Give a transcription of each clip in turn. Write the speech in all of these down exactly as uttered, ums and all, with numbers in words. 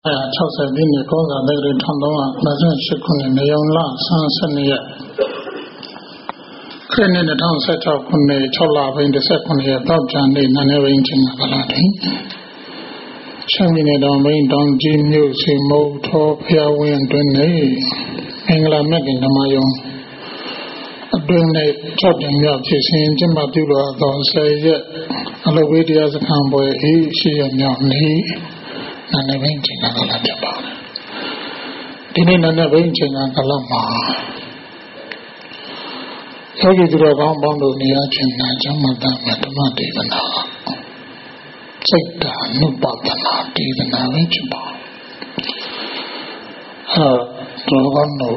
၆၀ပြည့်နှစ်ကောဇာတက္ကရာ၁၃၂၈ခုနှစ်နေုံလဆန်း၁၂ရက်ခရစ်နှစ်၂၀၁၆ခုနှစ်၆လပိုင်း၁၉ရက်တောက်ကြနေ့နန်းနေပိုင်းချင်းကလာတယ်ရှမ်းပြည်နယ်တောင်ပိုင်းတောင်ကြီးမြို့စီမုတ်ထောဖျားဝင်းတွင်နေမင်္ဂလာမြတ်ခင်ဓမ္မယုံအတွင်းနဲ့၆တင်မြောက်ဖြစ်စဉ်ကျင်းပပြုတော်သောဆယ်ရက်အလုပ်ဝေးတရားစခန်းပွဲအေးရှိရမြောက်နေ့နန်းနေပိုင်းချင်းကလာဖြစ်ပါတယ်ဒီနေ့နန်းနေပိုင်းချင်းကလာမှာယောဂီသူတော်ကောင်းပေါင်းတို့နေရာချင်းနာကျမ်းမတမဓမ္မဒေသနာစိတ်ဓာတ်နုပဒနာဒေသနာပဲဖြစ်ပါအဲတော်ကောင်းတို့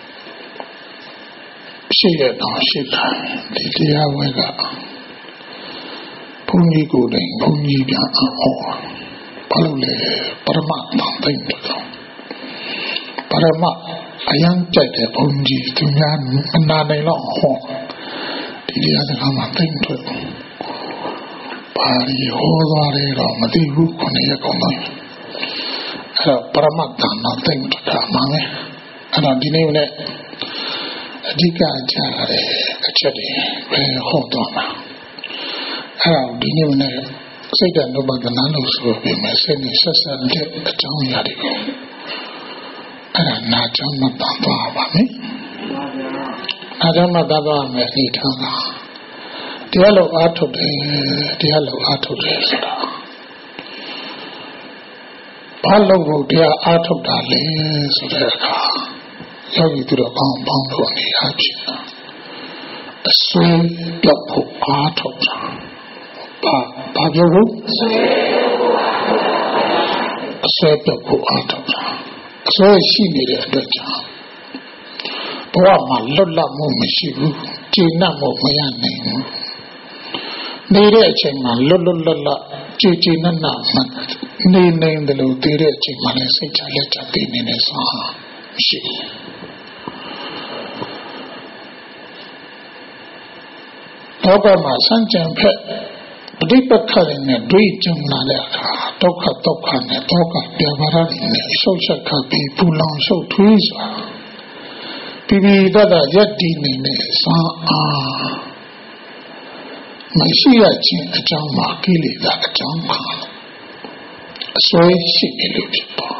ရှိရတော့ရှိတာဒီတရားဝဲကဘုန်းကြီးကိုယ်တိုင်ဘုန်းကြီးပြန်အောင်ဟောဘာလို့လဲပရမတ်တန်သိမ့်တယ်ပရမတ်အယံကြိုက်တဲ့ဘုန်းကြီးသူများမနာနိုင်တော့ဟောဒီတရားစကားမှာသိမ့်ထွက်ပါရီဟောသွားတယ်တော့မသိဘူးခုနှစ်ရက်ကုန်တော့အဲ့တော့ပရမတ်တန်တော့သိမ့်ထွက်တာမှပဲအဲ့တော့ဒီနေ့လည်းအဓိကကြားရတဲ့အချက်တွေပဲဟောတော့မှာအဲ့တော့ဒီနေ့လည်းစိတ်ဓာတ်နုပဒနာလို့ဆိုပြီးမှစိတ်နဲ့ဆက်ဆက်တဲ့အကြောင်းအရာတွေကိုအဲ့ဒါနာကျမ်းမတန်သွားပါမယ်နာကျမ်းမတန်သွားမယ်ဒီထားတာတရားလို့အားထုတ်တယ်တရားလို့အားထုတ်တယ်ဆိုတာဘာလို့ကိုတရားအားထုတ်တာလဲဆိုတဲ့အခါယောဂီသူတော်ကောင်းပေါင်းတို့အနေအချင်းအစွဲပြောက်ဖို့အားထုတ်တာဘာဘာပြောလို့အစွဲပြောက်ဖို့အားထုတ်တာအစွဲရှိနေတဲ့အတွက်ကြောင့်ဘဝမှာလွတ်လပ်မှုမရှိဘူးကျေနပ်မှုမရနိုင်ဘူးနေတဲ့အချိန်မှာလွတ်လွတ်လပ်လပ်ကြည်ကြည်နက်နက်နေနိုင်တယ်လို့သိတဲ့အချိန်မှာလည်းစိတ်ချလက်ချသိနေတဲ့စွမ်းမရှိဘူးလောကမှာစံကြံဖက်ပဋိပက္ခတွေနဲ့တွေ့ကြုံလာတဲ့အခါဒုက္ခဒုက္ခနဲ့ဒုက္ခပြဘာရတွေနဲ့ရှုပ်ချက်ခတ်ပြီးပူလောင်ရှုပ်ထွေးစွာပြီးပြီးတတ်တရက်တည်နေတဲ့စွမ်းအားမရှိရခြင်းအကြောင်းမှာကိလေသာအကြောင်းမှာအစွဲရှိနေလို့ဖြစ်ပါ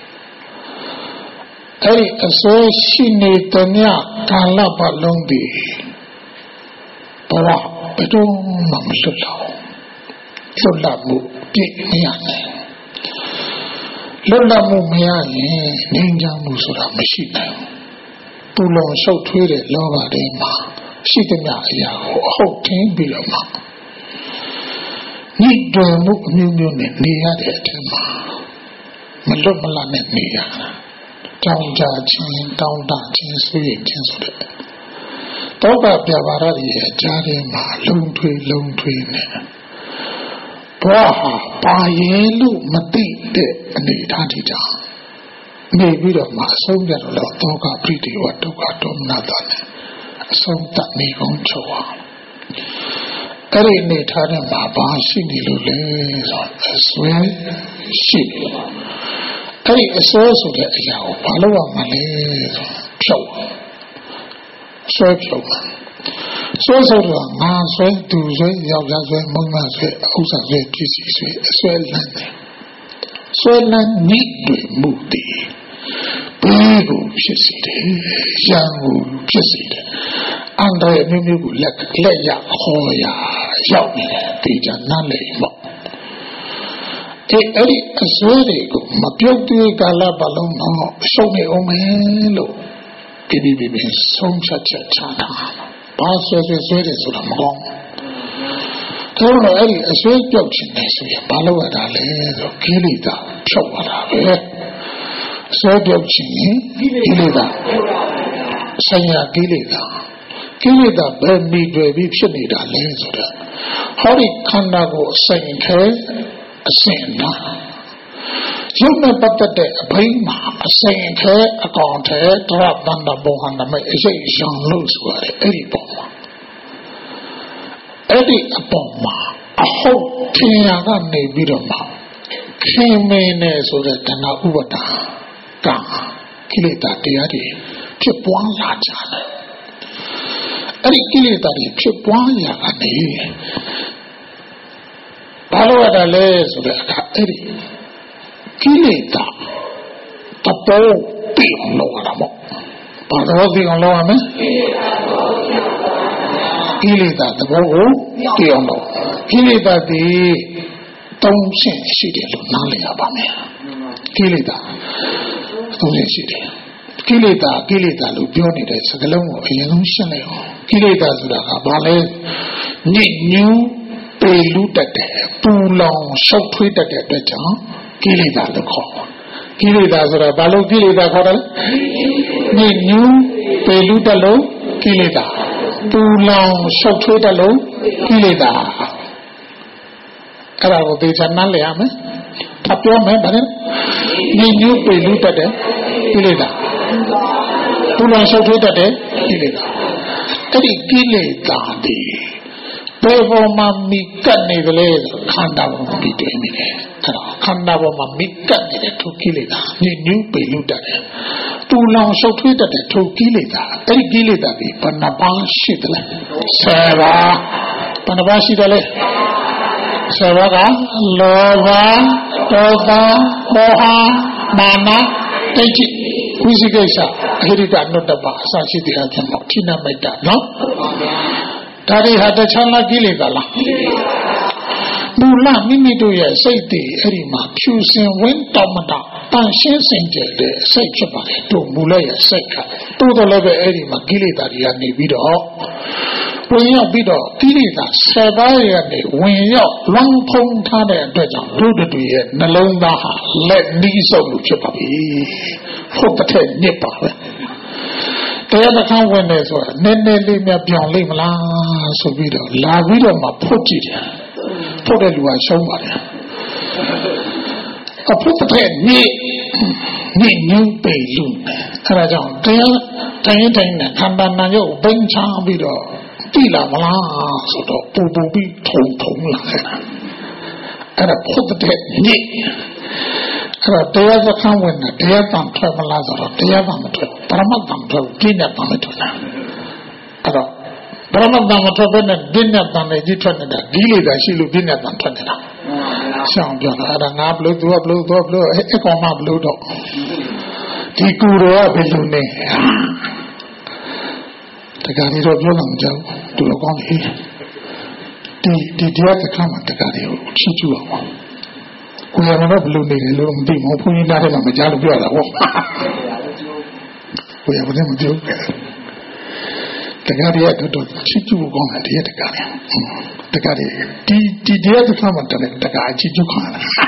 အဲ့ဒီအစွဲရှိနေတဲ့ညကာလပတ်လုံးပြီးဘဝဘယ်တော့မှမလွတ်တော့လွတ်လပ်မှုပြည့်မရနိုင်လွတ်လပ်မှုမရရင်ငြိမ်းချမ်းမှုဆိုတာမရှိနိုင်ပူလောင်ရှုပ်ထွေးတဲ့လောကထဲမှာရှိသမျှအရာကိုအဟုတ်ထင်းပြီးတော့မှညှိတွယ်မှုအမျိုးမျိုးနဲ့နေရတဲ့အထက်မှာမလွတ်မလပ်နဲ့နေရတာတောင်းကြခြင်းတောင်းတခြင်းဆွေးခြင်းဆိုတဲ့တောကပြဘာရရဲ့ကြားထဲမှာလုံထွေးလုံထွေးနဲ့ဘဝဟာပါရင်လို့မသိတဲ့အနေအထားကြောင့်နေပြီးတော့မှအဆုံးကြတော့တော့တောကပရိဒီဝဒုက္ခဒေါမနတာနဲ့အဆုံးတတ်နေကုန်ချောအောင်အဲ့ဒီအနေထားနဲ့မှာဘာရှိနေလို့လဲဆိုအစွဲရှိတယ်အဲ့ဒီအစွဲဆိုတဲ့အရာကိုဘာလို့ရမှာလဲဆိုဖြုတ်ဆွဲဖြုတ်ဆွဲဆိုတော့ငါဆွဲသူဆွဲယောက်ျားဆွဲမုန်းမဆွဲဥစ္စာဆွဲပစ္စည်းဆွဲအဆွဲလန်းတယ်ဆွဲလန်းနိတွေမှုတည်ဘေးကိုဖြစ်စေတယ်ရန်ကိုဖြစ်စေတယ်အန္တရာယ်မျိုးမျိုးကိုလက်လက်ရခေါ်ရရောက်နေတယ်ဒီကြနားလေပေါ့ဒီအဲ့ဒီအစွဲတွေကိုမပြုတ်သေးကာလပတ်လုံးတော့ရှုံးနေအောင်မယ်လို့ပြပြပြပြဆုံးဖြတ်ချက်ချတာဘာဆွဲဆွဲဆွဲတယ်ဆိုတာမကောင်းဘူးဒါတော့အဲ့ဒီအဆွဲပြုတ်ခြင်းနဲ့ဆိုရင်ဘာလို့ရတာလဲဆိုကိလေသာဖြုတ်ရတာပဲအဆွဲပြုတ်ခြင်းကိလေသာဆံရကိလေသာကိလေသာဘယ်မိတွေပြီးဖြစ်နေတာလဲဆိုတော့ဟောဒီခန္ဓာကိုအစဉ်ခဲအစဉ်နာရုပ်နဲ့ပတ်သက်တဲ့အဘိဓမ္မာအစဉ်ခဲအကောင်ထဲတရတန္တဘောဟန္တမေအရေးရံလို့ဆိုရတယ်အဲ့ဒီပုံမှာအဲ့ဒီအပေါ်မှာအဟုတ်ထင်ရကနေပြီးတော့မှကခင်မင်းနဲ့ဆိုတဲ့တဏှာဥပါဒကကိလေသာတရားတွေဖြစ်ပွားလာကြတယ်အဲ့ဒီကိလေသာတွေဖြစ်ပွားရာကနေဘာလို့ရတာလဲဆိုတဲ့အခါအဲ့ဒီကိလေသာတပေါ်ပြီးအောင်လုပ်ရတာပေါ့ဘာလို့ပြီးအောင်လုပ်ရမလဲကိလေသာတပေါ်ကိုပြီးအောင်လုပ်ကိလေသာတွေသုံးဆင့်ရှိတယ်လို့နားလည်ရပါမယ်ကိလေသာသုံးဆင့်ရှိတယ်ကိလေသာကိလေသာလို့ပြောနေတဲ့စကားလုံးကိုအရင်ဆုံးရှင်းလိုက်အောင်ကိလေသာဆိုတာကဘာလဲညစ်ညူးပေလူတတ်တယ်ပူလောင်ရှောက်ထွေးတတ်တဲ့အတွက်ကြောင့်ကိလေသာလို့ခေါ်ကိလေသာဆိုတာဘာလို့ကိလေသာခေါ်တယ်ညစ်ညူးပေလူတတ်လို့ကိလေသာပူလောင်ရှောက်ထွေးတတ်လို့ကိလေသာအဲ့ဒါကိုသိချင်နားလည်ရမယ်ထပ်ပြောမယ်ဗါတယ်ညစ်ညူးပေလူတတ်တယ်ကိလေသာပူလောင်ရှောက်ထွေးတတ်တယ်ကိလေသာအဲ့ဒီကိလေသာတွေဘယ်ပေါ်မှာမိကပ်နေကြလဲခန္ဓာပေါ်မှာပြီးတွေ့နေတယ်အဲ့တော့ခန္ဓာပေါ်မှာမိကပ်နေတဲ့ထိုကိလေသာညစ်ညူးပေလူတတ်တယ်ပူလောင်ရှောက်ထွေးတတ်တဲ့ထိုကိလေသာအဲ့ဒီကိလေသာတွေဘယ်နှပါးရှိသလဲဆယ်ပါးဘယ်နှပါးရှိတယ်လဲဆယ်ပါးကလောဘဒေါသမောဟမာနဒိဋ္ဌိဝိသိကိစ္စအဟိရိကနုတ္တပအစရှိတဲ့အဖြစ်ပေါ့ဌိနမိတ်တနော်ဒါတွေဟာတခြားလားကိလေသာလားမူလမိမိတို့ရဲ့စိတ်တွေအဲ့ဒီမှာဖြူစင်ဝင်းတော်မတာတန်ရှင်းစင်ကြယ်တဲ့စိတ်ဖြစ်ပါလေတို့မူလရဲ့စိတ်ကတိုးတော်လည်းပဲအဲ့ဒီမှာကိလေသာတွေကနေပြီးတော့ဝင်ရောက်ပြီးတော့ကိလေသာဆယ်ပါးရဲ့နေဝင်ရောက်လောင်းဖုံးထားတဲ့အတွက်ကြောင့်တို့တို့ရဲ့နှလုံးသားဟာလက်နီးစုပ်လို့ဖြစ်ပါပြီဟုတ်တဲ့ညစ်ပါပဲတရားတစ်ခါဝင်နေဆိုတာနည်းနည်းလေးများပြောင်းလိမ့်မလားဆိုပြီးတော့လာပြီးတော့မှဖုတ်ကြည့်တယ်ဖုတ်တဲ့လူကရှုံးပါတယ်အဖုတ်တဲ့ညစ်ညစ်ညူးပေလူအဲဒါကြောင့်တရားတိုင်းတိုင်းနဲ့ခန္ဓာနာရုပ်ဘိန်းချပြီးတော့တိလာမလားဆိုတော့ပူပူပြီးထုံထုံလာတယ်အဲ့ဒါဖုတ်တဲ့ညစ်အဲ့တော့တရားစခန်းဝင်တယ်တရားတန်ထွက်မလားဆိုတော့တရားတန်မထွက်ပရမတ်တန်ထွက်ပြည့်ညတ်တန်မထွက်လားအဲ့တော့ပရမတ်တန်မထွက်ဘဲနဲ့ပြည့်ညတ်တန်နဲ့ကြီးထွက်နေတာဒီလေသာရှိလို့ပြည့်ညတ်တန်ထွက်နေတာရှောင်းပြောတာအဲ့ဒါငါဘလို့သူကဘလို့သူကဘလို့အဲ့ကောင်မှဘလို့တော့ဒီကူရောဘယ်လိုနေတက္ကရီတော့ပြောလာမကြောက်သူတော့ကောင်းပြီဒီဒီတရားစခန်းမှာတက္ကရီကိုချီးကျူးအောင်ကိုယ်ကတော့ဘလို့နေတယ်လို့မသိဘူးဘုန်းကြီးနားထဲမှာမကြားလို့ပြောတာပေါ့ကိုယ်ကလည်းမပြောဘူးတက္ကရီကတော့တော့ချီးကျူးကောင်းတယ်တရားတက္ကရီတက္ကရီဒီဒီတရားစခန်းမှာတက္ကရီချီးကျူးခေါ်တယ်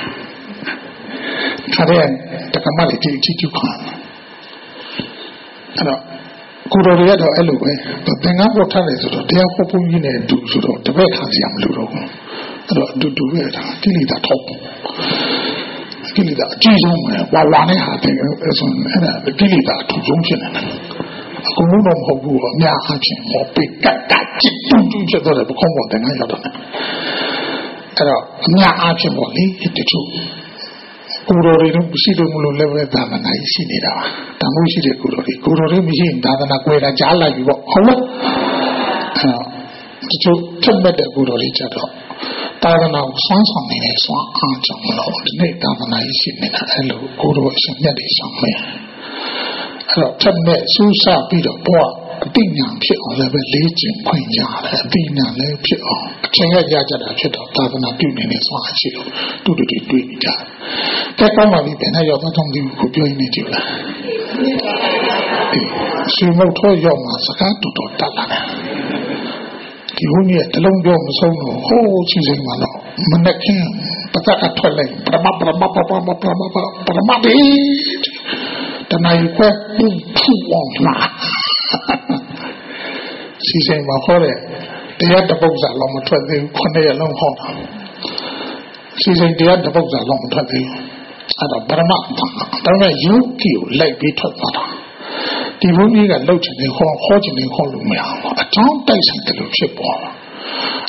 ခါတဲ့တက္ကမလေးချီးကျူးခေါ်တယ်အဲ့တော့ကိုယ်တော်တွေကတော့အဲ့လိုပဲသင်္ကန်းပေါ်ထားတယ်ဆိုတော့တရားဟောဖို့ကြီးနေတူဆိုတော့တပည့်ခံစီရမလို့တော့ဘူးအဲ့တော့အတူတူပဲဒါကိလေသာထောက်ကိလေသာအကြီးဆုံးပဲဝါဝါနဲ့ဟာတယ်ဆိုအဲ့ဒါကိလေသာအထူးဆုံးဖြစ်နေတယ်အကုန်လုံးတော့မဟုတ်ဘူးအများအားဖြင့်ဟောပိကတ်တာจิตတူတူဖြစ်တော့ဘုံပေါ်တဲ့ငါရောက်တော့အဲ့တော့အများအားဖြင့်ပေါ့လေတချို့ကိုယ်တော်တွေတော့ရှိလို့မလို့လည်းပဲသာမဏေရှိနေတာပါတမိုးရှိတဲ့ကိုယ်တော်တွေကိုယ်တော်တွေမရှိရင်သာသနာကွယ်တာကြားလိုက်ပြီပေါ့ဟုတ်လားအဲ့တော့တချို့ထက်မဲ့တဲ့ကိုယ်တော်တွေကြတော့သာသနာကိုစွမ်းဆောင်နေတဲ့စွမ်းအားကြောင့်မလို့ဒီနေ့သာသနာရှိနေတာအဲ့လိုကိုယ်တော်အရှင်မြတ်တွေဆောင်မယ်အဲ့တော့ထက်မဲ့စူးစပ်ပြီးတော့ဘဝအတိညာဖြစ်အောင်လည်းပဲလေ့ကျင့်ခွင့်ရတယ်အတိညာလည်းဖြစ်အောင်အချိန်ရကြကြတာဖြစ်တော့သာသနာပြုနေတဲ့စွမ်းအားရှိတော့တူတူတွေ့နေကြတယ်ကောင်းပါပြီဘယ်နဲ့ရောက်တော့ဒီကိုပြောနေကြလားရှင်မုတ်ထောရောက်မှာစကားတူတူတတ်လာတယ်ဒီဘုန်းကြီးကတလုံးပြောမဆုံးတော့ဟိုးချင်းချင်းမှတော့မနဲ့ခင်းပတကထွက်လိုက်ပရမပရမပရမပရမပရမဘေးတနိုင်ခွဲပူထူအောင်လာစီစဉ်မှာဟောတဲ့တရားတပုတ်စာလောက်မထွက်သေးဘူးခုနှစ်ရက်လုံးဟောတာစီစဉ်တရားတပုတ်စာလောက်မထွက်သေးဘူးအဲ့တော့ပရမတ်ဒါပေမဲ့ယုတ်ကြီးကိုလိုက်ပြီးထွက်သွားတာဒီဘုန်းကြီးကလှုပ်ချင်တယ်ဟောဟောချင်တယ်ဟောလို့မရဘူးအကြောင်းတိုက်ဆိုင်တယ်လို့ဖြစ်ပေါ်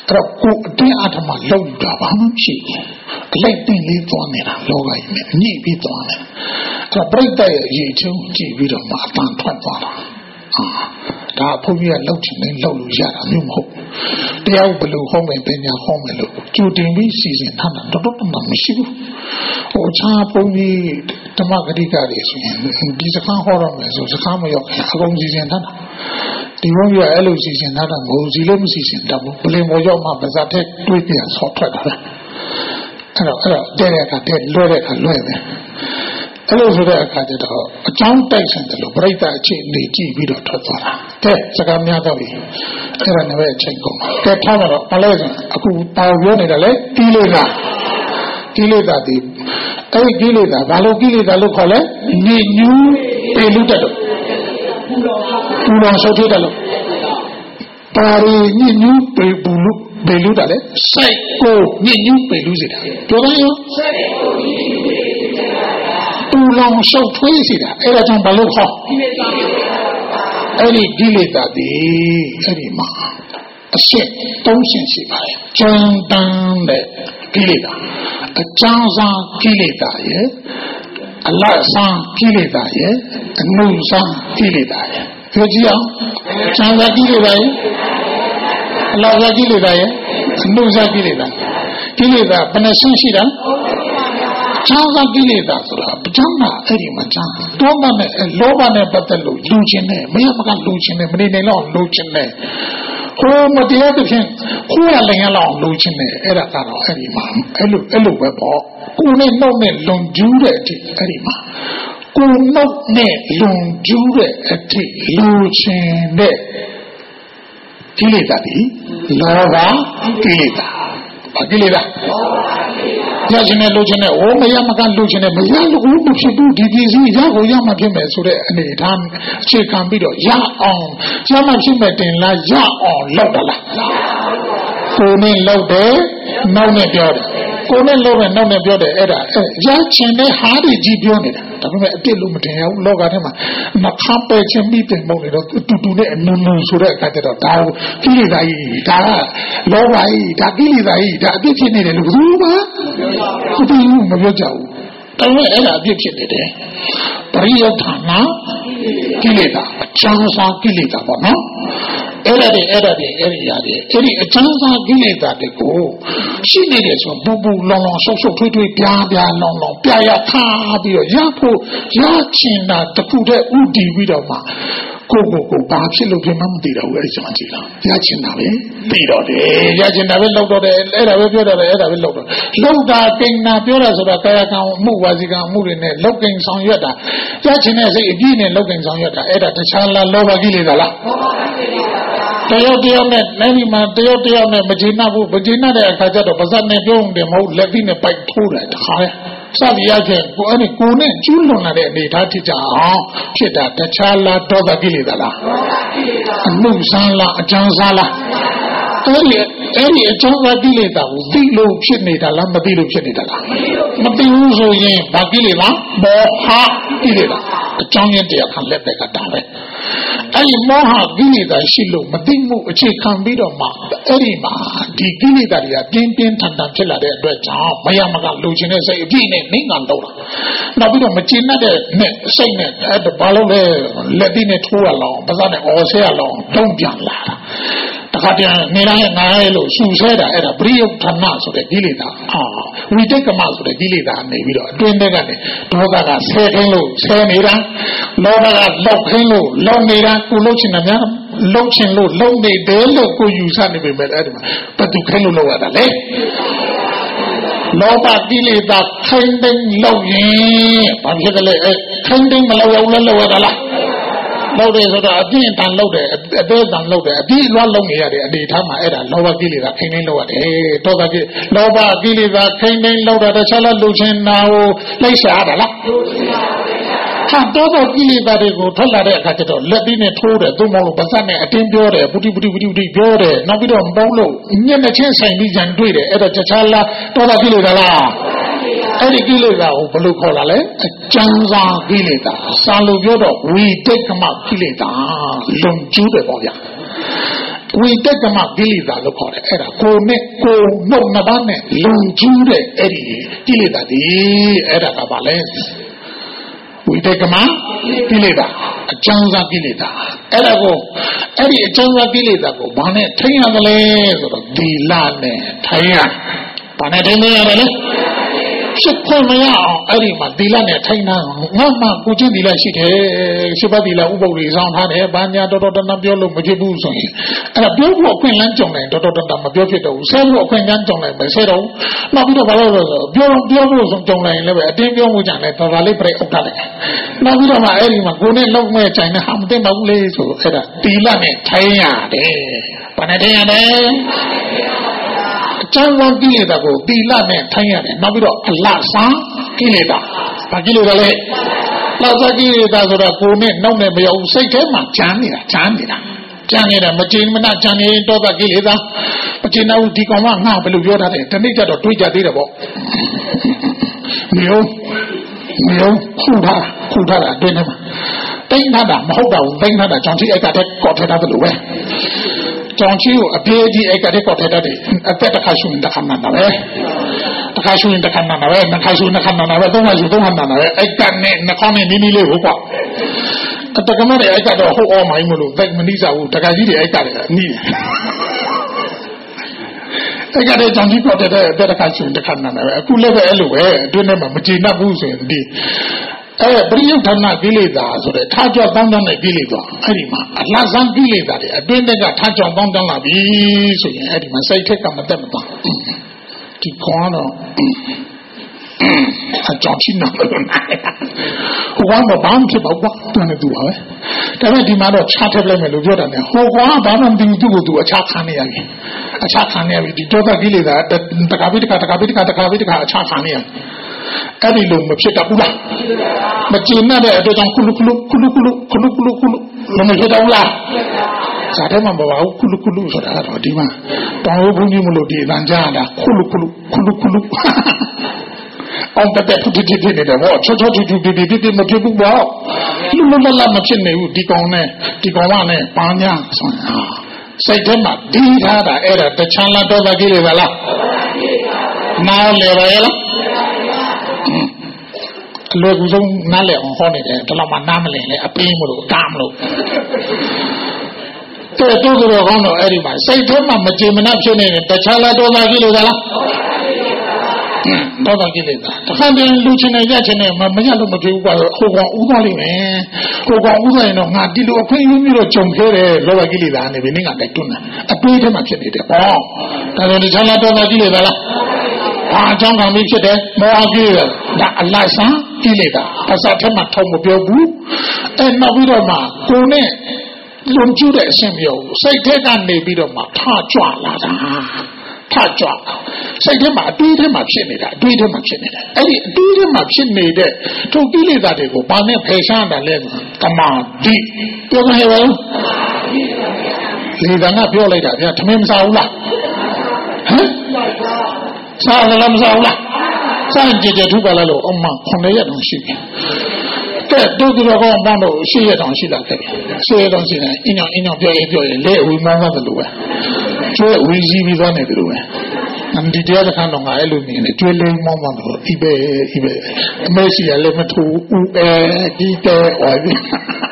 အဲ့တော့ကိုအတင်းအဓမ္မလောက်ယူတာဘာမှမရှိဘူးအလိုက်တင်လေးသွားနေတာလောကကြီးနဲ့ညှိပြီးသွားတယ်အဲ့တော့ပြိတ္တရဲ့အရေးချင်းကြည့်ပြီးတော့မှအတန်ထွက်သွားတာအာဒါဘုန်းကြီးကလောက်ချင်တယ်လောက်လို့ရတာမျိုးမဟုတ်တရားဘယ်လိုဟောမယ်ပညာဟောမယ်လို့ကြိုတင်ပြီးစီစဉ်ထားတာတော်တော်မှမရှိဘူးဟိုချာဘုန်းကြီးဓမ္မဂတိကတွေဆိုရင်ဒီစကားဟောတော့မယ်ဆိုစကားမရောက်ခင်အကုန်စီစဉ်ထားတာဒီဘုန်းကြီးကအဲ့လိုစီစဉ်ထားတာမဟုတ်စီလို့မစီစဉ်တတ်ဘူးဘလင်ပေါ်ရောက်မှပါဇာတဲ့တွေးပြန်ဆော့ထွက်တာပဲအဲ့တော့အဲ့တော့တဲ့တဲ့အခါတဲ့လွဲတဲ့အခါလွဲတယ်အဲ့လိုဆိုတဲ့အခါကျတော့အကြောင်းတိုက်ဆိုင်တယ်လို့ပြိတ္တအခြေအနေကြည့်ပြီးတော့ထွက်သွားတာတဲ့စကားများတော့ပြီအဲ့ဒါနဲ့ပဲအချိန်ကုန်ပါကဲထားတော့ဘာလဲဆိုအခုပါပြောနေတာလေကိလေသာကိလေသာဒီအဲ့ဒီကိလေသာဘာလို့ကိလေသာလို့ခေါ်လဲညဉ့်ညူးပေလူတက်တော့ပူလောင်ရှုပ်ထွေးတယ်လို့ပါရီညဉ့်ညူးပေပူလို့ပေလူတက်လေစိတ်ကိုညဉ့်ညူးပေလူစီတာပြောတယ်ရောစိတ်ကိုညဉ့်ညူးပေလူစီတာပူလောင်ရှုပ်ထွေးစီတာအဲ့ဒါကြောင့်ဘာလို့ခေါ်အဲ့ဒီကိလေသာဒီအဲ့ဒီမှာအရှင်းသုံးရှင်းရှိပါတယ်ကျန်တန်းတဲ့ကိလေသာအကျဉ်းစားကိလေသာရဲ့အလတ်စားကိလေသာရဲ့အနုစားကိလေသာရဲ့ပြောကြည့်အောင်ကျန်စားကိလေသာရဲ့အလတ်စားကိလေသာရဲ့အနုစားကိလေသာကိလေသာဘယ်နှရှင်းရှိတာကျန်စားကိလေသာဆိုတာပဋ္ဌာန်းအဲ့ဒီမှာကျန်တောမနဲ့လောဘနဲ့ပတ်သက်လို့လူချင်းနဲ့မရမကလူချင်းနဲ့မနေနိုင်တော့လူချင်းနဲ့ဟိုမတရားတဲ့ဖြင့်ခိုးရလည်းရလောက်လူချင်းနဲ့အဲ့ဒါကတော့အဲ့ဒီမှာအဲ့လိုအဲ့လိုပဲပေါ့ကိုနဲ့နှုတ်နဲ့လွန်ကျူးတဲ့အထိအဲ့ဒီမှာကိုနှုတ်နဲ့လွန်ကျူးတဲ့အထိလူချင်းနဲ့ကိလေသာဒီလောဘကိလေသာဘာကိလေသာရခြင်းနဲ့လူချင်းနဲ့ဟိုမရမကလူချင်းနဲ့မရလို့ဘူးဖြစ်ဘူးဒီပြည်စည်းရကိုရမှဖြစ်မယ်ဆိုတဲ့အနေထားအခြေခံပြီးတော့ရအောင်ရမှဖြစ်မယ်တင်လားရအောင်လောက်တာလားကိုနဲ့လောက်တယ်နောက်နဲ့ပြောတယ်ကိုနဲ့လောက်တယ်နောက်နဲ့ပြောတယ်အဲ့ဒါရခြင်းနဲ့ဟာဒီကြီးပြောနေတာဒါပေမဲ့အပြစ်လို့မတင်ရဘူးလောကထဲမှာမခမ်းပဲချင်းပြီးတင်မုံနေတော့တူတူနဲ့အနုနုဆိုတဲ့အခါကျတော့ဒါကိုကိလေသာကြီးဒါလောဘကြီးဒါကိလေသာကြီးဒါအပြစ်ဖြစ်နေတယ်လို့ဘယ်သူမှမသိဘူးမပြောကြဘူးဒါပေမဲ့အဲ့ဒါအပြစ်ဖြစ်နေတယ်ပရိယဌာနကိလေသာအချမ်းစားကိလေသာပေါ့နော်အဲ့ဒါတွေအဲ့ဒါတွေအဲ့ဒီရတယ်အဲ့ဒီအချမ်းစားကိလေသာတွေကိုရှိနေတယ်ဆိုပူပူလောင်လောင်ဆုပ်ဆုပ်ထွေးထွေးပြားပြားလောင်လောင်ပြာရထားပြီးတော့ရဖို့ရချင်တာတခုတည်းဥတည်ပြီးတော့မှကိုကိုကိုဘာဖြစ်လို့ဖြစ်မှမသိတော့ဘူးအဲ့ဒီချိန်ကြည့်လားရချင်တာပဲသိတော့တယ်ရချင်တာပဲလောက်တော့တယ်အဲ့ဒါပဲပြောတော့တယ်အဲ့ဒါပဲလောက်တော့လောက်တာကိန်းနာပြောတာဆိုတာကာယကံမှုဝါစီကံမှုတွေနဲ့လောက်ကင်ဆောင်ရွက်တာရချင်တဲ့စိတ်အပြည့်နဲ့လောက်ကင်ဆောင်ရွက်တာအဲ့ဒါတခြားလားလောဘကိလေသာလားတယောက်တယောက်နဲ့နိုင်ဒီမှာတယောက်တယောက်နဲ့မကျေနပ်ဘူးမကျေနပ်တဲ့အခါကျတော့ပါဇက်နဲ့ပြောုံတယ်မဟုတ်လက်ပြီးနဲ့ပိုက်ထိုးတယ်တခါလေစသည်ရခြင်းကိုအဲ့ဒီကိုနဲ့ကျူးလွန်လာတဲ့အနေထားဖြစ်ကြအောင်ဖြစ်တာတခြားလားဒေါသကိလေသာလားအမှုစားလားအကျဉ်းစားလားအဲ့ဒီအဲ့ဒီအကျဉ်းစားကိလေသာကိုသိလို့ဖြစ်နေတာလားမသိလို့ဖြစ်နေတာလားမသိဘူးဆိုရင်ဘာကိလေသာမောဟကိလေသာအကြောင်းရင်းတရားခံလက်ပဲကတာပဲအဲ့ဒီမောဟကိလေသာရှိလို့မသိမှုအခြေခံပြီးတော့မှအဲ့ဒီမှာဒီကိလေသာတွေကပြင်းပြင်းထန်ထန်ဖြစ်လာတဲ့အတွက်ကြောင့်မရမကလူချင်းတဲ့စိတ်အပြည့်နဲ့နှိမ့်ကန်တော့တာနောက်ပြီးတော့မကျေနပ်တဲ့နဲ့စိတ်နဲ့အဲ့ဒါဘာလို့လဲလက်ပြီးနဲ့ထိုးရလောင်ပါးစပ်နဲ့အော်ဆဲရလောင်တုံ့ပြန်လာတာတခါတည်းနေလိုက်ငါရဲလို့ရှူဆဲတာအဲ့ဒါပရိယုဌာနဆိုတဲ့ကိလေသာအာဝိတိတ်ကမဆိုတဲ့ကိလေသာနေပြီးတော့အတွင်းထဲကနေဒေါသကဆဲခင်းလို့ဆဲနေတာလောဘကလောက်ခင်းလို့လောက်နေတာကိုလှုပ်ချင်တာများလှုပ်ချင်လို့လှုပ်နေတယ်လို့ကိုယူဆနေပေမဲ့အဲ့ဒီမှာဘယ်သူခင်းလို့လောက်ရတာလဲလောဘကိလေသာခိုင်းတဲ့လောက်ရင်ဘာဖြစ်တယ်လဲအဲခိုင်းတဲ့မလောက်ရောက်လဲလောက်ရတာလားလောက်တယ်ဆိုတော့အပြင်းတန်လောက်တယ်အသေးတန်လောက်တယ်အပြည့်လွှမ်းလုံးနေရတဲ့အနေထားမှာအဲ့ဒါလောဘကိလေသာခိုင်းနေလောက်ရတယ်တောတာကိလောဘကိလေသာခိုင်းနေလောက်တာတခြားလားလူချင်းနာကိုလိုက်ရှာတာလားဟာတောတာကိလေသာတွေကိုထွက်လာတဲ့အခါကျတော့လက်ပြီးနဲ့ထိုးတယ်သို့မဟုတ်ပါးစပ်နဲ့အတင်းပြောတယ်ပုတိပုတိပုတိပုတိပြောတယ်နောက်ပြီးတော့မပေါလို့ညက်နဲ့ချင်းဆိုင်ပြီးကြံတွေ့တယ်အဲ့ဒါတခြားလားတောတာကိလေသာလားအဲ့ဒီကိလေသာကိုဘယ်လိုခေါ်လာလဲအကျဉ်းစားကိလေသာစာလို့ပြောတော့ဝိတိတ်ကမကိလေသာလွန်ကျူးတယ်ပေါ့ဗျာဝိတက်ကမကိလေသာလို့ခေါ်တယ်အဲ့ဒါကိုနဲ့ကိုနှုတ်နှစ်ပါးနဲ့လုံကျူးတဲ့အဲ့ဒီကိလေသာဒီအဲ့ဒါကဘာလဲဝိတက်ကမကိလေသာအကျဉ်းစားကိလေသာအဲ့ဒါကိုအဲ့ဒီအကျဉ်းစားကိလေသာကိုဘာနဲ့ထိန်းရသလဲဆိုတော့သီလနဲ့ထိန်းရဘာနဲ့ထိန်းရတယ်လဲဖြစ်ခွင့်မရအောင်အဲ့ဒီမှာသီလနဲ့ထိုင်တာငါမှကိုချင်းသီလရှိတယ်ရှိပါသီလဥပုပ်တွေစောင်းထားတယ်ဘာညာတော်တော်တန်ပြောလို့မဖြစ်ဘူးဆိုရင်အဲ့ဒါပြောဖို့အခွင့်လန်းကြုံတယ်တော်တော်တန်မပြောဖြစ်တော့ဘူးဆဲဖို့အခွင့်လန်းကြုံတယ်မဆဲတော့နောက်ပြီးတော့ဘာလို့လဲဆိုပြောပြောဖို့ဆိုကြုံလိုက်ရင်လည်းပဲအတင်းပြောမှုကြတယ်တော်တော်လေးပြိုက်ဥတ်တယ်နောက်ပြီးတော့မှအဲ့ဒီမှာကိုနဲ့လုံးမဲ့ကြိုင်နဲ့ဟာမသိမဘူးလေဆိုအဲ့ဒါသီလနဲ့ထိုင်ရတယ်ဘာနဲ့ထိုင်ရလဲကျမ်းဝတ်ကိလေသာကိုသီလနဲ့ထိုင်ရတယ်နောက်ပြီးတော့အလဆန်းကိလေသာဘာကိလေသာလဲလဆန်းကိလေသာဆိုတာကိုနဲ့နောက်နဲ့မရောက်စိတ်ထဲမှာကြမ်းနေတာကြမ်းနေတာကြမ်းနေတာမကြင်မနာကြမ်းနေတော့ကိလေသာမကြင်တော့ဒီကောင်ကငါဘယ်လိုပြောတာလဲတနေ့ကျတော့တွေးကြသေးတယ်ပေါ့မျိုးမျိုးခုထားခုထားတာအတွင်းထဲမှာတိတ်ထားတာမဟုတ်တော့ဘူးတိတ်ထားတာကြောင့်ဒီအိုက်ကတက်ကော့ထက်တာလို့ပဲကြောင့်ချီကိုအပြေးကြီးအိုက်ကတက်ကော့ထက်တာတယ်အသက်တစ်ခါရှုရင်တစ်ခါနာတာပဲတစ်ခါရှုရင်တစ်ခါနာတာပဲနှစ်ခါရှုနှစ်ခါနာတာပဲသုံးခါရှုသုံးခါနာတာပဲအိုက်ကနဲ့နှခေါင်းနဲ့နီးနီးလေးဟုတ်ကွာအတကမတဲ့အိုက်ကတော့ဟုတ်အောင်မိုင်းမလို့တိုက်မနီးစားဘူးတခါကြီးတွေအိုက်ကလည်းနီးအဲ့ကတည်းကကြောင့်ကြီးကော့တဲ့တဲ့တစ်ခါရှုတစ်ခါနာတာပဲအခုလည်းပဲအဲ့လိုပဲအတွင်းထဲမှာမကျေနပ်ဘူးဆိုရင်ဒီအဲ့ပရိယုဌာဏကိလေသာဆိုတဲ့ထားကြောတောင်းတတဲ့ကိလေသာအဲ့ဒီမှာအလှဆန်းကိလေသာတွေအတွင်းကထားကြောတောင်းတလာပြီဆိုရင်အဲ့ဒီမှာစိတ်ထက်ကမတက်မသွားဒီခေါင်းတော့အကြောင်းချင်းနာလို့နိုင်ဟိုကောင်ဘာမှဖြစ်ပါဘူးတွန်းနေသူပါပဲဒါပေမဲ့ဒီမှာတော့ချထက်လိုက်မယ်လို့ပြောတာနဲ့ဟိုကောင်ဘာမှမသိဘူးသူ့ကိုသူအခြားခံနေရပြီအခြားခံနေရပြီဒီတော့ကိလေသာတခါပြီးတခါတခါပြီးတခါတခါပြီးတခါအခြားခံနေရအဲ့ဒီလိုမဖြစ်တတ်ဘူးလားမကျေနပ်တဲ့အတွက်ကြောင့်ကုလုကုလုကုလုကုလုကုလုကုလုကုလုမဖြစ်တော့ဘူးလားဇာတ်မှာမပါဘူးကုလုကုလုဆိုတာတော့ဒီမှာတောင်းဘုန်းကြီးမလို့ဒီအတန်ကြားတာကုလုကုလုကုလုကုလုအောင်တက်တက်ဖြစ်ဖြစ်ဖြစ်နေတယ်ဟောချောချောချူချူပြပြပြမဖြစ်ဘူးပေါ့လူလူလာမဖြစ်နေဘူးဒီကောင်နဲ့ဒီကောင်ကနဲ့ပါညာဆိုတာစိတ်ထဲမှာဒီထားတာအဲ့ဒါတချမ်းလာတော့တာကြီးလေပါလားနားလေပါရဲ့လားအလွယ်ကူဆုံးနားလည်အောင်ဟောနေတယ်ဒါတော့မှနားမလည်လေအပင်းမလို့ကားမလို့တဲ့တို့ကတော့ကောင်းတော့အဲ့ဒီမှာစိတ်ထဲမှာမကြေမနပ်ဖြစ်နေတယ်တခြားလာတော့တာကြီးလို့လားတော့တာကြီးလေတခါတည်းလူချင်းနေကြချင်းနေမရလို့မဖြစ်ဘူးကွာဟိုကောင်ဥသားလိမ့်မယ်ဟိုကောင်ဥသားရင်တော့ငါဒီလိုအခွင့်အရေးမျိုးတော့ကြုံခဲ့တယ်လောဘကြီးလေသားနေပြီနေငါတိုက်တွန်းတာအတွေးထဲမှာဖြစ်နေတယ်ဟောဒါဆိုတခြားလာတော့တာကြီးလေလားဘာကြောင့်ခံပြီးဖြစ်တယ်မောဟကြီးလေဒါအလဆန်းကြီးလေတာပါစာထဲမှာထုံမပြောဘူးအဲနောက်ပြီးတော့မှကိုနဲ့လုံကျူးတဲ့အရှင်မျိုးစိတ်ထဲကနေပြီးတော့မှထကြွလာတာထကြွစိတ်ထဲမှာအတွေးထဲမှာဖြစ်နေတာအတွေးထဲမှာဖြစ်နေတယ်အဲ့ဒီအတွေးထဲမှာဖြစ်နေတဲ့ထိုကိလေသာတွေကိုဘာနဲ့ဖယ်ရှားတာလဲတမာတိပြောကြရအောင်လေသာကပြောလိုက်တာဗျာထမင်းမစားဘူးလားဟမ်စားလားမစားဘူးလားစားကြည့်ကြထူပါလားလို့အမခုနှစ်ရက်တော့ရှိပြီကဲတို့ကတော့ကောင်းပေါင်းတော့ရှေ့ရတောင်ရှိလာခဲ့ပြီရှေ့ရတောင်ရှိနေအင်းအောင်အင်းအောင်ပြောရင်ပြောရင်လေဝီမောင်းတယ်လို့ပဲကျွဲဝီကြီးပြီးသွားနေတယ်လို့ပဲအမ်ဒီတရားတစ်ခါတော့ငါအဲ့လိုနေနေကျွဲလေးမောင်းမှတော့ဤပဲဤပဲအမေရှိရလည်းမထူဦးအဲဒီတဲဟောပြီ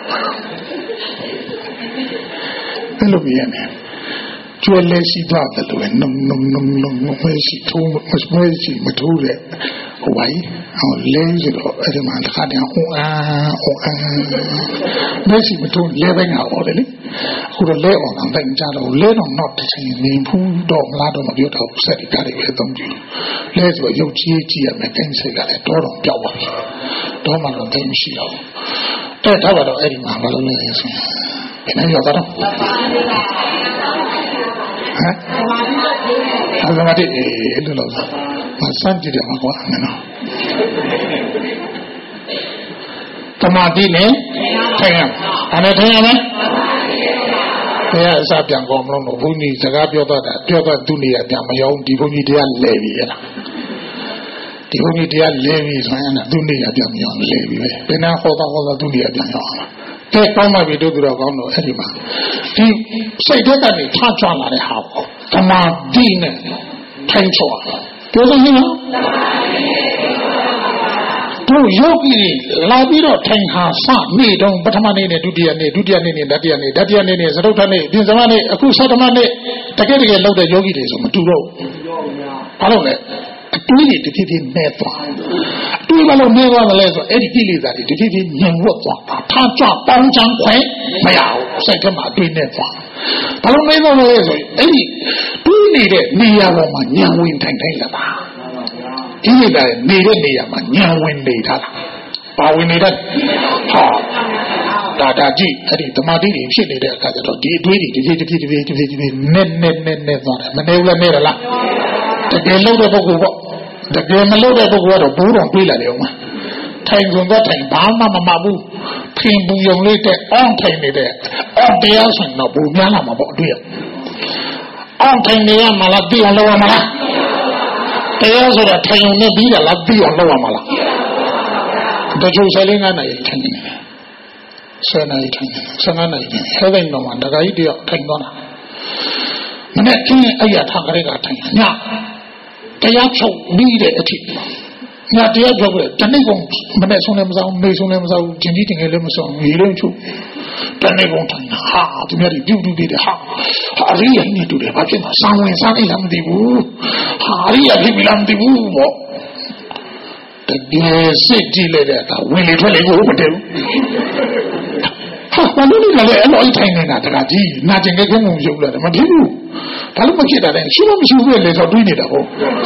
အဲ့လိုပြရတယ်ကျွဲလေးရှိသွားတယ်လို့နုံနုံနုံနုံမရှိထူမရှိမထူတဲ့ဟိုပါကြီးဟောလဲဆိုတော့အဲ့ဒီမှာတစ်ခါတည်းဟိုအာဟိုအာမရှိမထူလဲပဲငါဟောတယ်လေအခုတော့လဲအောင်တော့တိုင်ကြတော့လဲတော့တော့တစ်ချိန်နေဖူးတော့မလားတော့မပြောတော့စက်ဒီကားတွေပဲအသုံးပြုလဲဆိုတော့ရုပ်ကြီးကြီးရမယ်ကိန်းစိတ်ကလည်းတော့တော့ပြောက်ပါပြီတော့မှတော့တိတ်မရှိတော့တဲ့ထားပါတော့အဲ့ဒီမှာဘာလို့လဲဆိုရင်ဘယ်နဲ့ရောက်တော့ဟမ်အဲ့ဒါမှတည်းအဲ့လိုလို့မစမ်းကြည့်တယ်မှာကွာနော်တမာတိနဲ့ထိုင်ရအဲ့ဒါထိုင်ရမယ်ဘယ်အစားပြန်ကောင်းမလို့ဘုန်းကြီးစကားပြောတော့တာပြောတော့သူနေရပြန်မရောဒီဘုန်းကြီးတရားလဲပြီရလားဒီဘုန်းကြီးတရားလဲပြီဆိုရင်သူနေရပြန်မရောလဲပြီပဲဘယ်နာဟောတော့ဟောတော့သူနေရပြန်ရောကဲကောင်းပါပြီတို့သူတော်ကောင်းတို့အဲ့ဒီမှာဒီစိတ်ထဲကနေထကြွလာတဲ့ဟာကိုဓမ္မတိနဲ့ထိုင်ချောပြောလို့ရနော်တို့ယောဂီလာပြီးတော့ထိုင်ဟာစနေ့တုန်းပထမနေ့နဲ့ဒုတိယနေ့ဒုတိယနေ့နဲ့တတိယနေ့တတိယနေ့နဲ့သရုပ်ထနေ့ပြင်စမနေ့အခုသတ္တမနေ့တကယ်တကယ်လောက်တဲ့ယောဂီတွေဆိုမတူတော့ဘာလို့လဲအတွေးတွေတဖြည်းဖြည်းနေသွားအတွေးဘာလို့နေသွားမလဲဆိုအဲ့ဒီကိလေသာတွေတဖြည်းဖြည်းညင်ဝတ်သွားတာထားကြပေါင်းချမ်းခွဲမရဘူးစိတ်ထဲမှာအတွေးနေသွားဘာလို့နေသွားမလဲဆိုအဲ့ဒီတွေးနေတဲ့နေရာပေါ်မှာညံဝင်ထိုင်ထိုင်လာတာကိလေသာနေတဲ့နေရာမှာညံဝင်နေထားတာပါဝင်နေတဲ့ဟာဒါဒါကြည့်အဲ့ဒီဓမ္မတိတွေဖြစ်နေတဲ့အခါကျတော့ဒီအတွေးတွေတဖြည်းတဖြည်းတဖြည်းတဖြည်းတဖြည်းနဲ့နဲ့နဲ့နဲ့သွားတယ်မနေဘူးလားနေရလားတကယ်လို့တဲ့ပုဂ္ဂိုလ်ပေါ့တကယ်မလို့တဲ့ပုဂ္ဂိုလ်ကတော့ဘိုးတော်တွေးလာတယ်အောင်မထိုင်ကုန်တော့ထိုင်ဘာမှမမဘူးဖင်ပူယုံလေးတဲ့အောင်းထိုင်နေတဲ့အော်တရားဆိုတော့ဘူများလာမှာပေါ့အတွေ့ရအောင်းထိုင်နေရမှာလားပြီးအောင်လုပ်ရမှာလားတရားဆိုတော့ထိုင်ုံနဲ့ပြီးရလားပြီးအောင်လုပ်ရမှာလားတချို့ဆယ်လေးငါးနိုင်ထိုင်နေတယ်ဆယ်နိုင်ထိုင်နေဆယ်ငါးနိုင်ဟဲ့တဲ့တော့မှဒကာကြီးတယောက်ထိုင်သွားတာမနေ့ကင်းအဲ့ရထားကြတဲ့ကထိုင်ညတရားချုပ်ပြီးတဲ့အထိညတရားချုပ်ပြီးတနေ့ကုန်မနေ့ဆုံးလည်းမဆောင်မေဆုံးလည်းမဆောင်ကျင်ကြီးတင်လည်းမဆောင်ရေလုံးချုပ်တနေ့ကုန်ထိုင်ဟာဒီမြတ်ဒီပြုတ်တူတည်တယ်ဟာဟာရိယနေတူတယ်ဘာဖြစ်မှာစောင်းဝင်စားအိလားမသိဘူးဟာရိယဖြစ်ပြီလားမသိဘူးပေါ့တကယ်စစ်ကြည့်လိုက်တဲ့အခါဝင်လေထွက်လေကိုမတည့်ဘူးဟာဘာလို့လဲလဲအဲ့လိုထိုင်နေတာတကကြီးနာကျင်ကြဲခုံရုပ်လာတယ်မဖြစ်ဘူးဘာလို့မဖြစ်တာလဲရှိမမရှိဘူးလေဆိုတွေးနေတာဟုတ်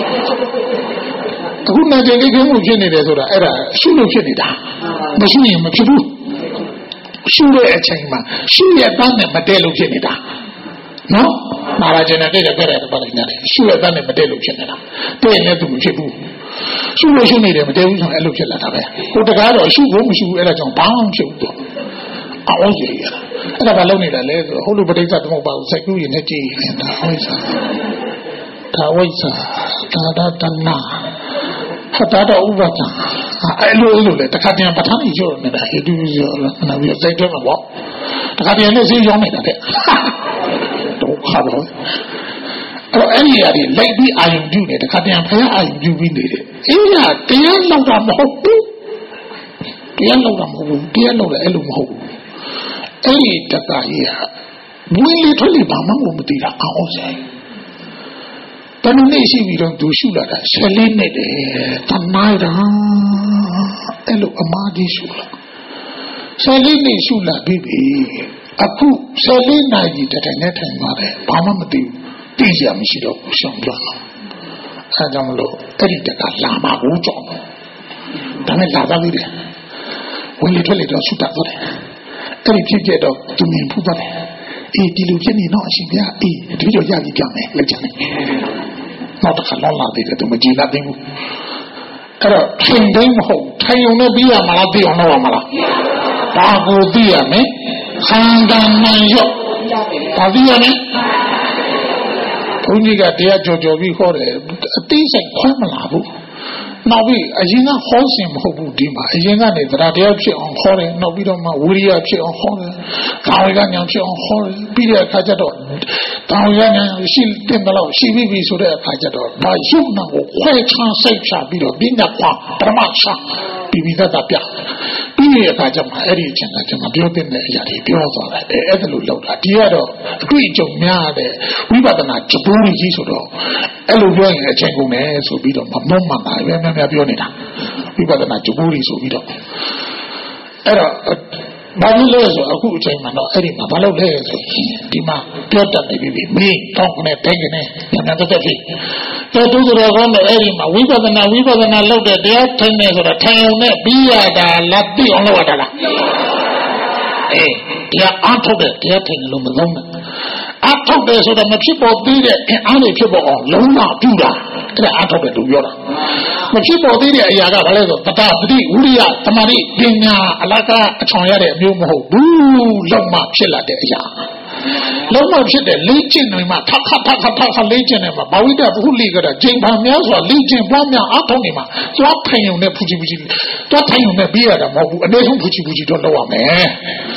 အခုနာကျင်ကြဲခုံဖြစ်နေတယ်ဆိုတာအဲ့ဒါရှိလို့ဖြစ်နေတာမရှိရင်မဖြစ်ဘူးရှိတဲ့အချိန်မှာရှိရတဲ့နဲ့မတည့်လို့ဖြစ်နေတာနော်မာရာကျင်တဲ့တဲ့တဲ့ပါလိုက်နေတယ်ရှိရတဲ့နဲ့မတည့်လို့ဖြစ်နေတာတဲ့လည်းသူမဖြစ်ဘူးရှိလို့ရှိနေတယ်မတည့်ဘူးဆိုအဲ့လိုဖြစ်လာတာပဲဟိုတကားတော့ရှိဖို့မရှိဘူးအဲ့ဒါကြောင့်ဘာမှမဖြစ်ဘူးတော့အော်ကြီးရအဲ့ဒါဘာလုပ်နေတာလဲဆိုဟုတ်လို့ပဋိစ္စသမုပ္ပါကိုစိုက်ကူးရင်နဲ့ကြည့်နေတာဝိဇ္ဇာဒါဝိဇ္ဇာဒါဒတနာဟာတာတော့ဥပဒံအဲ့လိုလိုလေတခါတည်းပဋ္ဌာန်းကြီးကျော်နေတာဟိတုရောနာပြီးစိုက်တယ်မှာပေါ့တခါတည်းနဲ့ဈေးရောင်းနေတာတဲ့တော့ခါတော့အဲ့အဲ့ဒီအရာတွေလိုက်ပြီးအာယုံပြုနေတခါတည်းဖယားအာယုံပြုပြီးနေတယ်အဲ့ဒါတရားလောက်တာမဟုတ်ဘူးတရားလောက်တာမဟုတ်ဘူးတရားလောက်လည်းအဲ့လိုမဟုတ်ဘူးအဲ့ဒီတက္ကကြီးဟာဘွေးလေးထွက်လေးဘာမှမသိတာအောင်ဆိုင်တနည်းနေ့ရှိပြီးတော့သူရှုလာတာဆယ်လေးနှစ်တယ်တမိုင်းတာအဲ့လိုအမားကြီးရှုလာဆယ်လေးနှစ်ရှုလာပြီးပြီအခုဆယ်လေးနာရီတတိုင်နဲ့ထိုင်သွားတယ်ဘာမှမသိဘူးသိစရာမရှိတော့ဘူးရှောင်သွားတော့အဲကြောင့်မလို့အဲ့ဒီတက္ကလာမှာဘူးကြောင်းဒါနဲ့လာသွားပြီလေဝင်လေထွက်လေတော့ရှုတတ်သွားတယ်အဲ့ဒီဖြစ်ခဲ့တော့သူမြင်ဖူးသွားတယ်အေးဒီလိုဖြစ်နေတော့အရှင်ဗျာအေးဒီလိုရပြီကြောင်းလေလက်ချင်တယ်နောက်တစ်ခါလောက်လာသေးတယ်သူမကြည့်တတ်ဘူးအဲ့တော့ထိုင်တိုင်းမဟုတ်ထိုင်ုံနဲ့ပြီးရမလားပြီးအောင်လုပ်ရမလားဘာကိုပြီးရမလဲခံတန်နိုင်ရော့ဘာပြီးရမလဲဘုန်းကြီးကတရားကြော်ကြော်ပြီးခေါ်တယ်အတိစိတ်ခွဲမလာဘူးနောက်ပြီးအရင်ကဟောစင်မဟုတ်ဘူးဒီမှာအရင်ကနေသရတရားဖြစ်အောင်ခေါ်တယ်နောက်ပြီးတော့မှဝိရိယဖြစ်အောင်ခေါ်တယ်ကာဝေကညာဖြစ်အောင်ခေါ်တယ်ပြီးတဲ့အခါကျတော့ကာဝေကညာရှိတဲ့ဘလောက်ရှိပြီဆိုတဲ့အခါကျတော့ဒါရုပ်နာကိုခွဲခြားစိတ်ချပြီးတော့ပညာပွားပရမချာပြီးပြီးသားပြပြီးတဲ့အခါကျမှအဲ့ဒီအချိန်ကကျွန်မပြောတဲ့အရာတွေပြောသွားတယ်အဲ့ဒါလိုလောက်တာဒီကတော့အတွေ့အကြုံများတဲ့ဝိပဿနာဂျပူးကြီးဆိုတော့အဲ့လိုပြောရင်အချိန်ကုန်တယ်ဆိုပြီးတော့မမုံမှန်ပါပဲများများပြောနေတာဝိပဿနာဂျပူးကြီးဆိုပြီးတော့အဲ့တော့ဘာလို့လဲဆိုအခုအချိန်မှာတော့အဲ့ဒီမှာဘာလို့လဲဆိုဒီမှာပြောတတ်နေပြီမင်းတောင်းကနေတိုင်းကနေညံတက်တက်ဖြစ်တော်သူတော်ကောင်းတဲ့အဲ့ဒီမှာဝိပဿနာဝိပဿနာလုပ်တဲ့တရားထိုင်နေဆိုတော့ထိုင်ုံနဲ့ပြီးရတာလားပြီးအောင်လုပ်ရတာလားအေးတရားအားထုတ်တဲ့တရားထိုင်လို့မလုံးနဲ့အားထုတ်တယ်ဆိုတော့မဖြစ်ပေါ်သေးတဲ့အင်အားတွေဖြစ်ပေါ်အောင်လုံးဝပြုတာအဲ့ဒါအားထုတ်တယ်လို့ပြောတာမဖြစ်ပေါ်သေးတဲ့အရာကဘာလဲဆိုပတာပတိဝိရိယသမာဓိပညာအလကအချောင်ရတဲ့အမျိုးမဟုတ်ဘူးလုံးဝဖြစ်လာတဲ့အရာလုံးဝဖြစ်တဲ့လေးကျင့်တွေမှာထပ်ထပ်ထပ်ထပ်ထပ်လေးကျင့်တွေမှာဘာဝိတ္တဘုလိကတာကျင့်ပါများစွာလေးကျင့်ပွားများအားထုတ်နေမှာသွားထိုင်ုံနဲ့ဖူချီဖူချီသွားထိုင်ုံနဲ့ပြီးရတာမဟုတ်ဘူးအနည်းဆုံးဖူချီဖူချီတော့လုပ်ရမယ်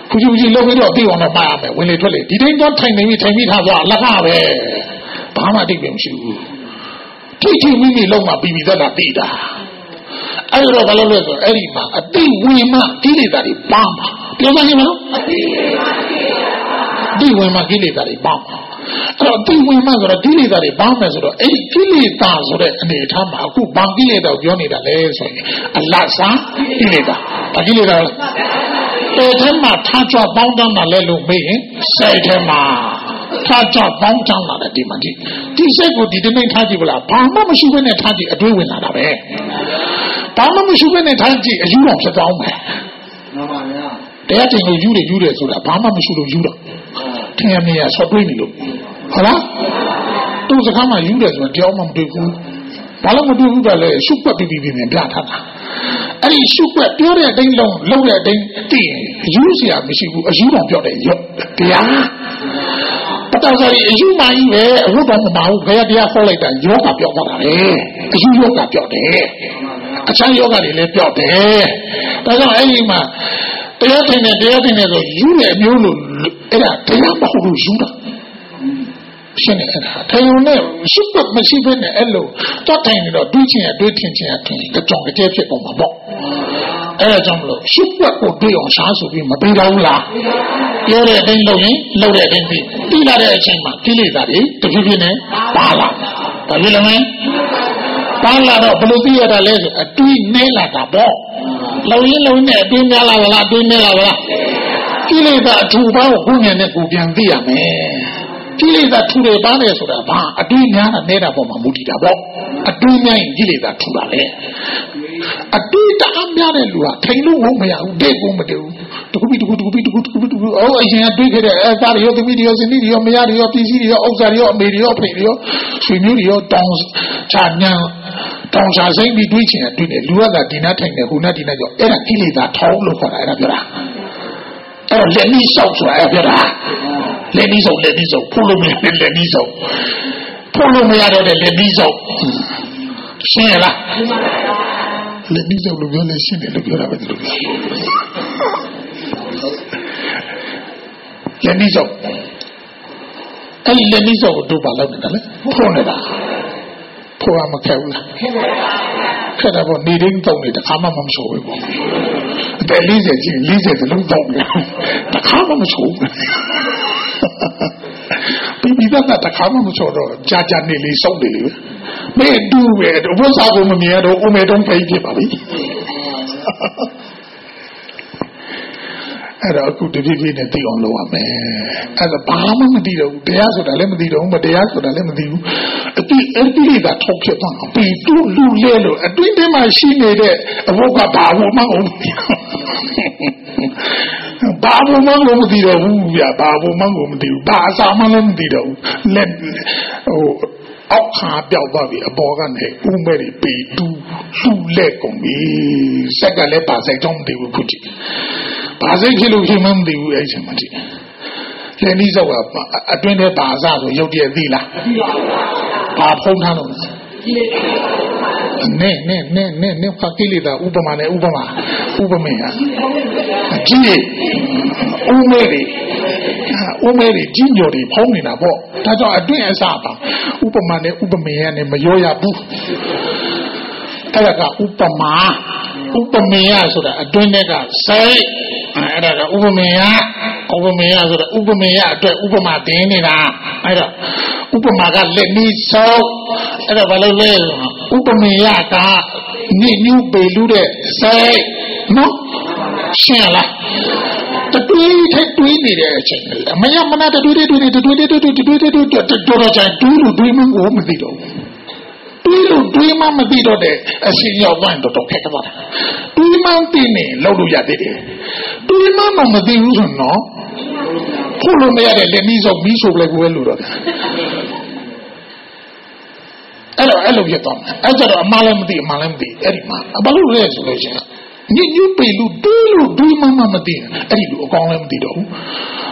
ဖူးဖူးကြီးလုံးပြီးတော့ပြီးအောင်တော့မှားရမယ်ဝင်လေထွက်လေဒီတိုင်းတော့ထိုင်နေပြီထိုင်ပြီးထားသွားလက်ခပဲဘာမှတိတ်ပဲမရှိဘူးထိထိမိမိလုံးမှာပြီးပြီးသက်တာတိတာအဲ့တော့ဘာလို့လဲဆိုအဲ့ဒီမှာအတိဝိမကိလေသာတွေပါမှာပြောမှန်းမလို့အတိဝိမကိလေသာတွေပါမှာအဲ့တော့အတိဝိမဆိုတော့ကိလေသာတွေပါမယ်ဆိုတော့အဲ့ဒီကိလေသာဆိုတဲ့အနေအထားမှာအခုဘာကိလေသာကိုပြောနေတာလဲဆိုရင်အလတ်စားကိလေသာဘာကိလေသာလဲအဲ့ဒီမှာထားကြပေါင်းတန်းတာလဲလို့မေးရင်စိတ်ထဲမှာထားကြပေါင်းတန်းလာတဲ့ဒီမှာဒီဒီစိတ်ကိုဒီတနေ့ထားကြည့်ဗလားဘာမှမရှိဘဲနဲ့ထားကြည့်အတွေးဝင်လာတာပဲဘာမှမရှိဘဲနဲ့ထားကြည့်အယူတော်ဖြစ်သွားမယ်မှန်ပါဗျာတရားတင်လို့ယူတယ်ယူတယ်ဆိုတာဘာမှမရှိလို့ယူတော့ထင်ရမြင်ရဆော့တွေးနေလို့ဟုတ်လားသူစကားမှယူတယ်ဆိုတာကြောက်မှမတွေ့ဘူးဘာလို့မတွေ့ဘူးကလဲရှုပ်ွက်ပြီးပြီးပြထားတာအဲ့ဒီရှုပ်ွက်ပြောတဲ့အတိုင်းလုံးလုံးတဲ့အတိုင်းသိရင်ယူစရာမရှိဘူးအယူတော်ပြောတယ်ရော့တရားပတ္တဇာရီအယူမှကြီးပဲအဟုတ်တော့မပါဘူးဘယ်ရတရားခေါ်လိုက်တာယောဂပြောသွားတာလေအယူယောဂပြောတယ်အခြားယောဂတွေလည်းပြောတယ်ဒါကြောင့်အဲ့ဒီမှာတရားထင်တယ်တရားထင်တယ်ဆိုယူတဲ့အမျိုးလို့အဲ့ဒါတရားမဟုတ်လို့ယူတာရှင်းနေအဲ့ဒါထိုင်ုံနဲ့ရှုပ်ပတ်မရှိဘဲနဲ့အဲ့လိုတော့တိုင်နေတော့တွေးချင်ရတွေးထင်ချင်ရထင်ကြကြောင်ကြဲဖြစ်ပုံမှာပေါ့အဲ့ဒါကြောင့်မလို့ရှုပ်ပတ်ကိုတွေးအောင်ရှားဆိုပြီးမပြီးတော့ဘူးလားပြောတဲ့အတိုင်းလုပ်ရင်လုပ်တဲ့အတိုင်းပြီးပြီးလာတဲ့အချိန်မှာကိလေသာတွေတဖြည်းဖြည်းနဲ့ပါလာဒါဖြစ်လည်းမပါလာတော့ဘယ်လိုသိရတာလဲဆိုအတွေးနဲလာတာပေါ့လုံရင်လုံနဲ့အတွေးနဲလာလားအတွေးနဲလာလားကိလေသာအထူပါကိုကိုယ်ဉာဏ်နဲ့ကိုပြန်သိရမယ်ကိလေသာထူတယ်ပါလေဆိုတာဘာအတွေးများတာနဲတာပေါ်မှာမူတည်တာပေါ့အတွေးများရင်ကိလေသာထူတာလေအတွေးတအားများတဲ့လူကထိုင်လို့ဝုန်းမရဘူးဒဲကိုမတည်ဘူးတခုပြီးတခုတခုပြီးတခုတခုပြီးတခုအော်အရင်ကတွေးခဲ့တဲ့အဲသားတွေရောသမီးတွေရောဇနီးတွေရောမယားတွေရောပြည်စည်းတွေရောဥစ္စာတွေရောအမေတွေရောဖေတွေရောဆွေမျိုးတွေရောတောင်းချညာတောင်းစားစိမ့်ပြီးတွေးချင်တယ်တွေးတယ်လူကသာဒီနာထိုင်တယ်ဟိုနာဒီနာကြောင့်အဲ့ဒါကိလေသာထောင်းလို့ခေါ်တာအဲ့ဒါပြောတာအဲ့တော့လက်နည်းလျှောက်ဆိုတာအဲ့ပြောတာလက်နည်းစုံလက်နည်းစုံဖုလို့မရတဲ့လက်နည်းစုံဖုလို့မရတဲ့လက်နည်းစုံရှင်းလားလက်နည်းစုံလို့ပြောလဲရှင်းတယ်လို့ပြောတာပဲလို့လက်နည်းစုံအဲ့ဒီလက်နည်းစုံကိုတို့ပါလောက်နေတာလေဖုနေတာဖုရမခဲဘူးလားခဲတာပေါ့နေတိုင်းတုံးနေတခါမှမမရှိဘူးပေါ့အသက်၄၀ကျင်း၄၀စလုံးတုံးနေတခါမှမရှိဘူးပြီးပြီးတော့တခါမှမချိုးတော့ကြာကြာနေလေစုံနေလေမဲတူပဲဘုရားကိုမမြင်တော့ဦးမဲတုံးဖိတ်ဖြစ်ပါပြီအဲ့တော့အခုတတိပိနဲ့သိအောင်လုပ်ရမယ်အဲ့ဒါဘာမှမသိတော့ဘူးတရားဆိုတာလည်းမသိတော့ဘူးမတရားဆိုတာလည်းမသိဘူးအတိအတိလေးကထောက်ဖြစ်သွားအောင်ပြီးတူလူလဲလို့အတွင်းထဲမှာရှိနေတဲ့အဘုတ်ကဘာလို့မဟုတ်ဘူးဘာလို့မလို့မသိတော့ဘူးဗျာဘာလို့မလို့မသိဘူးဘာအစာမှလည်းမသိတော့ဘူးလက်ဟိုအောက်ခါပြောက်သွားပြီအပေါ်ကနေဦးမဲတွေပေတူလူလက်ကုန်ပြီစက်ကလည်းပါစိတ်တော့မသိဘူးခုကြည့်ဘာစိတ်ဖြစ်လို့ဖြစ်မှမသိဘူးအဲ့ချိန်မှကြည့်လက်နည်းစောက်ကအတွင်းထဲပါအစဆိုရုပ်တရက်သိလားသိပါဘူးဘာဖုံးထားလို့နဲနဲနဲနဲနဲဖကိလေသာဥပမာနဲ့ဥပမာဥပမေဟာကြီးဥမဲတွေဥမဲတွေကြီးညိုတွေဖုံးနေတာပေါ့ဒါကြောင့်အတွင်းအစပါဥပမာနဲ့ဥပမေနဲ့မရောရဘူးအဲ့ဒါကဥပမာဥပမေယဆိုတာအတွင်းထဲကစိတ်အဲ့ဒါကဥပမေယဥပမေယဆိုတာဥပမေယအတွက်ဥပမာတင်နေတာအဲ့တော့ဥပမာကလက်နည်းစောအဲ့တော့ဘာလို့လဲဥပမေယကနိညူပေလူတဲ့စိတ်နော်ရှင်းလားတတွေးထက်တွေးနေတဲ့အချိန်မရမနာတတွေးတွေးတွေးတွေးတွေးတွေးတွေးတွေးတွေးတွေးတွေးတော့ကြတွေးလို့တွေးမှကိုမသိတော့တွေးလို့တွေးမှမသိတော့တဲ့အရှင်ရောက်သွားရင်တော့တော့ခက်သွားတယ်တွေးမှသိနေလောက်လို့ရသေးတယ်တွေးမှမသိဘူးဆိုတော့ဖို့လို့မရတဲ့လက်နည်းစုံမီးဆိုလိုက်ကိုပဲလို့တော့အဲ့တော့အဲ့လိုဖြစ်သွားမယ်အဲ့ကြတော့အမှားလည်းမသိအမှားလည်းမသိအဲ့ဒီမှာဘာလို့လဲဆိုလို့ရှိရင်ညညူပေလူတွေးလို့တွေးမှမသိအဲ့ဒီလိုအကောင်လည်းမသိတော့ဘူး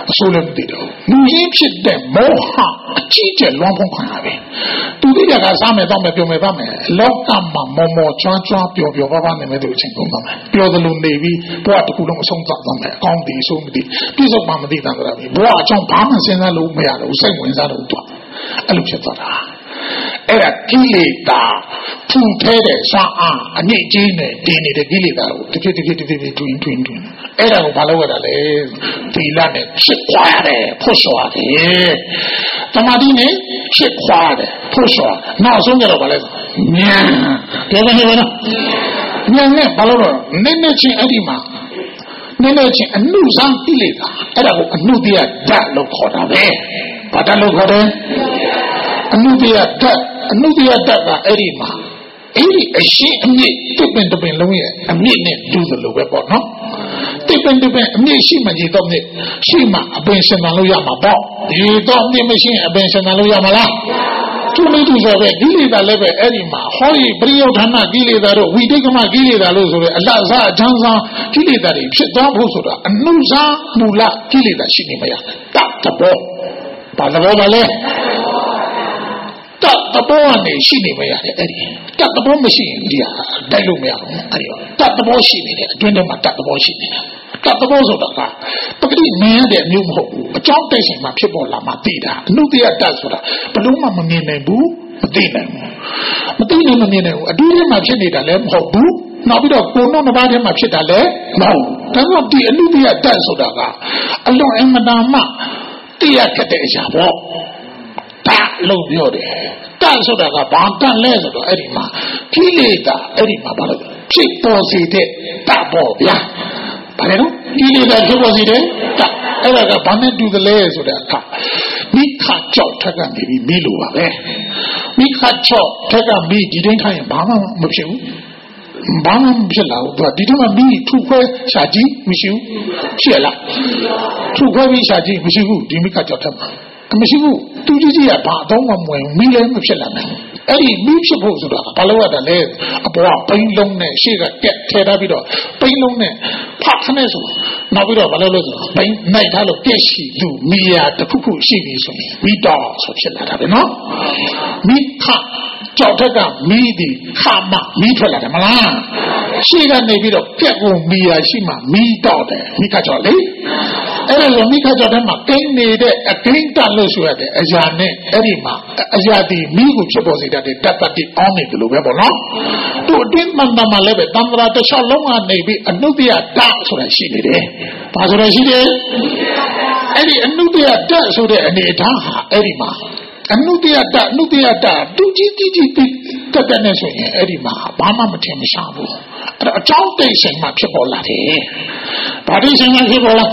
ဆိုလည်းမသိတော့လူရင်းဖြစ်တဲ့မောဟအကြီးကျယ်လွန်ဖုံးခံရပြီသူတိရကစားမယ်တော့မယ်ပြောမယ်ပါမယ်လောကမှာမောမောချွမ်းချွမ်းပျော်ပျော်ပါပါနေမယ်သူအချင်းကုန်ပါမယ်ပျော်တယ်လို့နေပြီးဘဝတစ်ခုလုံးအဆုံးသတ်သွားမယ်အကောင်းတည်ဆိုမသိပြည့်စုံမှမသိတာတော့ပြီဘဝအကြောင်းဘာမှစဉ်းစားလို့မရတော့စိတ်ဝင်စားလို့တော့အဲ့လိုဖြစ်သွားတာအဲ့ဒါကိလေသာထူထဲတဲ့စာအားအညစ်အကြေးနဲ့တင်းနေတဲ့ကိလေသာကိုတစ်ဖြည်းတစ်ဖြည်းတစ်ဖြည်းတွင်တွင်တွင်အဲ့ဒါကိုဘာလို့ရတာလဲသီလနဲ့ဖြစ်ခွာရတယ်ဖို့လျှော်ရတယ်တမာတိနဲ့ဖြစ်ခွာရတယ်ဖို့လျှော်ရတယ်နောက်ဆုံးကြတော့ဘာလဲဉာဏ်ပြောမနေဘူးနော်ဉာဏ်နဲ့ဘာလို့တော့နည်းနည်းချင်းအဲ့ဒီမှာနည်းနည်းချင်းအနုစမ်းကိလေသာအဲ့ဒါကိုအနုတ္တိယဓာတ်လို့ခေါ်တာပဲဘာဓာတ်လို့ခေါ်တယ်အနုတ္တိယဓာတ်အနုတ္တိယဓာတ်ကအဲ့ဒီမှာအဲ့ဒီအရှိအမြင့်တပင်တပင်လုံးရဲ့အမြင့်နဲ့တူသလိုပဲပေါ့နော်တပင်တပင်အမြင့်ရှိမှရေတော့မြင့်ရှိမှအပင်ရှင်သန်လို့ရမှာပေါ့ရေတော့မြင့်မရှိရင်အပင်ရှင်သန်လို့ရမှာလားသူလေးသူဆိုပဲကိလေသာလည်းပဲအဲ့ဒီမှာဟောဒီပရိယုဌာဏကိလေသာတို့ဝိတိကမကိလေသာလို့ဆိုရဲအလတ်စားအချမ်းစားကိလေသာတွေဖြစ်သွားဖို့ဆိုတာအနုစားမူလကိလေသာရှိနေမရတတ်တဘောဘာသဘောပါလဲတတ်တဘောကနေရှိနေမရတယ်အဲ့ဒီတတ်တဘောမရှိရင်ဒီဟာတိုက်လို့မရဘူးအဲ့ဒီတတ်တဘောရှိနေတယ်အတွင်းထဲမှာတတ်တဘောရှိနေတယ်တတ်တဘောဆိုတာကပဂတိမင်းရတဲ့မျိုးမဟုတ်ဘူးအကြောင်းတိုက်ဆိုင်မှာဖြစ်ပေါ်လာမှသိတာအနုတ္တိယတတ်ဆိုတာဘယ်လို့မှမမြင်နိုင်ဘူးမသိနိုင်ဘူးမသိနိုင်မမြင်နိုင်ဘူးအတူထဲမှာဖြစ်နေတာလည်းမဟုတ်ဘူးနောက်ပြီးတော့ကိုယ်တော့တစ်ပါးထဲမှာဖြစ်တာလည်းမဟုတ်ဘူးဒါကြောင့်ဒီအနုတ္တိယတတ်ဆိုတာကအလွန်အင်မတန်မှတရားခက်တဲ့အရာပေါ့တတ်လို့ပြောတယ်တတ်ဆိုတာကဘာတတ်လဲဆိုတော့အဲ့ဒီမှာကိလေသာအဲ့ဒီမှာဘာလို့ဖြစ်ပေါ်စေတဲ့တတ်ပေါ့ဗျာဘာလဲနော်ကိလေသာဖြစ်ပေါ်စေတဲ့တတ်အဲ့ဒါကဘာနဲ့တူတယ်လဲဆိုတဲ့အခါမိခကြောက်ထက်ကနေပြီးမိလို့ပါပဲမိခကြောက်ထက်ကမိဒီတိုင်းခိုင်းရင်ဘာမှမဖြစ်ဘူးဘာမှမဖြစ်လာဘူးသူကဒီတော့မိထုခွဲရှာကြည့်မရှိဘူးဖြစ်လားထုခွဲပြီးရှာကြည့်မရှိဘူးဒီမိခကြောက်ထက်မှာမရှိဘူးသူကြီးကြီးကဘာတော့မှမဝင်မိလည်းမဖြစ်လာနိုင်အဲ့ဒီမိဖြစ်ဖို့ဆိုတာဘာလို့ရတာလဲအပေါ်ကပိန်းလုံးနဲ့ရှေ့ကကက်ထဲထားပြီးတော့ပိန်းလုံးနဲ့ဖတ်ခနဲ့ဆိုနောက်ပြီးတော့ဘာလို့လဲဆိုပိန်းနိုင်ထားလို့ပြက်ရှိသူမိယာတစ်ခုခုရှိပြီဆိုရင်မိတော့ဆိုဖြစ်လာတာပဲနော်မိခကြောက်တဲ့ကမိဒီခမမိထွက်လာတယ်မလားရှေ့ကနေပြီးတော့ကက်ကိုမိယာရှိမှမိတော့တယ်မိခကြောက်လေအဲ့ဒါဆိုမိခကြောက်တဲ့မှာကိန်းနေတဲ့အကိန်းတလို့ဆိုရတဲ့အရာနဲ့အဲ့ဒီမှာအရာဒီမိကိုဖြစ်ပေါ်စေတတ်တဲ့တတ်တတ်အောင်းနေတယ်လို့ပဲပေါ့နော်သူအတင်းမှန်မှန်လည်းပဲတံ္ဍရာတစ်လျှောက်လုံးကနေပြီးအနုတ္တိယတဆိုတာရှိနေတယ်ဘာဆိုရရှိတယ်အဲ့ဒီအနုတ္တိယတဆိုတဲ့အနေအထားဟာအဲ့ဒီမှာအနုတ္တိယတအနုတ္တိယတတူကြီးကြီးကြီးတက်တက်နေဆိုရင်အဲ့ဒီမှာဘာမှမထင်မရှားဘူးအဲ့တော့အကြောင်းတိတ်ဆိုင်မှဖြစ်ပေါ်လာတယ်ဘာတိတ်ဆိုင်မှဖြစ်ပေါ်လာ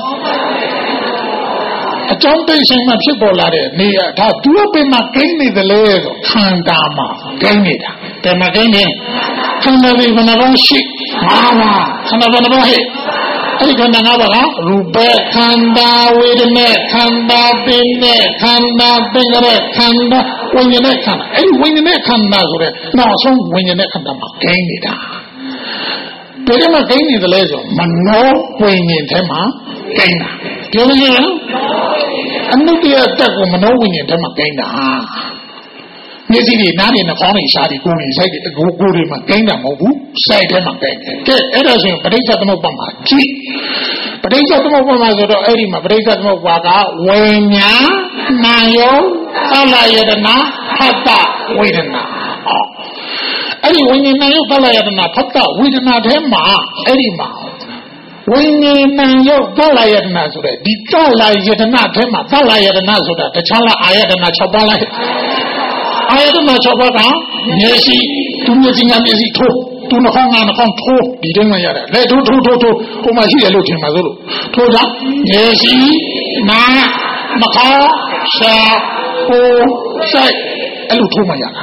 အကြောင်းတိတ်ဆိုင်မှဖြစ်ပေါ်လာတဲ့နေရာဒါသူ့ဘယ်မှာကိန်းနေတယ်လဲဆိုခန္ဓာမှာကိန်းနေတာဘယ်မှာကိန်းနေခန္ဓာလေးဘယ်နှပါးရှိဟာလားခန္ဓာဘယ်နှပါးဟဲ့အဲ့ဒီခန္ဓာငါးပါးကရူပခန္ဓာဝေဒနာခန္ဓာပင်နဲ့ခန္ဓာသင်္ခါရခန္ဓာဝိညာဉ်နဲ့ခန္ဓာအဲ့ဒီဝိညာဉ်နဲ့ခန္ဓာဆိုတဲ့နောက်ဆုံးဝိညာဉ်နဲ့ခန္ဓာမှာကိန်းနေတာဘယ်မှာကိန်းနေတယ်လဲဆိုမနောဝိညာဉ်ထဲမှာကိန်းတာပြောလို့ရလားအနုတ္တိယတက်ကိုမနောဝိညာဉ်ထဲမှာကိန်းတာမျက်စိတွေနားတွေနှာခေါင်းတွေရှားတွေကိုယ်တွေစိုက်တွေကိုကိုယ်တွေမှာကိန်းတာမဟုတ်ဘူးစိုက်ထဲမှာကိန်းတယ်ကဲအဲ့ဒါဆိုရင်ပဋိစ္စသမုပ္ပါမှာကြည့်ပဋိစ္စသမုပ္ပါမှာဆိုတော့အဲ့ဒီမှာပဋိစ္စသမုပ္ပါကဝိညာဏနာယောသလယတနာဖတ်တဝေဒနာအဲ့ဒီဝိညာဏယောသလယတနာဖတ်တဝေဒနာထဲမှာအဲ့ဒီမှာဝိညာဏယောသလယတနာဆိုတဲ့ဒီသလယတနာထဲမှာသလယတနာဆိုတာတခြားလားအာယတနာ၆ပါးလားအာယတနာ၆ပါးကမျက်စိသူမျက်စိငါမျက်စိထိုးသူနှာခေါင်းငါနှာခေါင်းထိုးဒီတိုင်းမှရတယ်လက်ထိုးထိုးထိုးထိုးဟိုမှာရှိတယ်လို့ထင်ပါစို့လို့ထိုးကြမျက်စိနားနှာခေါင်းရှာကိုယ်စိတ်အဲ့လိုထိုးမှရတာ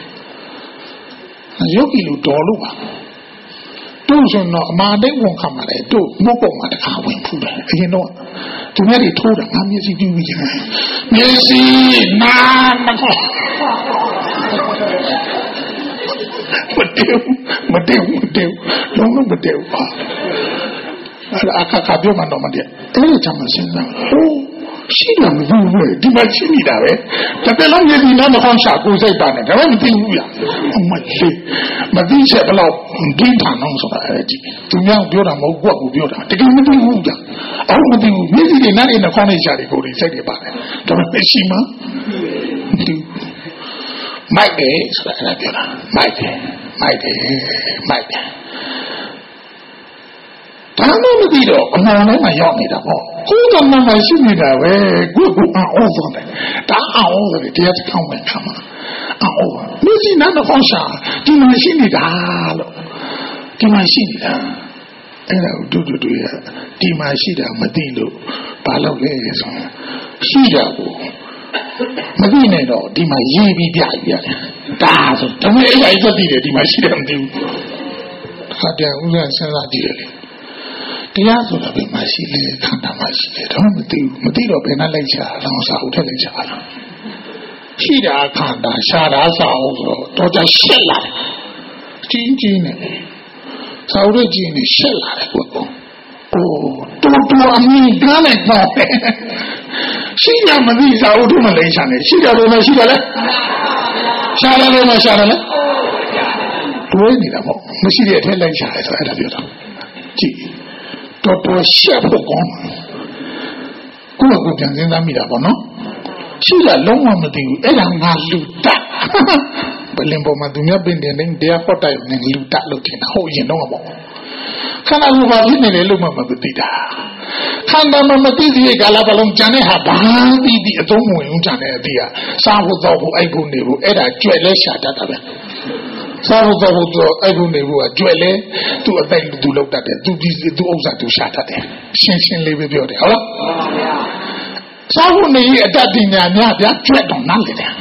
ယောဂီလူတော်လို့ပါတို့ဆိုတော့အမာတိတ်ဝန်ခံပါလေတို့မုတ်ပုံမှာတခါဝင်ဖူးတယ်အရင်တော့ဒီနေ့တွေထိုးတာငါမျက်စိပြူးပြီးကြတယ်မျက်စိနားနှာခေါင်းမတေးမတေးမတေးလုံးလုံးမတေးပါအဲ့ဒါအခါခါပြောမှတော့မတည့်အဲ့ဒါကြောင့်မစင်စားဟိုးရှိတယ်မသိဘူးဒီမှာရှိနေတာပဲတစ်သက်လုံးရည်နာမခေါင်းရှာကိုစိတ်ပါနဲ့ဒါမှမသိဘူးရအမလေးမသိချက်ဘလောက်ဒင်းထန်အောင်ဆိုတာအဲ့ဒီသူများပြောတာမဟုတ်ကွက်ကိုပြောတာတကယ်မသိဘူးကြာအော်မသိဘူးမျက်စိတွေနားတွေနဲ့ခေါင်းနဲ့ရှာတွေကိုစိတ်တွေပါတယ်ဒါပေမဲ့ရှိမှမသိဘူးမိုက်တယ်ဆိုတာအဲ့ဒါပြောတာမိုက်တယ်မိုက်တယ်မိုက်တယ်ဒါမှမသိတော့အမှန်တည်းမှရောက်နေတာပေါ့ကိုယ်ကမှမှရှိနေတာပဲကိုယ်ကအော်ဆုံးတယ်ဒါအော်တယ်တရားတစ်ခေါက်မှခံမှာအော်လူကြီးနားတော့ခေါရှာဒီမှာရှိနေတာလို့ဒီမှာရှိနေတာအဲ့ဒါဒုဒုဒုရဒီမှာရှိတာမသိလို့ဘာလို့လဲဆိုရှိတာကိုမသိနဲ့တော့ဒီမှာရေးပြီးပြပြရတယ်ဒါဆိုတမန်အဲ့ဒါသိတယ်ဒီမှာရှိတယ်မသိဘူးခါတဲ့ဥစ္စာစဉ်းစားကြည့်တယ်တရားဆိုတာဘယ်မှာရှိလဲခန္ဓာမှာရှိတယ်တော့မသိဘူးမသိတော့ဘယ်နဲ့လိုက်ချာလောင်စာဟုတ်တယ်လိုက်ချာလားရှိတာခန္ဓာရှာတာစာဟုတ်ဆိုတော့တော့ရှက်လာတယ်ကြီးကြီးနဲ့စာဟုတ်ကြီးနဲ့ရှက်လာတယ်ကိုကိုအိုးတော်တော်အမြင်ကားလိုက်တော့ရှိရမသိစာဟုတ်တယ်မလိုက်ချာနဲ့ရှိတယ်ဘယ်မှာရှိတယ်လဲရှာတယ်ဘယ်မှာရှာတယ်လဲတွေးနေတာပေါ့မရှိတဲ့အထက်လိုက်ချာတယ်ဆိုအဲ့ဒါပြောတာကြည့်တော်တော်ရှက်ဖို့ကောင်းကိုယ့်ကိုပြန်စဉ်းစားမိတာပေါ့နော်ရှိတာလုံးဝမသိဘူးအဲ့ဒါငါလူတက်ဘယ်လင်ပေါ်မှာသူများပင်တင်နေတရားဟောတိုက်နေလူတက်လို့ထင်တာဟုတ်ရင်တော့ပေါ့ခန္ဓာကိုယ်ပါဖြစ်နေတယ်လို့မှမသိတာခန္ဓာမမသိသေးတဲ့ကာလပတ်လုံးကြံတဲ့ဟာဘာသိသိအသုံးဝင်ကြံတဲ့အတိကစားဖို့တော့ဖို့အိုက်ဖို့နေဖို့အဲ့ဒါကြွယ်လဲရှာတတ်တာပဲစားဖို့တော့ဖို့အဲ့လိုနေဖို့ကကြွယ်လဲသူ့အသက်သူလောက်တတ်တယ်သူဒီသူဥစ္စာသူရှာတတ်တယ်ရှင်းရှင်းလေးပဲပြောတယ်ဟုတ်လားစားဖို့နေအတတ်ပညာများဗျာကြွက်တော့နားလေတယ်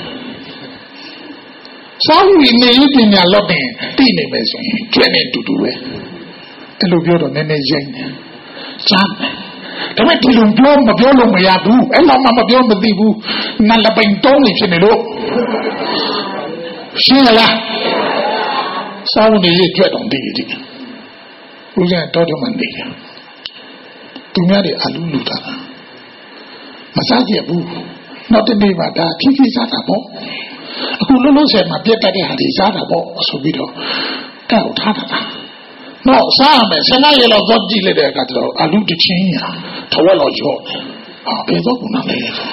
စားဖို့နေပညာလောက်တယ်သိနေမယ်ဆိုရင်ကြွက်နေတူတူပဲအဲ့လိုပြောတော့နည်းနည်းရိုင်းတယ်စားတယ်ဒါပေမဲ့ဒီလိုပြောမပြောလို့မရဘူးအဲ့လောက်မှမပြောမသိဘူးနတ်လပိန်တုံးနေဖြစ်နေလို့ရှင်းလားစာဝန်တွေကြွက်တော့တည်တည်ဦးဇင်းတော်တော်မှနေတယ်သူများတွေအလူလူတာမစားကြဘူးနောက်တနေ့မှဒါဖြည်းဖြည်းစားတာပေါ့အခုလုံးလုံးဆယ်မှာပြတ်တတ်တဲ့ဟာတွေစားတာပေါ့ဆိုပြီးတော့တောက်ထားတာတော့စားမယ်ဆယ်နာရီလောက်သွားကြည့်လိုက်တဲ့အခါကျတော့အလူတစ်ချင်းညာထဝက်လောက်ရော့ဟာဘယ်တော့ကနားလဲ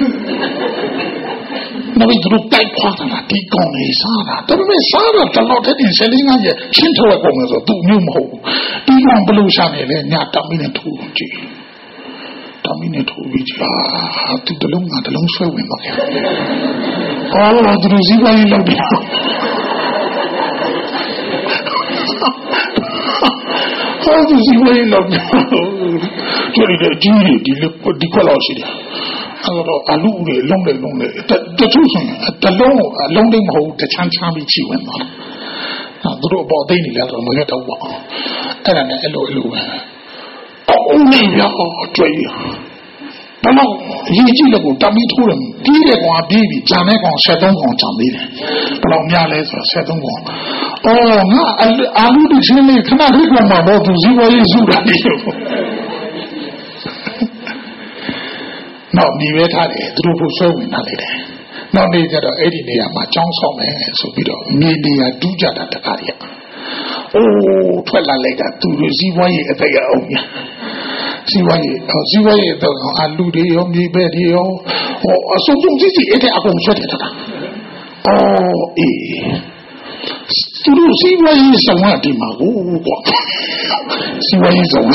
နောက်ပြီးသူတို့တိုက်ခွာတာဒီကောင်လေးစားတာဒါပေမဲ့စားတော့တလောက်တဲ့ဆယ်လေးငါးရက်ချင်းထောက်ကောင်ဆိုသူ့မျိုးမဟုတ်ဘူးဒီကောင်ဘလို့စားနေလဲညတောင်းမင်းနဲ့ထိုးကြည့်တောင်းမင်းနဲ့ထိုးပြီးဟာသူတလုံးငါတလုံးဆွဲဝင်တော့အော်သူတို့စီးပွားရေးလုပ်တယ်ဟောသူစီးပွားရေးလုပ်တယ်ကျိုးတယ်ဒီဒီဒီခွက်လောက်ရှိတယ်အဲ့တော့အလူတွေလုံးတယ်လုံးတယ်တချို့ဆိုရင်တလုံးအလုံးတိတ်မဟုတ်တချမ်းချမ်းပြီးချီဝင်သွားတာသူတို့ပေါ်သိနေလဲတော့မရတော့ဘူးအဲ့ဒါနဲ့အဲ့လိုအဲ့လိုပဲအုံးနေရောကြွေးဘယ်တော့ရေးကြည့်လို့တမီထိုးတယ်ပြီးတဲ့ကောင်ကပြီးပြီဂျာနဲ့ကောင်ဆယ်သုံးကောင်ဂျာပြီးတယ်ဘယ်တော့များလဲဆိုတော့ဆယ်သုံးကောင်အော်ငါအလူတွေချင်းလေးခဏလေးကောင်မှာတော့သူဇီဝရေးစုတာလေနောက်ဒီပဲထားတယ်သူတို့ဖို့ဆွဲဝင်လာလိုက်တယ်နောက်နေ့ကျတော့အဲ့ဒီနေရာမှာចောင်းဆောင်မယ်ဆိုပြီးတော့မြေနေရာတူးကြတာတခါတည်းအိုးထွက်လာလိုက်တာသူတို့ဇီဝရေးအသက်ရအောင်ညာဇီဝရေးဇီဝရေးတော့အလူတွေရောမြေပဲတွေရောဟောအစုံစုံစီစီအဲ့ဒါအကုန်ဆွဲတယ်တာအော်အေးသူတို့ဇီဝရေးဆောင်ရဒီမှာကိုကွာဇီဝရေးဆောင်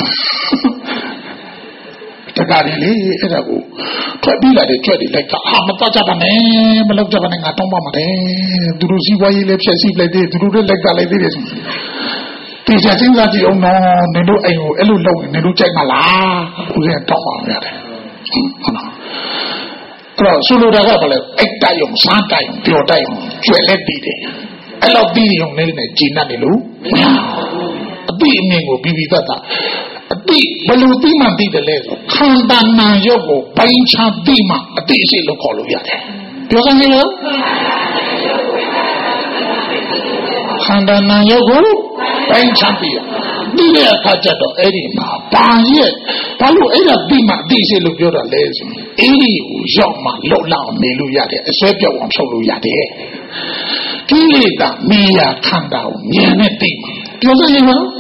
တကားလေအဲ့ဒါကိုထွက်ပြီးလာတဲ့ကြွက်တွေလိုက်တာအာမတော့ကြပါနဲ့မလောက်ကြပါနဲ့ငါတောင်းပါမှာတယ်သူတို့စီးပွားရေးလည်းဖြည့်ဆည်းလိုက်သေးသူတို့လည်းလိုက်ကလိုက်သေးတယ်ဆိုတေချာစဉ်းစားကြည့်အောင်နော်နင်တို့အိမ်ကိုအဲ့လိုလုပ်ရင်နင်တို့ကြိုက်မလားဦးဇင်းတောင်းပါရတယ်ဟုတ်လားအဲ့တော့ဆိုလိုတာကဘာလဲအိတ်တိုက်အောင်စားတိုက်အောင်ပျော်တိုက်အောင်ကြွက်လက်ပြီးတယ်အဲ့လောက်ပြီးရုံနဲ့နဲ့ဂျင်းတ်နေလို့အတိအမြင်ကိုပြီးပြီးသက်သာအတိဘယ်လိုသိမှသိတယ်လဲဆိုခန္ဓာနာရုပ်ကိုပိုင်းခြားသိမှအတိအရှိလို့ခေါ်လို့ရတယ်ပြောစမ်းနေလို့ခန္ဓာနာရုပ်ကိုပိုင်းခြားသိရသိတဲ့အခါကျတော့အဲ့ဒီမှာဘာရဲ့ဘာလို့အဲ့ဒါသိမှသိစေလို့ပြောတာလဲဆိုအဲ့ဒီကိုရောက်မှလှုပ်လောက်နေလို့ရတယ်အစွဲပြောက်အောင်ဖြုတ်လို့ရတယ်ကိလေသာမိယာခန္ဓာကိုဉာဏ်နဲ့သိမှာပြောစရင်နော်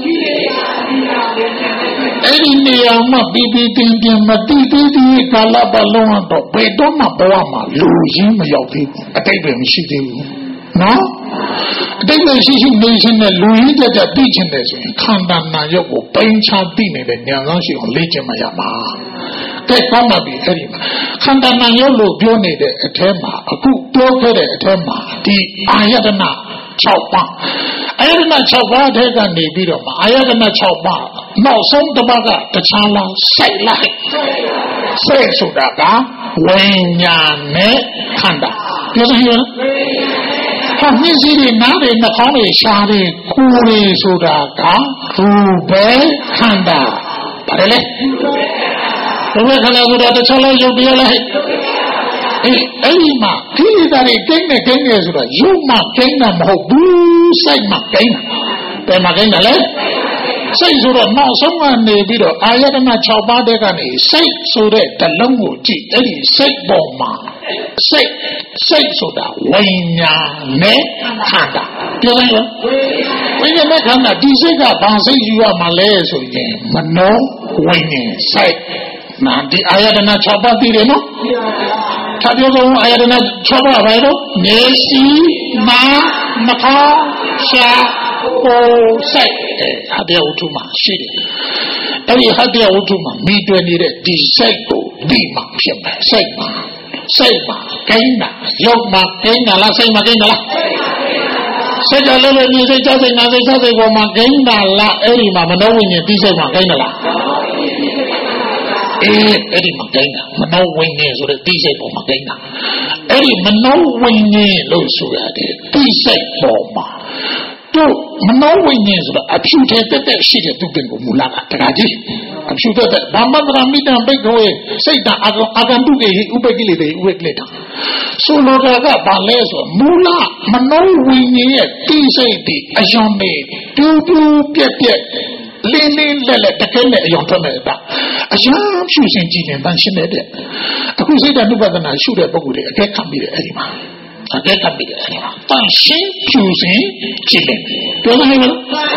အဲ့ဒီနေရာမှာပြီးပြီးတင်းတင်းမတိတိတိကာလပတ်လုံးတော့ဘယ်တော့မှဘဝမှာလူရင်းမရောက်သေးဘူးအတိတ်ပဲမရှိသေးဘူးနော်အတိတ်ပဲရှိရှိနေခြင်းနဲ့လူရင်းတက်တက်သိခြင်းနဲ့ဆိုရင်ခန္ဓာနာရုပ်ကိုပိန်ချသိနေတဲ့ဉာဏ်ကောင်းရှိအောင်လေ့ကျင့်မှရမှာတဲ့ကောင်းပါပြီအဲ့ဒီမှာခန္ဓာနာရုပ်လို့ပြောနေတဲ့အထဲမှာအခုပြောခဲ့တဲ့အထဲမှာဒီအာယတနာ၆ပါးအာယတနာ၆ပါးထဲကနေပြီးတော့အာယတနာ၆ပါးနောက်ဆုံးတစ်ပါးကတခြားလားစိတ်လိုက်စိတ်ဆိုတာကဝိညာဉ်နဲ့ခန္ဓာပြောစမ်းဟာမျက်စိတွေနားတွေနှာခေါင်းတွေရှားတွေကိုယ်တွေဆိုတာကရူပခန္ဓာပါတယ်လေရူပခန္ဓာဆိုတာတခြားလားရုပ်တရားလားအေးအဲ့ဒီမှာကိလေသာတွေကိန်းနေကိန်းနေဆိုတော့ရုပ်မှကိန်းတာမဟုတ်ဘူးစိတ်မှကိန်းတာဘယ်မှာကိန်းတာလဲစိတ်ဆိုတော့နောက်ဆုံးကနေပြီးတော့အာယတနာ၆ပါးတဲ့ကနေစိတ်ဆိုတဲ့တလုံးကိုကြည့်အဲ့ဒီစိတ်ပေါ်မှာစိတ်စိတ်ဆိုတာဝိညာဉ်နဲ့ခန္ဓာပြောရရင်ဝိညာဉ်နဲ့ခန္ဓာဒီစိတ်ကဘာစိတ်ယူရမှာလဲဆိုရင်မနောဝိညာဉ်စိတ်နာဒီအာယတနာ၆ပါးသိတယ်နော်သာပြောကောအာယတနာ၆ပါးပဲတော့မျက်စိနားနှာခေါင်းရှားကိုယ်စိတ်ဟာတဲ့ဝတ္ထုမှာရှိတယ်အဲ့ဒီဟာတဲ့ဝတ္ထုမှာမိတွေ့နေတဲ့ဒီစိတ်ကိုဒီမှာဖြစ်မယ်စိတ်မှာစိတ်မှာကိန်းတာရုပ်မှာကိန်းတာလားစိတ်မှာကိန်းတာလားစိတ်ကလည်းလည်းဒီစိတ်စိတ်နာစိတ်စိတ်ပေါ်မှာကိန်းတာလားအဲ့ဒီမှာမနောဝိညာဉ်ဒီစိတ်မှာကိန်းတာလားအေးအဲ့ဒီမှာကိန်းတာမနောဝိညာဉ်ဆိုတဲ့ဒီစိတ်ပေါ်မှာကိန်းတာအဲ့ဒီမနောဝိညာဉ်လို့ဆိုရတယ်ဒီစိတ်ပေါ်မှာတို့မနောဝိညာဉ်ဆိုတာအဖြူတဲ့တက်တက်ရှိတဲ့သူပင်ကိုမူလာတာတခါကြီးအဖြူတက်တက်ဘာမန္တရာမိတံဘိက္ခဝေစိတ်တအာအာကံတုကေဥပကိလေတေဥပကိလေတာဆိုလိုတာကဘာလဲဆိုမူလမနောဝိညာဉ်ရဲ့တိစိတ်ဒီအယုံနေတူတူပြက်ပြက်လင်းလင်းလက်လက်တကယ်နဲ့အယုံထွက်နေတဲ့အယုံဖြူစင်ကြည်လင်တန်ရှင်းတဲ့အခုစိတ်တနုပဒနာရှုတဲ့ပုဂ္ဂိုလ်တွေအကဲခံပြီးတယ်အဲ့ဒီမှာအကဲကပ်ပြီးတယ်အဲ့ဒါတန်ရှင်းဖြူစင်ကြည့်တယ်ပြောနိုင်မလား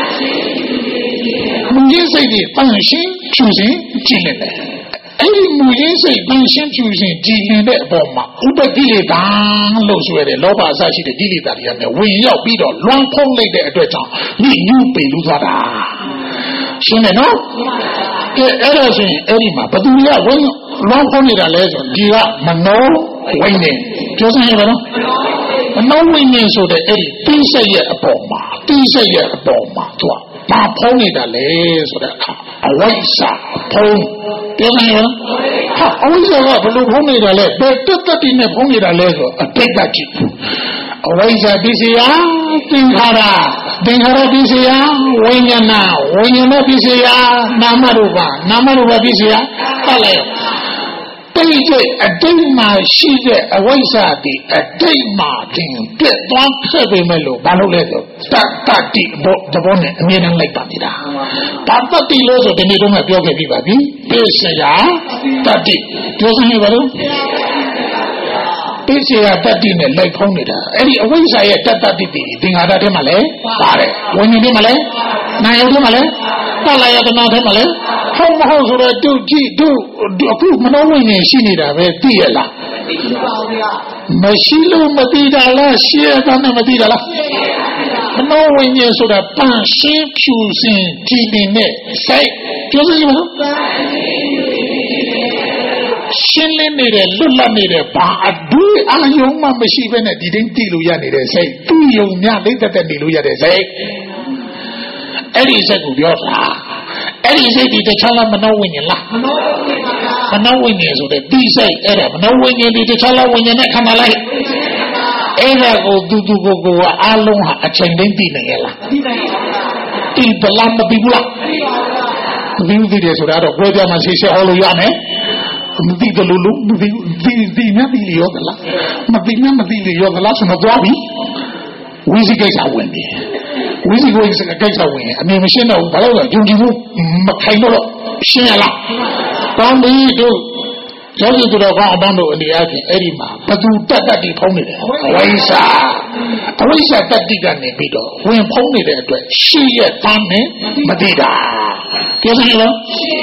မူရင်းစိတ်တွေတန်ရှင်းဖြူစင်ကြည့်တယ်အဲ့ဒီမူရင်းစိတ်တန်ရှင်းဖြူစင်ကြည့်တဲ့အပေါ်မှာဥပကိလေသာလို့ဆိုရတဲ့လောဘအစရှိတဲ့ကိလေသာတွေကလည်းဝင်ရောက်ပြီးတော့လွန်ဖုံးလိုက်တဲ့အတွက်ကြောင့်ညှိညူးပေလူသွားတာရှင်းတယ်နော်ကဲအဲ့ဒါဆိုရင်အဲ့ဒီမှာဘသူကဝင်လွန်ဖုံးနေတာလဲဆိုဒီကမနောဝိညာဉ်ပြောစမ်းရပါတော့မနောဝိညာဉ်ဆိုတဲ့အဲ့ဒီတိစိတ်ရဲ့အပေါ်မှာတိစိတ်ရဲ့အပေါ်မှာသူကဘာဖုံးနေတာလဲဆိုတဲ့အခါအဝိဇ္ဇာဖုံးပြောစမ်းရဟာအဝိဇ္ဇာကဘယ်လိုဖုံးနေတာလဲဘယ်တက်တက်တိနဲ့ဖုံးနေတာလဲဆိုအတိတ်ကကြည့်အဝိဇ္ဇာပစ္စယသင်္ခါရသင်္ခါရပစ္စယဝိညာဏဝိညာဏပစ္စယနာမရူပနာမရူပပစ္စယသတ်လိုက်တိတ်တဲ့အတိတ်မှာရှိတဲ့အဝိဇ္ဇာတိအတိတ်မှာတင်ပြတ်သွားခဲ့ပေမဲ့လို့ဘာလို့လဲဆိုတတ္တိဘောတဘောနဲ့အမြဲတမ်းလိုက်ပါနေတာဘာတတ္တိလို့ဆိုဒီနေ့တော့မှပြောခဲ့ပြီးပါပြီပစ္စယတတ္တိပြောစမ်းရပါလို့ပစ္စယတတ္တိနဲ့လိုက်ဖုံးနေတာအဲ့ဒီအဝိဇ္ဇာရဲ့တတ္တတိတိသင်္ခါရထဲမှာလဲပါတယ်ဝိညာဉ်ထဲမှာလဲနာယုတ်ထဲမှာလဲတလယတနာထဲမှာလဲဟုတ်မဟုတ်ဆိုတော့တုကြည့်တုအခုမနောဝိညာဉ်ရှိနေတာပဲသိရလားမရှိလို့မသိတာလားရှိရတာနဲ့မသိတာလားမနောဝိညာဉ်ဆိုတာပန့်ရှင်းဖြူစင်ကြည်လင်တဲ့စိတ်ပြောစမ်းပါဦးရှင်းလင်းနေတဲ့လွတ်လပ်နေတဲ့ဘာအဒွေအာယုံမှမရှိဘဲနဲ့ဒီတိုင်းတည်လို့ရနေတဲ့စိတ်သူ့ယုံများလိမ့်သက်သက်နေလို့ရတဲ့စိတ်အဲ့ဒီစိတ်ကိုပြောတာအဲ့ဒီစိတ်ဒီတခြားလားမနောဝိညာဉ်လားမနောဝိညာဉ်ဆိုတဲ့ဒီစိတ်အဲ့ဒါမနောဝိညာဉ်ဒီတခြားလားဝိညာဉ်နဲ့ခန္ဓာလိုက်အဲ့ဒါကိုသူသူကိုကိုကအလုံးဟာအချိန်တိုင်းတည်နေရလားတည်ပလားမတည်ဘူးလားမတည်ဘူးတည်တယ်ဆိုတာတော့ကိုယ်ကြမှာရှေ့ရှေ့ဟောလို့ရမယ်မသိတယ်လို့လို့မသိသိသိနေပြီရောသလားမသိနေမသိလေရောသလားဆိုတော့သွားပြီဝိသိကိစ္စဝင်ပြီဝိဇ္ဇကိုစကိစ္စဝင်အမြင်မရှင်းတော့ဘာလို့လဲယုံကြည်မှုမခိုင်တော့ရှင်းရလားကောင်းပြီတို့ယောဂီတို့တော့ကောင်းအောင်တို့အနေအချင်းအဲ့ဒီမှာဘသူတက်တက်တိဖုံးနေတယ်အဝိဇ္ဇာအဝိဇ္ဇာတက်တိကနေပြီးတော့ဝင်ဖုံးနေတဲ့အတွက်ရှေ့ရဲ့တန်းနဲ့မသိတာပြောစမ်းလို့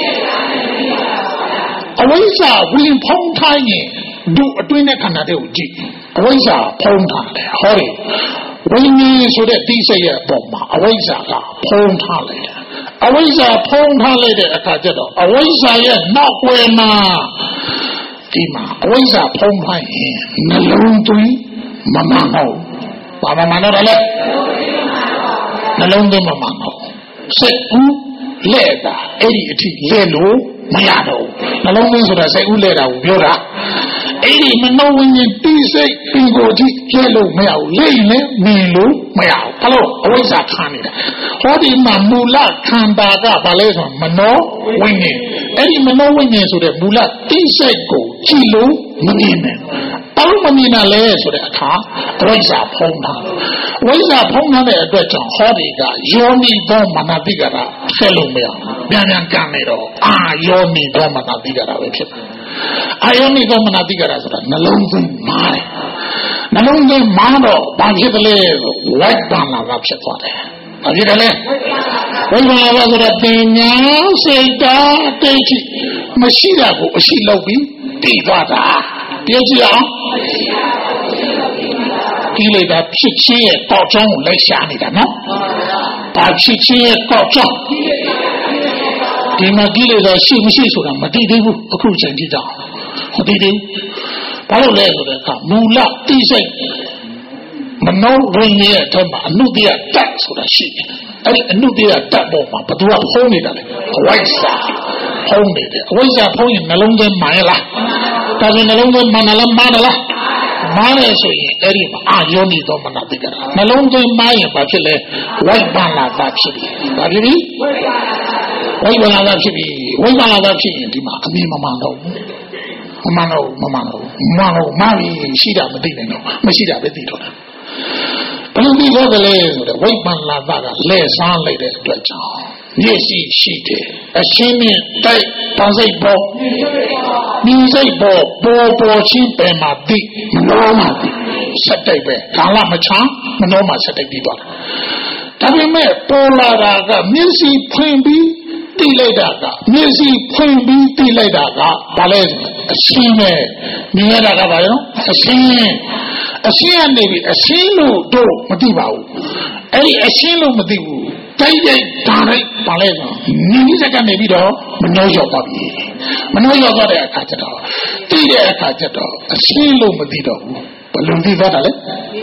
အဝိဇ္ဇာဝင်ဖုံးထားရင်တို့အတွင်းနဲ့ခန္ဓာတွေကိုကြည့်အဝိဇ္ဇာဖုံးထားတယ်ဟောတယ်ဝိညာဉ်ဆိုတဲ့တိစိတ်ရဲ့အပေါ်မှာအဝိဇ္ဇာကဖုံးထားလိုက်တယ်အဝိဇ္ဇာဖုံးထားလိုက်တဲ့အခါကျတော့အဝိဇ္ဇာရဲ့နောက်ွယ်မှာဒီမှာအဝိဇ္ဇာဖုံးထားရင်နှလုံးသွင်းမမှန်တော့ဘာမှမမှန်တော့လဲနှလုံးသွင်းမမှန်တော့စိတ်ဦးလဲ့တာအဲ့ဒီအထိလဲလို့မရတော့နှလုံးသွင်းဆိုတာစိတ်ဦးလဲ့တာကိုပြောတာအဲ့ဒီမနှောဝိညာဉ်တိစိတ်ပင်ကိုကြည့်လဲလို့မရဘူးလိမ့်နဲ့မြင်လို့မရဘူးဘာလို့အဝိဇ္ဇာခံနေတာဟောဒီမှာမူလခန္ဓာကဘာလဲဆိုမနောဝိညာဉ်အဲ့ဒီမနောဝိညာဉ်ဆိုတဲ့မူလတိစိတ်ကိုကြည့်လို့မမြင်နဲ့ဘာလို့မမြင်တာလဲဆိုတဲ့အခါအဝိဇ္ဇာဖုံးတာအဝိဇ္ဇာဖုံးထားတဲ့အတွက်ကြောင့်ဟောဒီကယောနိသောမနတိကရာဆက်လို့မရဘူးပြန်ပြန်ကံနေတော့အာယောနိသောမနတိကရာပဲဖြစ်တယ်အာယောနိသောမနတိကရာဆိုတာနှလုံးသွင်းမားတယ်နှလုံးသွင်းမားတော့ဘာဖြစ်တယ်လဲဝိုက်ပန်လာတာဖြစ်သွားတယ်ဘာဖြစ်တယ်လဲဝိပ္ပနာဘာဆိုတော့ပညာစိတ်ဓာတ်ဒိဋ္ဌိမရှိတာကိုအရှိလုပ်ပြီးတည်သွားတာပြောကြည့်အောင်ကိလေသာဖြစ်ခြင်းရဲ့တောက်ချောင်းကိုလိုက်ရှာနေတာနော်ဒါဖြစ်ခြင်းရဲ့တောက်ချောင်းဒီမှာကိလေသာရှိမရှိဆိုတာမသိသေးဘူးအခုချိန်ထိတော့မသိသေးဘူးဘာလို့လဲဆိုတဲ့အခါမူလတိစိတ်မနောဝိညာဉ်ရဲ့အထက်မှာအနုတ္တိယတတ်ဆိုတာရှိတယ်အဲ့ဒီအနုတ္တိယတတ်ပေါ်မှာဘသူကဖုံးနေတာလဲအဝိဇ္ဇာဖုံးနေတယ်အဝိဇ္ဇာဖုံးရင်နှလုံးသွင်းမှန်လားဒါဆိုနှလုံးသွင်းမှန်လားမှန်လားမှန်တယ်ဆိုရင်အဲ့ဒီမှာအာယောနိသောမနတိကရာနှလုံးသွင်းမှန်ရင်ဘာဖြစ်လဲဝိပ္ပနာတာဖြစ်ပြီဘာဖြစ်ပြီဝိပ္ပနာတာဖြစ်ပြီဝိပ္ပနာတာဖြစ်ရင်ဒီမှာအမြင်မမှန်တော့ဘူးမမှန်တော့မမှန်တော့မမှန်တော့မှန်ပြီရှိတာမသိနိုင်တော့မရှိတာပဲသိတော့တယ်ဘယ်လိုပြီးတော့လဲဆိုတော့ဝိပ္ပန္နာတာကလဲစားလိုက်တဲ့အတွက်ကြောင့်မျက်စိရှိတယ်အရှင်းနဲ့တိုက်တန်စိတ်ပေါ်ဒီစိတ်ပေါ်ပေါ်ပေါ်ချင်းပဲမှာသိမနောမှာသိစက်တိုက်ပဲကာလမချမ်းမနောမှာစက်တိုက်ပြီးသွားတာဒါပေမဲ့ပေါ်လာတာကမျက်စိဖွင့်ပြီးသိလိုက်တာကမျက်စိဖွင့်ပြီးသိလိုက်တာကဘာလဲအရှင်းပဲမြင်ရတာကဘာလဲအရှင်းအရှင်းကနေပြီးအရှင်းလို့တော့မသိပါဘူးအဲ့ဒီအရှင်းလို့မသိဘူးတိုက်တိုက်ဒါလိုက်ပါလဲဆိုနိမိတ်ကနေပြီးတော့မနှောရောက်ပါပြီမနှောရောက်သွားတဲ့အခါကျတော့သိတဲ့အခါကျတော့အရှင်းလို့မသိတော့ဘူးဘယ်လိုသိသွားတာလဲ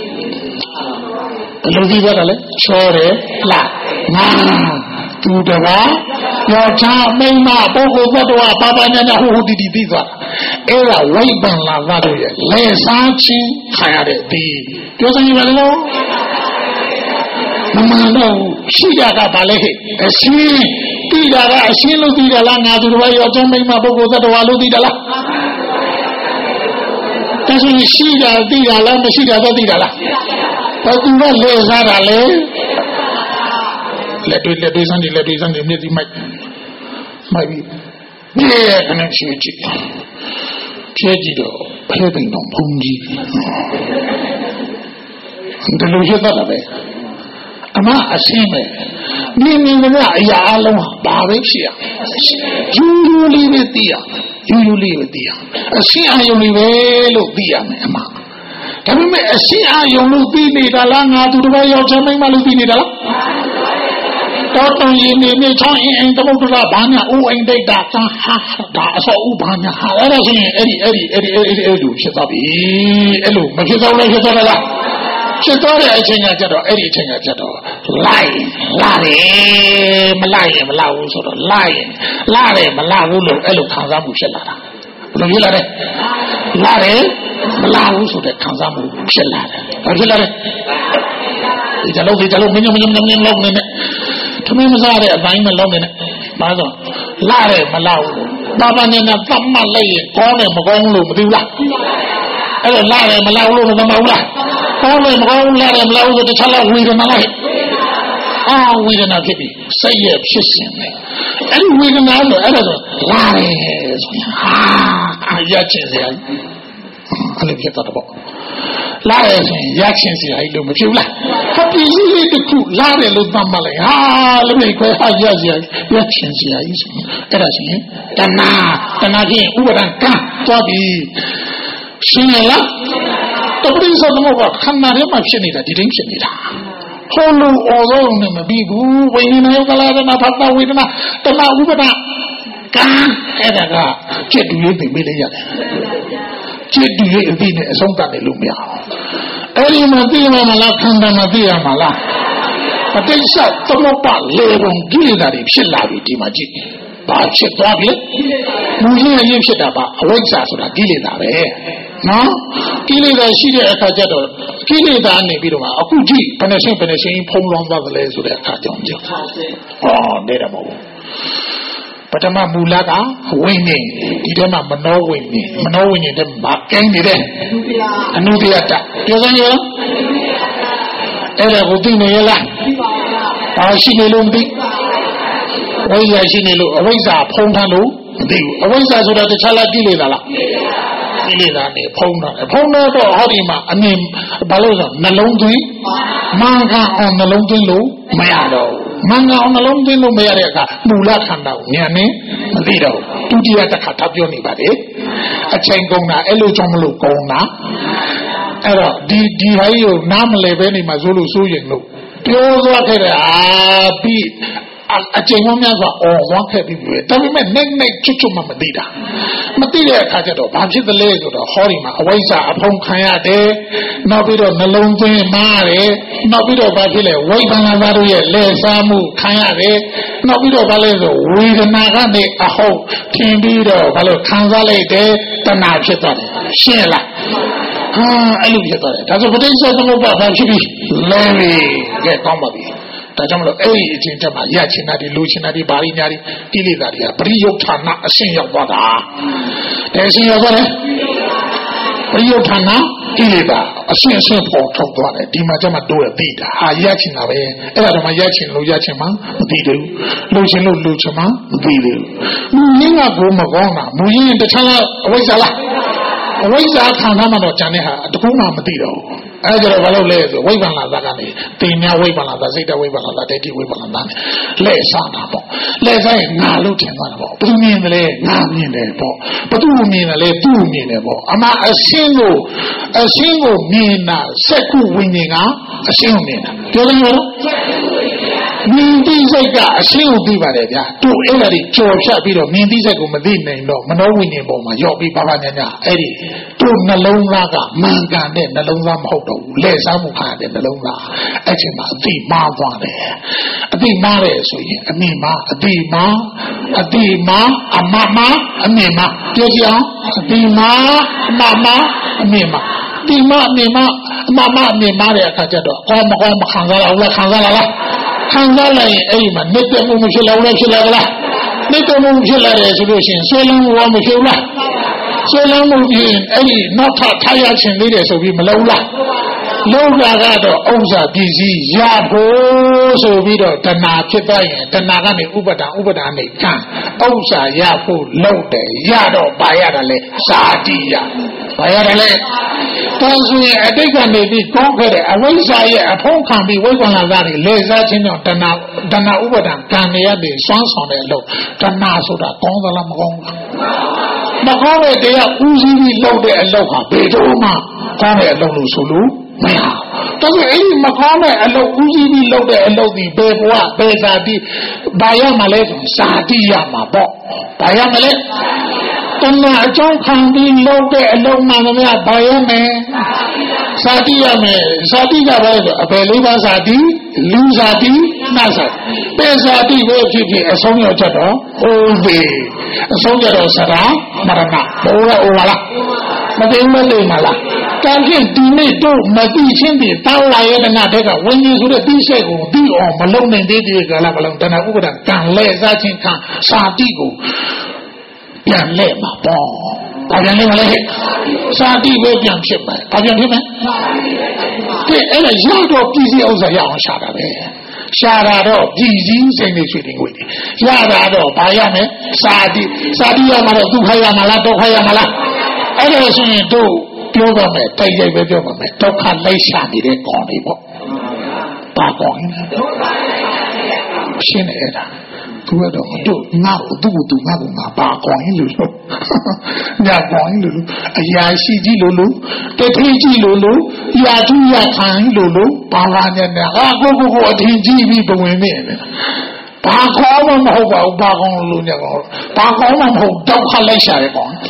ဘယ်လိုသိသွားတာလဲချောတယ်လှငါသူတကားယောက်ျားမိန်းမပုဂ္ဂိုလ်သတ္တဝါဘာဘာညာညာဟိုဟိုတီတီသိသွားတာအဲ့ဒါဝိပ္ပန္နာသတို့ရဲ့လဲစားခြင်းခံရတဲ့ဒီပြောစမ်းရပါလို့မမှန်တော့ရှိတာကဘာလဲဟဲ့အရှင်းသိတာကအရှင်းလို့သိတယ်လားငါသူတော်ယောက်ျားမိန်းမပုဂ္ဂိုလ်သတ္တဝါလို့သိတယ်လားဒါဆိုရင်ရှိတာသိတာလားမရှိတာတော့သိတာလားဘာသူကလဲစားတာလဲလက်တွေလက်တွေစမ်းနေလက်တွေစမ်းနေမျက်စိမိုက်မိုက်ပြီးဒီခဏချွေကြည့်ချွေကြည့်တော့ဖဲသိတော့ဘုံကြီးဒါလိုရတာပဲအမအရှင်းပဲမြင်မြင်ကအရာအလုံးဘာပဲဖြစ်ရယူယူလေးပဲသိရယူယူလေးပဲသိရအရှင်းအယုံလေးပဲလို့သိရမယ်အမဒါပေမဲ့အရှင်းအယုံလို့သိနေတာလားငါသူတစ်ယောက်ချမ်းမိမလို့သိနေတာလားတော်တော်ရင်းနေနေချောင်းအင်းအင်းတပုတ်တလာဘာညာဦးအိမ်တိတ်တာသာဟာဒါအစောဦးဘာညာဟာအဲ့ဒါဆိုရင်အဲ့ဒီအဲ့ဒီအဲ့ဒီအဲ့ဒီအဲ့လိုဖြစ်သွားပြီအဲ့လိုမဖြစ်တော့လဲဖြစ်သွားလားဖြစ်သွားတဲ့အချိန်ကကြတော့အဲ့ဒီအချိန်ကကြတော့လိုက်လာတယ်မလိုက်ရင်မလာဘူးဆိုတော့လိုက်ရင်လာတယ်မလာဘူးလို့အဲ့လိုခံစားမှုဖြစ်လာတာဘယ်လိုဖြစ်လာလဲလာတယ်မလာဘူးဆိုတဲ့ခံစားမှုဖြစ်လာတယ်ဘာဖြစ်လာလဲဒီကြလို့ဒီကြလို့မင်းမင်းမင်းမင်းလုံးနေနဲ့သမီးမစားတဲ့အပိုင်းမလုံးနေနဲ့ဘာလို့လာတယ်မလာဘူးဘာဘာနဲ့နဲ့သတ်မှတ်လိုက်ရင်ကောင်းတယ်မကောင်းဘူးလို့မသိဘူးလားအဲ့တော့လာတယ်မလာဘူးလို့မသိဘူးလားကောင်းတယ်မကောင်းဘူးလာတယ်မလာဘူးဆိုတခြားလောက်ဝေဒနာလိုက်ဟာဝေဒနာဖြစ်ပြီစိတ်ရဲ့ဖြစ်စဉ်ပဲအဲ့ဒီဝေဒနာလို့အဲ့ဒါဆိုလာတယ်ဆိုရင်ဟာအာရချင်စရာအဲ့လိုဖြစ်တော့ပေါ့လာရဆိုရင်ရချင်စရာလို့မဖြစ်ဘူးလားဟာပစ္စည်းလေးတစ်ခုလာတယ်လို့သတ်မှတ်လိုက်ဟာလည်းမိခွဲဟာရစရာရချင်စရာကြီးဆိုအဲ့ဒါဆိုရင်တဏှာတဏှာချင်းဥပါဒံကံသွားပြီရှင်းလားတပရိစ္ဆေသမုပ္ပါခန္ဓာထဲမှာဖြစ်နေတာဒီတိုင်းဖြစ်နေတာဟောလို့အော်လို့နဲ့မပြီးဘူးဝိညာဉ်ယောကလာဒနာဖတ်တာဝေဒနာတဏှာဥပါဒံကံအဲ့ဒါကจิตတူရေးသိပေးလိုက်ရတယ်จิตတူရေးအပြီးနဲ့အဆုံးသတ်တယ်လို့မရဘူးအဲ့ဒီမှာသိရမှာလားခန္ဓာမှာသိရမှာလားပဋိစ္စသမုပ္ပါလေပုံကိလေသာတွေဖြစ်လာပြီဒီမှာကြည့်ဘာဖြစ်သွားပြီမူရင်းအရင်ဖြစ်တာပါအဝိဇ္ဇာဆိုတာကိလေသာပဲနော်ကိလေသာရှိတဲ့အခါကျတော့ကိလေသာနေပြီးတော့အခုကြည့်ဘယ်နဲ့ရှင်းဘယ်နဲ့ရှင်းဖုံးလွှမ်းသွားသလဲဆိုတဲ့အခါကြောင့်ကြောင့်ဟောနေတာမဟုတ်ဘူးပထမမူလကဝိညာဉ်ဒီထဲမှာမနောဝိညာဉ်မနောဝိညာဉ်တဲ့မှာကင်းနေတယ်အနုတ္တယတပြောစမ်းရောအဲ့ဒါကိုသိနေရလားဘာရှိနေလို့မသိဝိညာဉ်ရှိနေလို့အဝိဇ္ဇာဖုံးထားလို့မသိဘူးအဝိဇ္ဇာဆိုတာတခြားလားကိလေသာလားကိလေသာနဲ့ဖုံးတာဖုံးတော့ဟောဒီမှာအမြင်ဘာလို့ဆိုနှလုံးသွင်းမှန်ကန်အောင်နှလုံးသွင်းလို့မရတော့မှန်ကန်အောင်နှလုံးသွင်းလို့မရတဲ့အခါမူလခန္ဓာကိုဉာဏ်နဲ့မသိတော့ဒုတိယတစ်ခါထပ်ပြောနေပါတယ်အချိန်ကုန်တာအဲ့လိုကြောင့်မလို့ကုန်တာအဲ့တော့ဒီဒီဟာကြီးကိုနားမလဲပဲနေမှာစိုးလို့စိုးရင်လို့ပြောသွားခဲ့တယ်အာပြီးအချိန်မှများစွာအော်ဝမ်းခဲ့ပြီးပြီဒါပေမဲ့နိုင်နိုင်ချွတ်ချွတ်မှမသိတာမသိတဲ့အခါကျတော့ဘာဖြစ်သလဲဆိုတော့ဟောဒီမှာအဝိဇ္ဇာအဖုံးခံရတယ်နောက်ပြီးတော့နှလုံးသွင်းမားတယ်နောက်ပြီးတော့ဘာဖြစ်လဲဝိပဿနာသားတို့ရဲ့လဲစားမှုခံရတယ်နောက်ပြီးတော့ဘာလဲဆိုဝေဒနာကနေအဟုတ်ထင်ပြီးတော့ဘာလို့ခံစားလိုက်တယ်တဏှာဖြစ်သွားတယ်ရှင်းလားဟာအဲ့လိုဖြစ်သွားတယ်ဒါဆိုပဋိစ္စသမုပ္ပါဘာဖြစ်ပြီလဲပြီကဲကောင်းပါပြီဒါကြောင့်မလို့အဲ့ဒီအချင်းတက်မှာရချင်တာဒီလိုချင်တာဒီဘာလိညာဒီကိလေသာတွေကပရိယုဌာနအရှင်းရောက်သွားတာတဲ့အရှင်းရောက်သွားတယ်ပရိယုဌာနကိလေသာအရှင်းအရှင်းပေါ်ထုတ်သွားတယ်ဒီမှာကျမှတိုးရသိတာဟာရချင်တာပဲအဲ့ဒါတော့မှရချင်လို့ရချင်မှမသိသေးဘူးလိုချင်လို့လိုချင်မှမသိသေးဘူးမူရင်းကဘုံမကောင်းတာမူရင်းတခြားအဝိဇ္ဇာလားအဝိဇ္ဇာခန္ဓာမှာတော့ဉာဏ်နဲ့ဟာတခုမှမသိတော့ဘူးအဲဒါတော့ဘာလို့လဲဆိုဝိပ္ပန္နသာကနေတင်ညာဝိပ္ပန္နသာစိတ်တဝိပ္ပန္နသာဒိဋ္ဌိဝိပ္ပန္နသာနဲ့လဲစားတာပေါ့လဲစားရင်ငါလို့ထင်သွားတာပေါ့ဘယ်သူမြင်တယ်လဲငါမြင်တယ်ပေါ့ဘသူမြင်တယ်လဲသူမြင်တယ်ပေါ့အမှအရှင်းကိုအရှင်းကိုမြင်တာစက္ခုဝိညာဉ်ကအရှင်းကိုမြင်တာပြောလို့ရောမြင်သိစိတ်ကအရှင်းကိုသိပါတယ်ဗျာတို့အဲ့ဒါတွေကြော်ဖြတ်ပြီးတော့မြင်သိစိတ်ကိုမသိနိုင်တော့မနောဝိညာဉ်ပေါ်မှာရော့ပြီးပါပါညာညာအဲ့ဒီတို့နှလုံးသားကမှန်ကန်တဲ့နှလုံးသားမဟုတ်တော့ဘူးလဲစားမှုခါတဲ့နှလုံးသားအဲ့ချိန်မှာအတိမားသွားတယ်အတိမားတယ်ဆိုရင်အမြင်မှာအတိမားအတိမားအမမအမြင်မှာပြောကြအောင်အတိမားအမမအမြင်မှာဒီမအမြင်မှာအမမအမြင်မှာတဲ့အခါကျတော့အော်မကောမခံစားရဘူးလားခံစားလာလားခံစားလိုက်ရင်အဲ့ဒီမှာနေတမှုမဖြစ်လောက်လဲဖြစ်လာကြလားနေတမှုဖြစ်လာတယ်ဆိုလို့ရှိရင်ဆွေးလုံးဝမဖြစ်ဘူးလားဆွေးလုံးမှုပြီးအဲ့ဒီနောက်ထပ်ထားရခြင်းလေးတယ်ဆိုပြီးမလုံးလားလုံးလာကတော့ဥစ္စာပစ္စည်းရဖို့ဆိုပြီးတော့တဏှာဖြစ်သွားရင်တဏှာကနေဥပဒံဥပဒံနေကံဥစ္စာရဖို့လုံးတယ်ရတော့ပါရတယ်လေဇာတိရပါရတယ်လေတောင်းဆိုရင်အတိတ်ကနေပြီးကောင်းခဲ့တဲ့အဝိဇ္ဇာရဲ့အဖုံးခံပြီးဝိပဿနာသားတွေလေစားခြင်းတော့တဏှာတဏှာဥပဒံကံတွေရတဲ့စွမ်းဆောင်တဲ့အလုပ်တဏှာဆိုတာကောင်းသလားမကောင်းဘူးမကောင်းတဲ့တရားဦးစီးပြီးလုပ်တဲ့အလုပ်ဟာဘယ်တော့မှကောင်းတဲ့အလုပ်လို့ဆိုလို့မရဘူးဒါပေမဲ့အဲ့ဒီမကောင်းတဲ့အလုပ်ဦးစီးပြီးလုပ်တဲ့အလုပ်ဒီဘယ်ဘဝဘယ်ဇာတိဘာရမလဲဆိုဇာတိရမှာပေါ့ဘာရမလဲတဏှာအကြောင်းခံပြီးလုပ်တဲ့အလုပ်မှန်သမျှဘာရမယ်ဇာတိရမယ်ဇာတိကဘာလဲဆိုအပယ်လေးပါးဇာတိလူဇာတိနတ်ဇာတိပေဇာတိပဲဖြစ်ဖြစ်အဆုံးရောက်ချက်တော့ဟိုးပြီအဆုံးကြတော့စရာမရဏဘိုးရအိုလားမသိမသိမလားတန်ဖြင့်ဒီနေ့တို့မသိချင်းတည်တောင်းလာရဲ့တဏှာတဲ့ကဝိညာဉ်ဆိုတဲ့သိစိတ်ကိုပြီးအောင်မလုံနိုင်သေးတဲ့ကလာမလုံတဏှာဥပဒံကံလဲစားခြင်းခံစာတိကိုပြန်လဲမှာပေါ့ဘာပြန်လဲမလဲစာတိပဲပြန်ဖြစ်မယ်ဘာပြန်ဖြစ်မယ်ဒီအဲ့ဒါရတော့ပြည်စည်းဥစ္စာရအောင်ရှာတာပဲရှာတာတော့ပြည်စည်းစိတ်တွေရွှေတင်ငွေတွေရတာတော့ဘာရမယ်စာတိစာတိရမှာတော့ဒုက္ခရမှာလားဒုက္ခရမှာလားအဲ့ဒါဆိုရင်တို့ပြောပါမယ်တိုက်ရိုက်ပဲပြောပါမယ်ဒုက္ခလိုက်ရှာနေတဲ့ကောင်တွေပေါ့ဘာကောင်လဲရှင်းတယ်အဲ့ဒါသူကတော့တို့ငါ့ကိုသူ့ကိုသူငါ့ကိုငါပါကောင်ရင်လို့လို့ညကောင်ရင်လို့အရာရှိကြီးလို့လို့တထီးကြီးလို့လို့ရာထူးရခံလို့လို့ဘာလာနေလဲဟာကိုကိုကိုအထင်ကြီးပြီးပဝင်နေတယ်ဘာခေါ်မှမဟုတ်ပါဘူးဘာကောင်လို့ညကောင်ဘာကောင်မှမဟုတ်ဒုက္ခလိုက်ရှာတဲ့ကောင်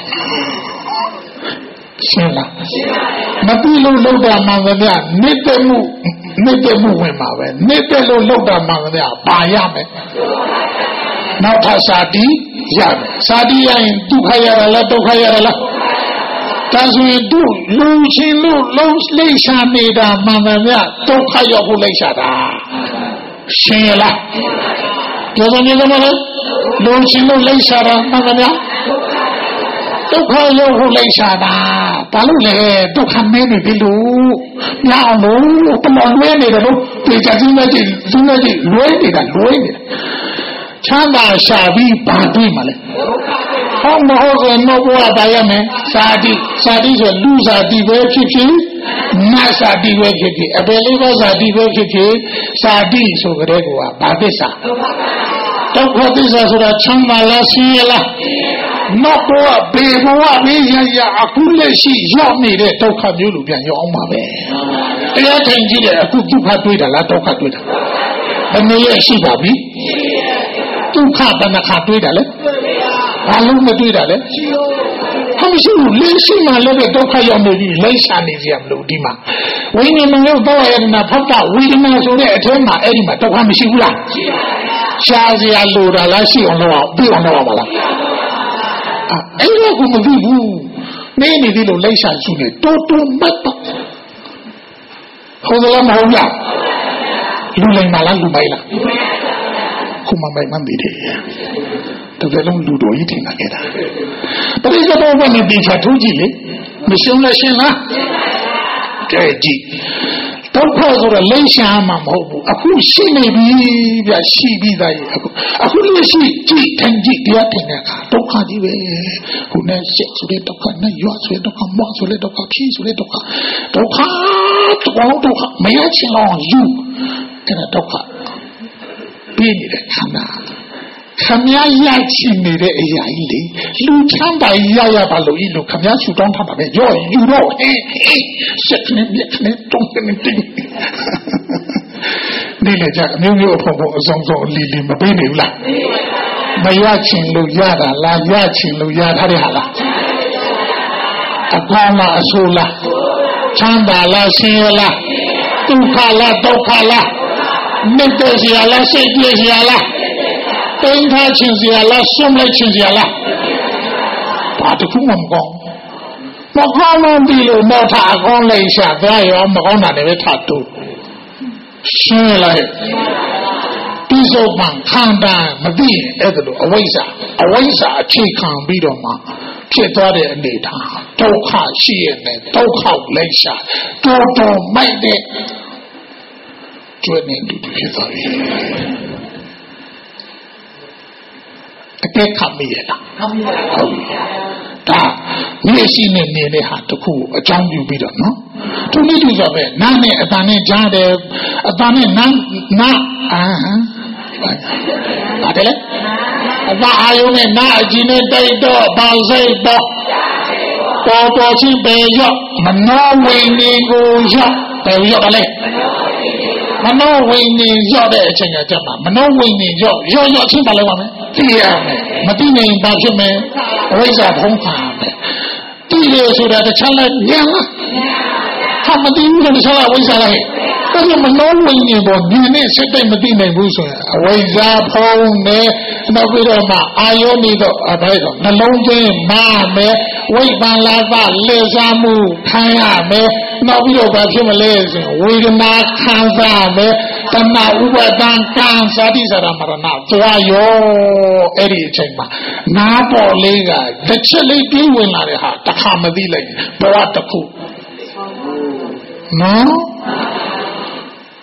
ရှင်းလားရှင်းပါပြီမပြီးလို့လောက်တာမှန်ကြနေတဲ့မှုနေတဲ့မှုဝင်ပါပဲနေတဲ့လို့လောက်တာမှန်ကြပါရမယ်နောက်ထပ်စာတိရမယ်စာတိရရင်ဒုက္ခရရလားဒုက္ခရရလားဒါဆိုရင်တို့လူချင်းလို့လုံးလိမ့်ရှာနေတာမှန်ကြဒုက္ခရောက်ဖို့လိမ့်ရှာတာရှင်းလားဒီလိုမျိုးမလားလူချင်းလို့လိမ့်ရှာတာမှန်ကြဒုက္ခရောက်ဖို့လိမ့်ရှာတာဘာလို့လဲဒုက္ခမင်းနေပြီလို့ညအောင်လို့ပလောင်လွဲနေတယ်လို့ပြေချင်တဲ့ကြည့်သူနဲ့ကြည့်လွဲနေတာလွဲနေတာချမ်းသာရှာပြီးဘာတွေ့မှာလဲဟောမဟုတ်ဆိုတော့ဘုရားပါရမယ်စာတိစာတိဆိုလူစာတိပဲဖြစ်ဖြစ်နတ်စာတိပဲဖြစ်ဖြစ်အပယ်လေးပါးစာတိပဲဖြစ်ဖြစ်စာတိဆိုကြတဲ့ကွာဘာသစ္စာဒုက္ခသစ္စာဆိုတာချမ်းသာလားဆင်းရဲလားနောက်တော့ဘေဘဝဘေးရရအခုလက်ရှိရောက်နေတဲ့ဒုက္ခမျိုးလိုပြန်ရောက်အောင်ပါပဲတရားထိုင်ကြည့်တယ်အခုဒုက္ခတွေ့တာလားဒုက္ခတွေ့တာဘယ်နည်းရရှိပါပြီဒုက္ခဘယ်နှခါတွေ့တာလဲဘာလို့မတွေ့တာလဲအမရှိဘူးလက်ရှိမှလည်းဒုက္ခရောက်နေပြီလိမ့်ရှာနေကြမလို့ဒီမှာဝိညာဉ်မလို့တော့ရနာဖောက်တာဝိညာဉ်ဆိုတဲ့အထဲမှာအဲ့ဒီမှာဒုက္ခမရှိဘူးလားရှိပါဘူးရှားစရာလိုတာလားရှိအောင်လုပ်အောင်ပြအောင်လုပ်အောင်ပါလားအဲ့ဒါကိုမသိဘူးနေနေဒီလိုလိမ့်ရှာရှိနေတိုးတိုးမတ်တော့ဟုတ်တယ်မဟုတ်လားလူလိမ့်မလားလူမိုက်လားခုမှမိုက်မှန်သေးတယ်တကယ်လို့လူတော်ကြီးထင်လာခဲ့တာပရိသတ်ဘောကနေဒီချာထိုးကြည့်လေမရှုံးလဲရှင်းလားကဲကြည့်ဒုက္ခဆိုတော့လိမ့်ရှာမှာမဟုတ်ဘူးအခုရှိနေပြီဗျရှိပြီးသားရဲ့အခုအခုလည်းရှိကြည့်ထင်ကြည့်တရားထင်တဲ့အခါဒုက္ခကြီးပဲခုနဲ့ရှက်ဆိုတဲ့ဒုက္ခနဲ့ရွာဆိုတဲ့ဒုက္ခမောဆိုတဲ့ဒုက္ခဖြီးဆိုတဲ့ဒုက္ခဒုက္ခတော့ဒုက္ခမရချင်တော့ယူအဲ့ဒါဒုက္ခပြီးနေတဲ့ခန္ဓာခမည်းရချင်နေတဲ့အရာကြီးလေလူချမ်းသာရရပါလို့ဤလူခမည်းဆူတောင်းထားတာပဲရောယူတော့ဟေးစက်နေမြက်နေတုံးနေတင်းနေလေကြအမျိုးမျိုးအဖို့ဖို့အစုံစုံလီလီမပေးနေဘူးလားမရချင်လို့ရတာလားရချင်လို့ရထားတဲ့ဟာလားအကောင်းလားအဆိုးလားချမ်းသာလားဆင်းရဲလားဒုက္ခလားဒုက္ခလားမြတ်တဲ့စီလားစိတ်ပြည့်စီလားတိမ်ထားခြင်းစီလားဆွမ်းလိုက်ခြင်းစီလားဘာတခုမှမကောင်းမကောင်းလို့ဒီလိုတော့ထားအကောင်းလိုက်ရှာသွားရောမကောင်းတာလည်းထားတူရှင်းလိုက်ဒီစုံမှခန္ဓာမသိရင်အဲ့ဒါလိုအဝိဇ္ဇာအဝိဇ္ဇာအခြေခံပြီးတော့မှဖြစ်သွားတဲ့အနေထားဒုက္ခရှိရမယ်ဒုက္ခလိုက်ရှာတော်တော်မိုက်တဲ့ကျွတ်နေတူတူဖြစ်သွားပြီအကဲခတ်မိရလားဟုတ်ပြီဒါမျက်စိနဲ့နေတဲ့ဟာတခုအကြောင်းပြုပြီးတော့နော်သူမိသူဆိုပဲနားနဲ့အတန်နဲ့ကြားတယ်အတန်နဲ့နားနားအာဟာတယ်လေအတအာယုနဲ့နားအကြည့်နဲ့တိုက်တော့ဘာစိတ်တော့ပေါ်ပေါ်ချင်းပဲရောက်မနောဝိညာဉ်ကိုရောက်ပဲရောက်တယ်လေမနောဝိညာဉ်ရောက်တဲ့အချိန်ကကြမှာမနောဝိညာဉ်ရောက်ရောက်ရောက်ချင်းပါလိုက်ပါမယ်သိရမယ်မသိနိုင်ဘာဖြစ်မယ်အဝိဇ္ဇာဖုံးခါမယ်သိရဆိုတာတခြားလည်းညံလားဟာမသိဘူးတခြားလည်းအဝိဇ္ဇာလည်းဒါကြောင့်မနောဝိညာဉ်ပေါ်ဒီနေ့စိတ်တိုင်းမသိနိုင်ဘူးဆိုရင်အဝိဇ္ဇာဖုံးနေနောက်ပြီးတော့မှအာယောနိတော့အဘိဓမ္မာနှလုံးသွင်းမာမယ်ဝိပန္လာပလေစားမှုခံရမယ်နောက်ပြီးတော့ဘာဖြစ်မလဲဆိုရင်ဝေဒနာခံစားမယ်တဏှာဥပါဒံကံစာတိစာရမရဏသွားရောအဲ့ဒီအချိန်မှာနားပေါ်လေးကတစ်ချက်လေးပြေးဝင်လာတဲ့ဟာတစ်ခါမသိလိုက်ဘဝတစ်ခုနော်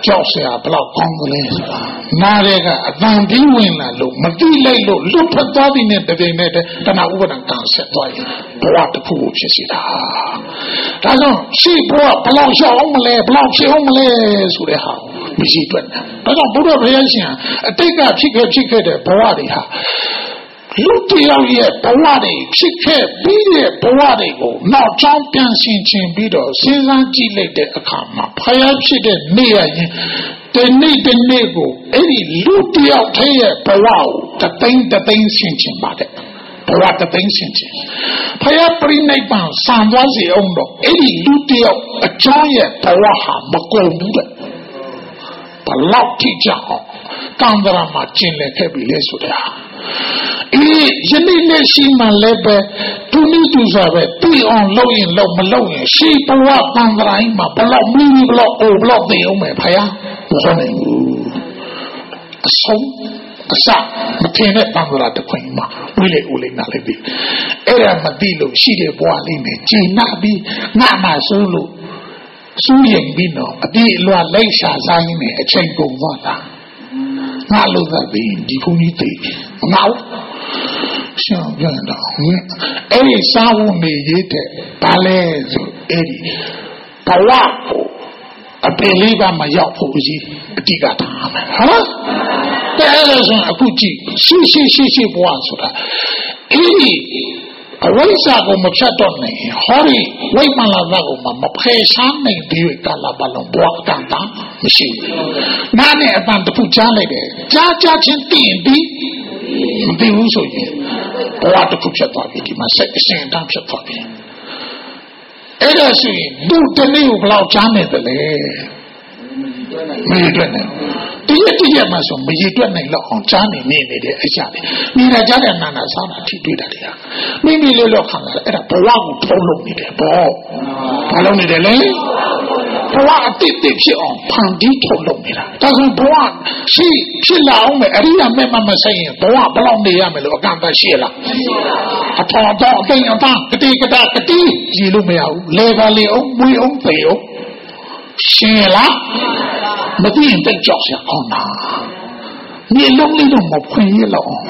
ကြောက်เสียဘလောက်ကောင်းကလေးဆိုတာနားရဲကအတန်ပြီးဝင်လာလို့မတိလိုက်လို့လွတ်ထွက်သွားပြီးနဲ့တပြိုင်နက်တည်းတဏှာဥပါဒံကံဆက်သွားရင်ဘဝတစ်ခုကိုဖြစ်စီတာဒါကြောင့်ရှိဘဝဘလောက်ရှောက်အောင်မလဲဘလောက်ဖြစ်အောင်မလဲဆိုတဲ့ဟာမရှိတွက်တယ်ဒါကြောင့်ဘုရားဘုရားရှင်အတိတ်ကဖြစ်ခဲ့ဖြစ်ခဲ့တဲ့ဘဝတွေဟာလူတယောက်ရဲ့ဘဝတွေဖြစ်ခဲ့ပြီးတဲ့ဘဝတွေကိုနောက်ကြောင်းပြန်ဆင်ခြင်ပြီးတော့စဉ်းစားကြည့်လိုက်တဲ့အခါမှာဖယားဖြစ်တဲ့နေ့ရရင်ဒီနေ့ဒီနေ့ကိုအဲ့ဒီလူတယောက်တည်းရဲ့ဘဝကိုတသိန်းတသိန်းဆင်ခြင်ပါတယ်ဘဝတသိန်းဆင်ခြင်ဖယားပြိနိဗ္ဗာန်စံသွားစီအောင်တော့အဲ့ဒီလူတယောက်အကြောင်းရဲ့ဘဝဟာမကုန်ဘူးတဲ့ဘလောက်ထိကြအောင်တန်ត្រာမှာကျင်လည်ခဲ့ပြီလေဆိုတာအေးယနေ့နဲ့ရှိမှလည်းပဲသူနည်းသူစားပဲတည်အောင်လုပ်ရင်လုပ်မလုပ်ရင်ရှိဘဝတန်ត្រာကြီးမှာဘလောက်မီးဘလောက်အိုဘလောက်သိအောင်မယ်ဖယားမဟုတ်နိုင်ဘူးအဆုံးအစမထင်တဲ့တန်ត្រာတစ်ခွင်မှာဝိလေဦးလေးနာလည်းပြီအဲ့ဒါမသိလို့ရှိတဲ့ဘဝလေးနဲ့ကျင်နာပြီးငါမှဆိုးလို့စူးရင်ပြီးတော့အတိအလွတ်လိုက်ရှာစားရင်းနဲ့အချိန်ကုန်သွားတာငါလို့သာပြီးဒီခုကြီးသိငါ့ရှောင်းပြန်တော့အဲ့ဒီစာဝတ်နေရေးတဲ့ဘာလဲဆိုအဲ့ဒီဘဝကိုအပင်လေးကမရောက်ဖို့ကြီးအတိကထားမယ်ဟုတ်တဲ့အဲ့ဒါဆိုအခုကြည့်ရှိရှိရှိရှိဘဝဆိုတာအဲ့ဒီအဝိဇ္ဇာကိုမဖြတ်တော့နိုင်ဟောဒီဝိမာန်လာကိုမှမဖယ်ရှားနိုင်ပြီးကလာပါလုံးဘဝကံတာမရှိဘူး။နားနဲ့အပန်တစ်ခုကြားလိုက်တယ်ကြားကြားချင်းတည်ပြီးမတည်ဘူးဆိုရင်ဘဝတစ်ခုဖြတ်သွားပြီဒီမှာစိတ်အရှင်တန်းဖြတ်သွားပြီ။အဲ့ဒါဆိုရင်သူ့တနေ့ကိုဘယ်လောက်ကြားနေတယ်လဲမရတွေ့နိုင်တရတရမှဆိုမရတွေ့နိုင်တော့အောင်ကြားနေနေနေတဲ့အရာတွေမိနာကြားတဲ့နာနာစားတာထိတွေ့တာတရားမိမိလေးလောက်ခံတာအဲ့ဒါဘဝကိုထုံးလို့နေတယ်ပေါ့ဘာလို့နေတယ်လဲဘဝအတိတ်တိတ်ဖြစ်အောင်ဖန်တီးထုံးလို့နေတာဒါဆိုဘဝရှိဖြစ်လာအောင်မယ်အရိယာမဲ့မမဆိုင်ရင်ဘဝဘယ်လောက်နေရမယ်လို့အကန့်အသတ်ရှိလားအထောင်တော့အသိအသားကတိကတာကတိရည်လို့မရဘူးလေပါလေအောင်မွေးအောင်ပေအောင်ရှင်လားမသိရင်တိတ်ကြောက်ရအောင်လားမြေလုံးလေးတော့မဖွင့်ရလောက်အောင်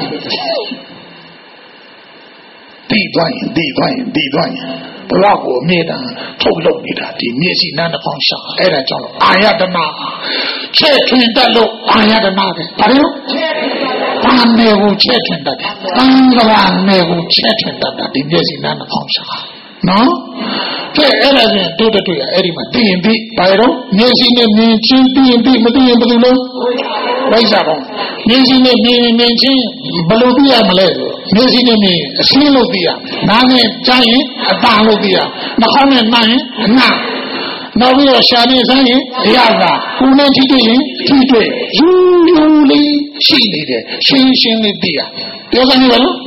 ဒီတိုင်းဒီတိုင်းဒီတိုင်းဘဝကိုအမြဲတမ်းထုတ်လုပ်နေတာဒီမျက်စိနားနှာခေါင်းရှာအဲ့ဒါကြောင့်အာယတနာချဲ့ထွင်တတ်လို့အာယတနာပဲဘာလို့ဘာနေကိုချဲ့ထွင်တတ်တယ်အင်္ဂလာနေကိုချဲ့ထွင်တတ်တာဒီမျက်စိနားနှာခေါင်းရှာနော်ကဲအဲ့ဒါပြန်တို့တွေ့ရအဲ့ဒီမှာတည်ရင်ပြီးဘာလို့မျက်စိနဲ့မြင်ချင်းတည်ရင်ပြီးမတည်ရင်ဘယ်လိုလဲဝိဇ္ဇာပေါင်းမျက်စိနဲ့မြင်မြင်ချင်းဘယ်လိုသိရမလဲဆိုမျက်စိနဲ့မြင်အရှင်းလို့သိရနားနဲ့ကြားရင်အတန်လို့သိရနှာခေါင်းနဲ့နှာရင်အနာနောက်ပြီးတော့ရှာနေဆိုင်ရင်အရသာကိုယ်နဲ့ထိတွေ့ရင်ထိတွေ့ယူယူလေးရှိနေတယ်ရှင်းရှင်းလေးသိရပြောစမ်းရလို့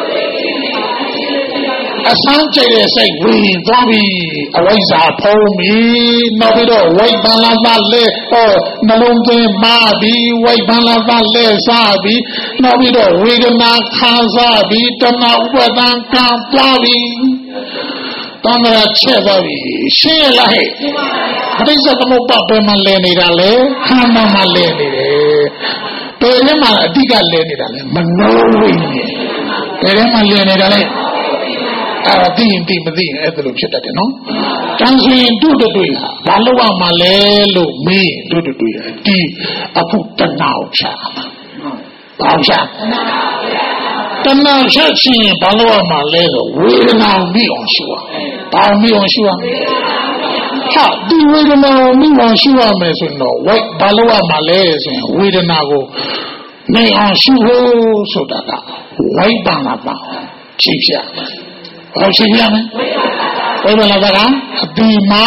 အစမ်းကျတဲ့စိတ်ဝင်သွားပြီအဝိဇ္ဇာဖုံးပြီနောက်ပြီးတော့ဝိပန္နသလဲဟောနှလုံးသွင်းမှာပြီးဝိပန္နသလဲစားပြီးနောက်ပြီးတော့ဝေဒနာခံစားပြီးတဏှာဥပါဒံကံပွားပြီးတဏှာချက်သွားပြီရှင်းရလားဟဲ့ပဋိစ္စသမုပ္ပါဒ်ဘယ်မှာလဲနေတာလဲခန္ဓာမှာလဲနေတယ်ဘယ်ထဲမှာအဓိကလဲနေတာလဲမနောဝိညာဉ်ဘယ်ထဲမှာလဲနေတာလဲအဲ့ဒါသိရင်သိမသိရင်အဲ့ဒါလိုဖြစ်တတ်တယ်နော်တန်ဆိုရင်တို့တွေ့ဟာဘာလို့ရမှာလဲလို့မေးရင်တို့တွေ့ဟာဒီအခုတဏှာချာမှာဘာချာတဏှာချချင်းဘာလို့ရမှာလဲဆိုဝေဒနာမိအောင်ရှိပါဘာမိအောင်ရှိပါဟာဒီဝေဒနာမိအောင်ရှိရမယ်ဆိုတော့ဝိဘာလို့ရမှာလဲဆိုရင်ဝေဒနာကိုနေအောင်ရှိဖို့ဆိုတာကဝိပန္နပါချိန်ပြဘာရှိရမလဲဘယ်လိုလဲကအတိမာ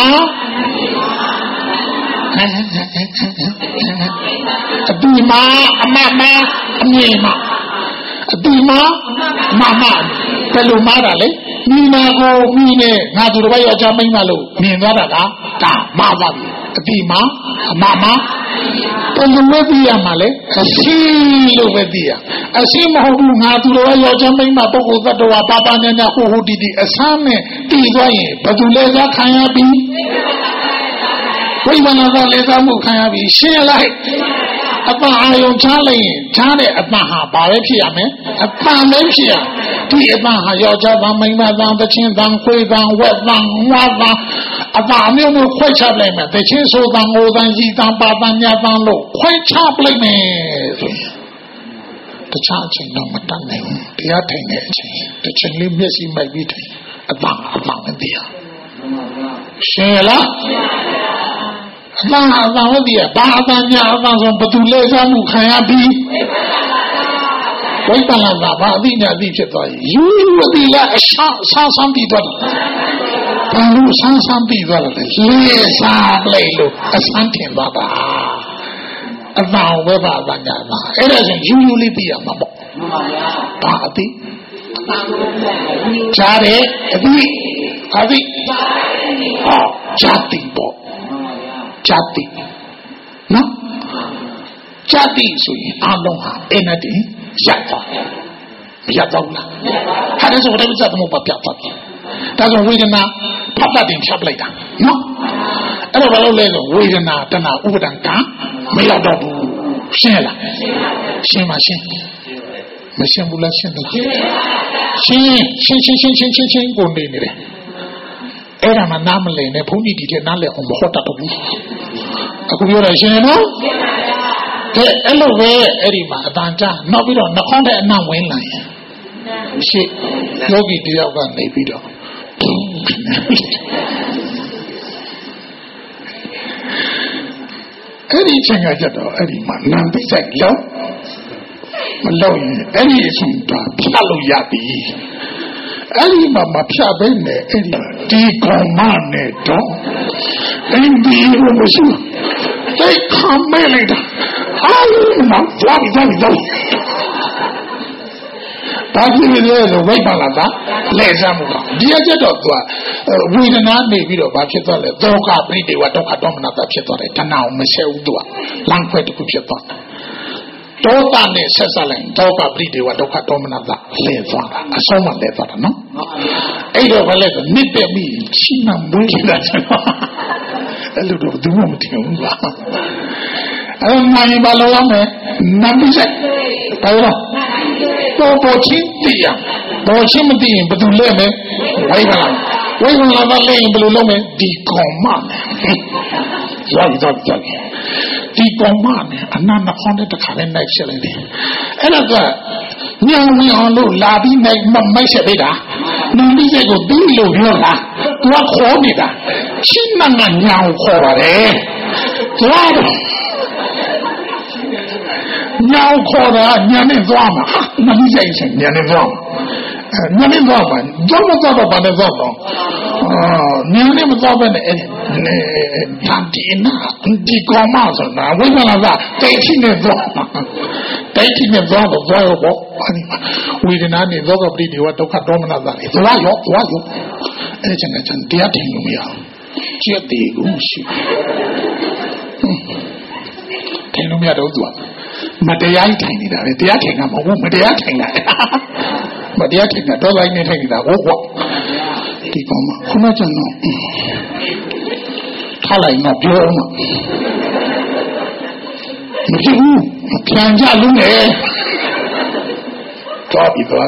အတိမာအမမအမြင်မအတိမာမမဘယ်လိုမှားတာလဲမိနာကိုမိနဲ့ငါသူတစ်ပတ်ယောက်ျားမိန်းမလို့မြင်သွားတာကဒါမှားပါပြီအတိမာအမမဘယ်လိုလဲသိရမှာလဲအရှိလို့ပဲသိရအရှိမဟုတ်ဘူးငါသူတော်ယောက်ျားမိန်းမပုဂ္ဂိုလ်သတ္တဝါပါပါနဲ့နဲ့ဟိုဟိုတီတီအဆမ်းနဲ့တည်သွားရင်ဘယ်သူလဲစားခံရပြီဝိပဿနာသာလေသာမှုခံရပြီရှင်းလိုက်အပအာယုံချလိုက်ရင်ချတဲ့အပဟာဘာပဲဖြစ်ရမယ်အပပဲဖြစ်ရဒီအပဟာယောက်ျားသားမိန်းမသားတချင်းသားခွေးသားဝက်သားငွားသားအပအမျိုးမျိုးခွဲချပလိုက်မယ်တချင်းဆိုသားငိုသားကြီးသားပါသားညသားလို့ခွဲချပလိုက်မယ်ဆိုရင်တခြားအချိန်တော့မတတ်နိုင်ဘူးတရားထိုင်တဲ့အချိန်တစ်ချိန်လေးမျက်စိမိုက်ပြီးထိုင်အပအပမသိရရှင်းလားအပအပမသိရဘာအပညာအပဆိုဘသူလဲစားမှုခံရပြီးဝိပဿနာဘာအသိညာအသိဖြစ်သွားရင်ယူဝတိလာအဆန်းဆန်းဆန်းပြီးသွားတယ်ဘာလို့ဆန်းဆန်းပြီးသွားလဲလေစားပလိုက်လို့အဆန်းထင်သွားတာအပဝဲပါအညာပါအဲ့ဒါဆိုယူယူလေးသိရမှာပေါ့ဘာအသိကြားတယ်အသိအသိဟောဇာတိပေါ့ဇာတိနော်ဇာတိဆိုရင်အလုံးဟာအဲ့နဲ့တည်းရက်သွားမရက်တော့လားဟာဒါဆိုတော့ဇာတ်မှုပပြတ်သွားပြီဒါဆိုဝေဒနာဖတ်တတ်တင်ဖြတ်ပလိုက်တာနော်အဲ့တော့ဘာလို့လဲဆိုဝေဒနာတဏဥပဒံကမရောက်တော့ဘူးရှင်းလားရှင်းပါရှင်းမရှင်းဘူးလားရှင်းသလားရှင်းရှင်းရှင်းရှင်းရှင်းရှင်းရှင်းကိုနေနေတယ်အဲ့ဒါမှနားမလည်နဲ့ဘုန်းကြီးဒီတဲ့နားလည်အောင်မဟုတ်တတ်ဘူးအခုပြောရရှင်းနော်တဲ့အဲ့လိုပဲအဲ့ဒီမှာအတန်ကြားနောက်ပြီးတော့နှာခေါင်းထဲအနံ့ဝင်လာရင်ရှေ့ယောဂီတယောက်ကနေပြီးတော့အဲ့ဒီချိန်ကကြတော့အဲ့ဒီမှာနံပိဆိုင်လောက်မလောက်ရင်အဲ့ဒီအချိန်တော့ဖြတ်လို့ရပြီအဲ့ဒီမှာမဖြတ်ဘဲနဲ့အဲ့ဒီဒီကောင်မနဲ့တော့အဲ့ဒီလိုမရှိအဲ့ခံမဲလိုက်တာအာမသွားပြီသွားပြီသွားပြီဒါကြည့်ရလို့ဝိပဿနာသာလဲစားမှုတော့ဒီအချက်တော့သူကဝေဒနာနေပြီးတော့ဘာဖြစ်သွားလဲဒုက္ခပရိဒေဝဒုက္ခဒေါမနတာဖြစ်သွားတယ်တဏှာကိုမဆက်ဘူးသူကလမ်းခွဲတစ်ခုဖြစ်သွားတယ်ဒေါသနဲ့ဆက်ဆက်လိုက်ဒုက္ခပရိဒေဝဒုက္ခဒေါမနတာလဲသွားတာအဆုံးမလဲသွားတာနော်အဲ့တော့ဘာလဲဆိုနစ်တဲ့ပြီးချိမှမွေးနေတာကျွန်တော်အဲ့လိုတော့ဘူးမထင်ဘူးကွာအဲ့နိုင်ဘာလို့လဲနမ်ပိစက်ဘာလို့ပေါ်ပေါ်ချင်းသိရပေါ်ချင်းမသိရင်ဘယ်သူလဲမယ်ဝိပဿနာဝိပဿနာကလည်းဘယ်လိုလုပ်မလဲဒီကောင်မရောက်တော့ကြတယ်ဒီကောင်မနဲ့အနန္တခေါင်းတဲ့တခါနဲ့နိုင်ချက်လိုက်တယ်အဲ့ဒါကညောင်ညောင်လို့လာပြီးနိုင်မမိုက်ချက်ပေးတာနန္ဒီရဲ့ကိုပြီးလို့ပြောတာသူကခေါ်နေတာရှင်းနငါညောင်ခေါ်ပါတယ်သူကညောင်ခေါ်တာညနေသွားမှာနန္ဒီရဲ့အချိန်ညနေသွားညနေသွားမှာကြောက်မသွားတော့ဘာလဲသွားတော့အာညနေမသွားဘဲနဲ့အဲ့တန်တီနာဒီကောင်မဆိုတာဝိပဿနာကတိတ်ရှိနေသွားတိတ်ရှိနေသွားတော့သွားရောပေါ့ဝေဒနာနဲ့သောကပရိဒီဝဒုက္ခဒေါမနတာလေသွားရောသွားရောအဲ့ဒီချိန်ကတရားထင်လို့မရဘူးကြက်တည်ကိုရှိထင်လို့မရတော့သူကမတရားထိုင်နေတာလေတရားထိုင်တာမဟုတ်ဘူးမတရားထိုင်တာမတရားထိုင်တာတော့လိုက်နေထိုင်နေတာဟုတ်ကွာဒီကောင်မခုနကကျွန်တော်ထားလိုက်တော့ပြောမှာမဖြစ်ဘူးပြန်ကြလို့လေတော့ပြီးတော့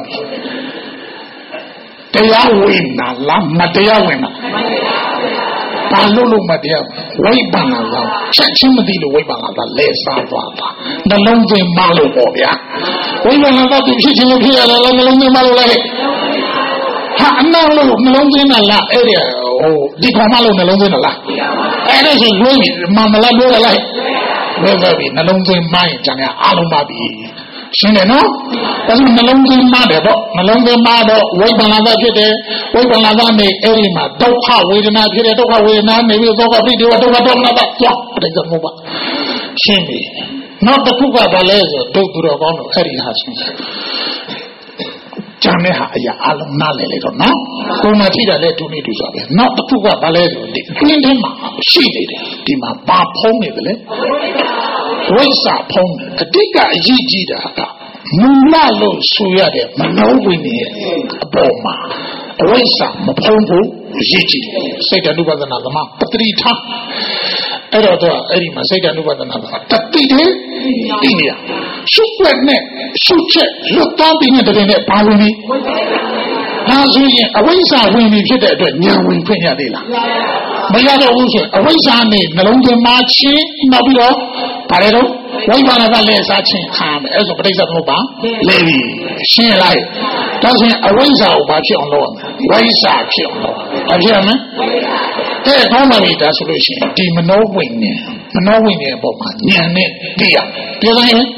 တရားဝင်တာလားမတရားဝင်တာဘာလို့လို့မတရားဝိပဿနာကချက်ချင်းမသိလို့ဝိပဿနာကလဲစားသွားတာနှလုံးသွင်းမလို့ပေါ့ဗျာဝိပဿနာကသူဖြစ်ချင်းလို့ဖြစ်ရတယ်လားနှလုံးသွင်းမလို့လဲဟာအနာလို့နှလုံးသွင်းတာလားအဲ့ဒီဟိုဒီကောင်မလို့နှလုံးသွင်းတာလားအဲ့ဒါဆိုလွှဲပြီမမလားလွှဲလိုက်လွှဲပြီနှလုံးသွင်းမှရင်ကျန်ရအားလုံးပါပြီရှင်းတယ်နော်ဒါဆိုနှလုံးသွင်းမှတယ်ပေါ့နှလုံးသွင်းမှတော့ဝိပဿနာကဖြစ်တယ်ဝိပဿနာကနေအဲ့ဒီမှာဒုက္ခဝေဒနာဖြစ်တယ်ဒုက္ခဝေဒနာနေပြီးသောကပိတေဝဒုက္ခဒေါမနတာသွားပြိဿမောပါရှင်းပြီနောက်တစ်ခုကဘာလဲဆိုဒုက္ခတော်ကောင်းတော့အဲ့ဒီဟာရှင်းကျန်တဲ့ဟာအရာအလုံးနားလဲလေတော့နော်ကိုယ်မှထိတာလဲတူနေတူဆိုပဲနောက်တစ်ခုကဘာလဲဆိုဒီအတွင်းထဲမှာရှိနေတယ်ဒီမှာဘာဖုံးနေတယ်လဲဝိစာဖုံးတယ်အတိကအရေးကြီးတာကမူလလို့ဆိုရတဲ့မနောဝိနည်းအပေါ်မှာအဝိစာမဖုံးဖို့အရေးကြီးစိတ်တ ानु ပဒနာသမားပတ္တိထအဲ့တော့တော့အဲ့ဒီမှာစိတ်တ ानु ပဒနာကတတိတယ်သိနေရရှုွက်နဲ့ရှုချက်လွတ်သားပြီးတဲ့တည်းနဲ့ဘာဝင်ပြီဒါဆိုရင်အဝိဇ္ဇာဝင်ပြီဖြစ်တဲ့အတွက်ဉာဏ်ဝင်ခွင့်ရသေးလားမရတော့ဘူးဆိုအဝိဇ္ဇာနဲ့နှလုံးသွင်းမှချင်းနောက်ပြီးတော့ဗါလေတော့ဝိပါဒကလည်းစားချင်းခံမယ်အဲ့ဆိုပဋိစ္စသမုပ္ပါလဲပြီရှင်းလိုက်ဒါဆိုရင်အဝိဇ္ဇာကိုဘာဖြစ်အောင်လုပ်ရမလဲဝိဇ္ဇာဖြစ်အောင်လုပ်ဘာဖြစ်ရမလဲတဲ့ကောင်းပါပြီဒါဆိုလို့ရှိရင်ဒီမနောဝိညာဉ်မနောဝိညာဉ်အပေါ်မှာဉာဏ်နဲ့သိရပြောစမ်းရင်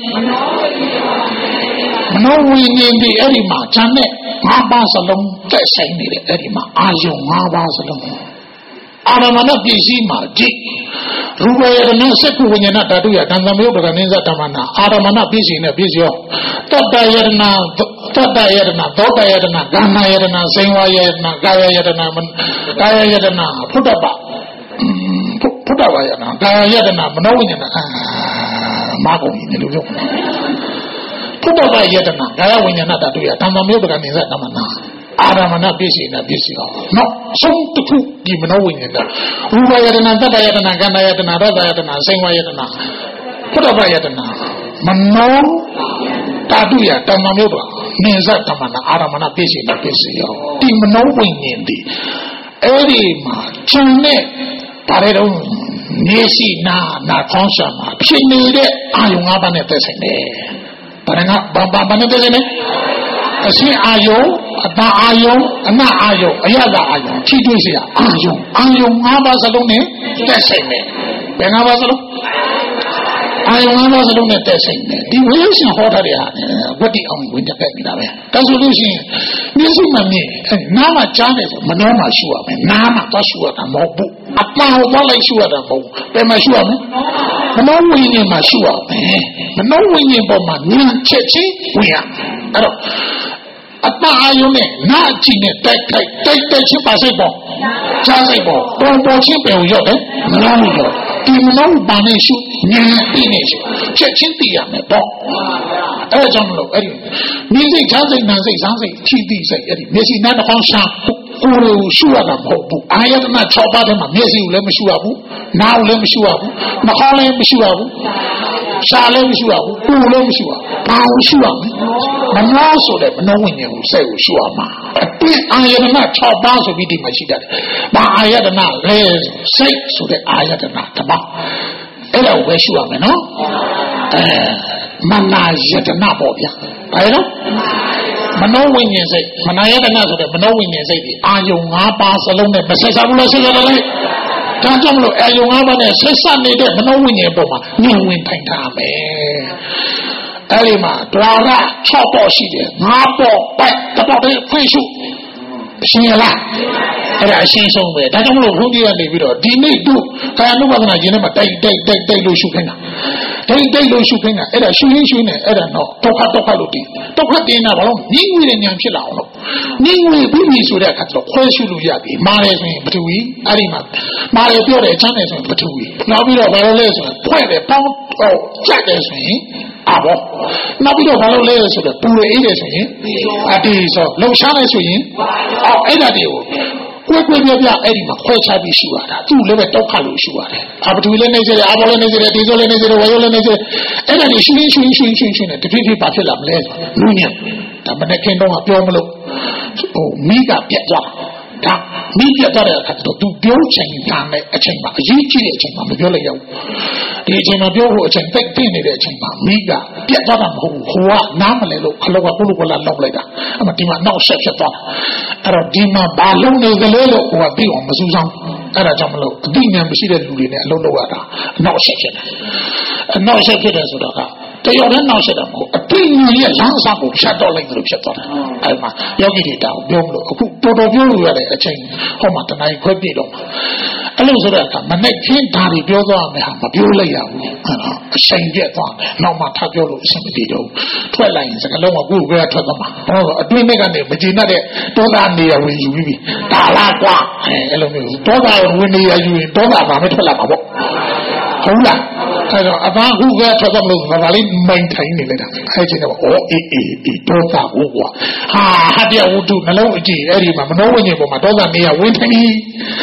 မနောဝိညာဉ်ဒီအဲ့ဒီမှာဉာဏ်နဲ့ငါးပါးစလုံးတက်ဆိုင်နေတယ်အဲ့ဒီမှာအာယုံငါးပါးစလုံးအာရမဏပစ္စည်းမှာဒီရူပယတနာစက္ခုဝိညာဏဓာတုယတန်သမယုပ္ပကနိစ္စဓမ္မနာအာရမဏပစ္စည်းနဲ့ပစ္စည်းရောတတ္တယတနာတတ္တယတနာသောတယတနာဂန္ဓယတနာဇိဝယတနာကာယယတနာကာယယတနာဖုတ္တပဖုတ္တပယတနာကာယယတနာမနောဝိညာဏမာကုန်တယ်လို့ပြောဖုတ္တပယတနာကာယဝိညာဏဓာတုယတန်သမယုပ္ပကနိစ္စဓမ္မနာအာရမဏပစ္စည်းနဲ့ပစ္စည်းရောနော်ဆုံးတစ်ခုဒီမနောဝိညာဏရူပယတနာတတ္တယတနာကန္ဓယတနာသောတယတနာဇိဝယတနာဖုတ္တပယတနာမနောဓာတုယတမ္မမြုပ်တော့နိစ္စဓမ္မနာအာရမဏပစ္စည်းနဲ့ပစ္စည်းရောဒီမနောဝိညာဉ်ဒီအဲ့ဒီမှာခြံနဲ့ဗါလေတော့နေရှိနာနာခေါင်းရှာမှာဖြစ်နေတဲ့အာယုံ၅ပါးနဲ့သက်ဆိုင်တယ်ဗါလေကဘာဘာဘာနဲ့သက်ဆိုင်လဲအရှင်းအာယုံအတအာယုံအနအာယုံအယတအာယုံချိတွေ့เสียအာယုံအာယုံ၅ပါးစလုံးနဲ့တက်ဆိုင်တယ်ဘယ်၅ပါးစလုံးအာယုံ၅ပါးစလုံးနဲ့တက်ဆိုင်တယ်ဒီဝိသုရှင်ဟောထားတဲ့ဟာဝတ္တိအောင်ဝင်တက်ခဲ့နေတာပဲဒါဆိုလို့ရှိရင်မျက်စိမှမြင်နားမှကြားတယ်ဆိုမနှောမှရှုရမယ်နားမှသွားရှုရတာမဟုတ်ဘူးအတန်ကိုသွားလိုက်ရှုရတာမဟုတ်ဘူးဘယ်မှာရှုရမလဲမနှောဝိညာဉ်မှာရှုရမယ်မနှောဝိညာဉ်ပေါ်မှာဉာဏ်ချက်ချင်းဝင်ရအဲ့တော့အတအာယုံနဲ့နာအကြည့်နဲ့တိုက်တိုက်တိုက်တိုက်ချင်းပါစိတ်ပေါ်ချားစိတ်ပေါ်ပေါ်ပေါ်ချင်းပယ်ကိုရောက်တယ်မနှောဘူးရောဒီမနှောပါနေရှုဉာဏ်ပြီးနေရှုချက်ချင်းသိရမယ်ပေါ့အဲ့ဒါကြောင့်မလို့အဲ့ဒီမြင်စိတ်ချားစိတ်နာစိတ်စားစိတ်ချိသိစိတ်အဲ့ဒီမျက်စိနားတစ်ခေါင်းရှာကိုယ်ကိုရှုရတာမဟုတ်ဘူးအာယတနာ၆ပါးထဲမှာမျက်စိကိုလည်းမရှုရဘူးနားကိုလည်းမရှုရဘူးနှာခေါင်းလည်းမရှုရဘူးရှားလည်းမရှုရဘူးကိုယ်လည်းမရှုရဘူးဘာကိုရှုရမလဲမနှောဆိုတဲ့မနှောဝိညာဉ်ကိုစိတ်ကိုရှုရမှာအပြည့်အာယတနာ၆ပါးဆိုပြီးဒီမှာရှိတတ်တယ်ဘာအာယတနာလဲစိတ်ဆိုတဲ့အာယတနာတစ်ပါးအဲ့ဒါကိုပဲရှုရမယ်နော်အဲမနာယတနာပေါ့ဗျာဘာလဲနော်မနောဝိညာဉ်စိတ်မနာယတနာဆိုတဲ့မနောဝိညာဉ်စိတ်ဒီအာယုံ၅ပါးစလုံးနဲ့မဆက်စားဘူးလားဆက်စားတယ်ဒါကြောင့်မလို့အာယုံ၅ပါးနဲ့ဆက်ဆက်နေတဲ့မနောဝိညာဉ်ပေါ်မှာဉာဏ်ဝင်ထိုင်ထားမယ်အဲ့ဒီမှာဒွါရ၆ပေါ့ရှိတယ်၅ပေါ့ပိုက်တစ်ပေါ့တည်းဖွင့်ရှုရှင်းရလားအဲ့ဒါအရှင်းဆုံးပဲဒါကြောင့်မလို့ဘုန်းကြီးကနေပြီးတော့ဒီနေ့တို့ကာယ ानु ပါဒနာကျင့်တဲ့မှာတိုက်တိုက်တိုက်တိုက်လို့ရှုခိုင်းတာတိုက်တိုက်လို့ရှုခိုင်းတာအဲ့ဒါရှုရင်းရှုနေအဲ့ဒါတော့ဒုက္ခဒုက္ခလို့တည်ဒုက္ခတင်တာဘာလို့ညှိငွေတဲ့ဉာဏ်ဖြစ်လာအောင်လို့ညှိငွေပြီးပြီဆိုတဲ့အခါကျတော့ခွဲရှုလို့ရပြီမာတယ်ဆိုရင်ပထဝီအဲ့ဒီမှာမာတယ်ပြောတယ်ချမ်းတယ်ဆိုရင်ပထဝီနောက်ပြီးတော့ဘာလို့လဲဆိုရင်ဖွဲ့တယ်ပေါင်းတော့ကြက်တယ်ဆိုရင်အာဘောနောက်ပြီးတော့ဘာလို့လဲဆိုတော့ပူရအေးတယ်ဆိုရင်အတီးဆိုလှုပ်ရှားတယ်ဆိုရင်အော်အဲ့ဒါတွေကိုကိုယ်ကိုယ်ပြပြအဲ့ဒီမှာခွဲခြားပြီးရှုရတာသူ့လည်းပဲတောက်ခလို့ရှုရတယ်အာပထဝီလည်းနေစေတယ်အာဘောလည်းနေစေတယ်ဒီဆိုလည်းနေစေတယ်ဝါယောလည်းနေစေတယ်အဲ့ဒါတွေရှုရင်းရှုရင်းရှုရင်းရှုရင်းနဲ့တဖြည်းဖြည်းပါဖြစ်လာမလဲလူညံဒါမနဲ့ခင်တော့ကပြောမလို့ဟိုမိကပြက်သွားဒါမိပြတ်သွားတဲ့အခါကျတော့သူပြောချိန်တာနဲ့အချိန်မှာအရေးကြီးတဲ့အချိန်မှာမပြောလိုက်ရဘူးဒီအချိန်မှာပြောဖို့အချိန်တိတ်ပြင်းနေတဲ့အချိန်မှာမိကပြတ်သွားတာမဟုတ်ဘူးဟိုကနားမလဲလို့ခလောကပုလို့ကလာလောက်လိုက်တာအဲ့မှာဒီမှာနောက်ဆက်ဖြစ်သွားတာအဲ့တော့ဒီမှာဘာလုံးနေကြလဲလို့ဟိုကပြီးအောင်မစူးစောင်းအဲ့ဒါကြောင့်မလို့အတိညာမရှိတဲ့လူတွေနဲ့အလုံးလောက်ရတာအနောက်ဆက်ဖြစ်တယ်အနောက်ဆက်ဖြစ်တယ်ဆိုတော့ကတယောက်တည်းနောက်ဆက်တာမဟုတ်အတိညာရဲ့လမ်းစာကိုဖြတ်တော့လိုက်လို့ဖြစ်သွားတယ်အဲ့မှာယောဂီတွေတောင်ပြောမလို့အခုတော်တော်ပြောလို့ရတဲ့အချိန်ဟောမှာတနိုင်ခွဲပြည့်တော့အဲ့လိုဆိုတဲ့အခါမနဲ့ခင်းဓာတ်တွေပြောသွားမယ်ဟာမပြောလိုက်ရဘူးအဲ့တော့အချိန်ပြတ်သွားတယ်နောက်မှထပ်ပြောလို့အဆင်မပြေတော့ထွက်လိုက်ရင်စကလုံးကကိုယ်ကထွက်သွားမှာဟောအတွင်းထဲကနေမကျေနပ်တဲ့တောသားနေရဝင်ယူပြီးဒါလားကွာအဲ့လိုမျိုးတောသားဝင်နေရယူရင်တောသားဘာမှထွက်လာမှာပေါ့ဟုတ်လားအဲ့တော့အသားခုကထွက်သွားမလို့ဘာလေးမိုင်ထိုင်နေလိုက်တာအဲ့ချင်းတော့အော်အေးအေးအေးတောသားဟုတ်ကွာဟာဟတ္တဝုဒ္ဓနှလုံးအကြည့်အဲ့ဒီမှာမနောဝိညာဉ်ပေါ်မှာတောသားနေရဝင်ထိုင်ပြီး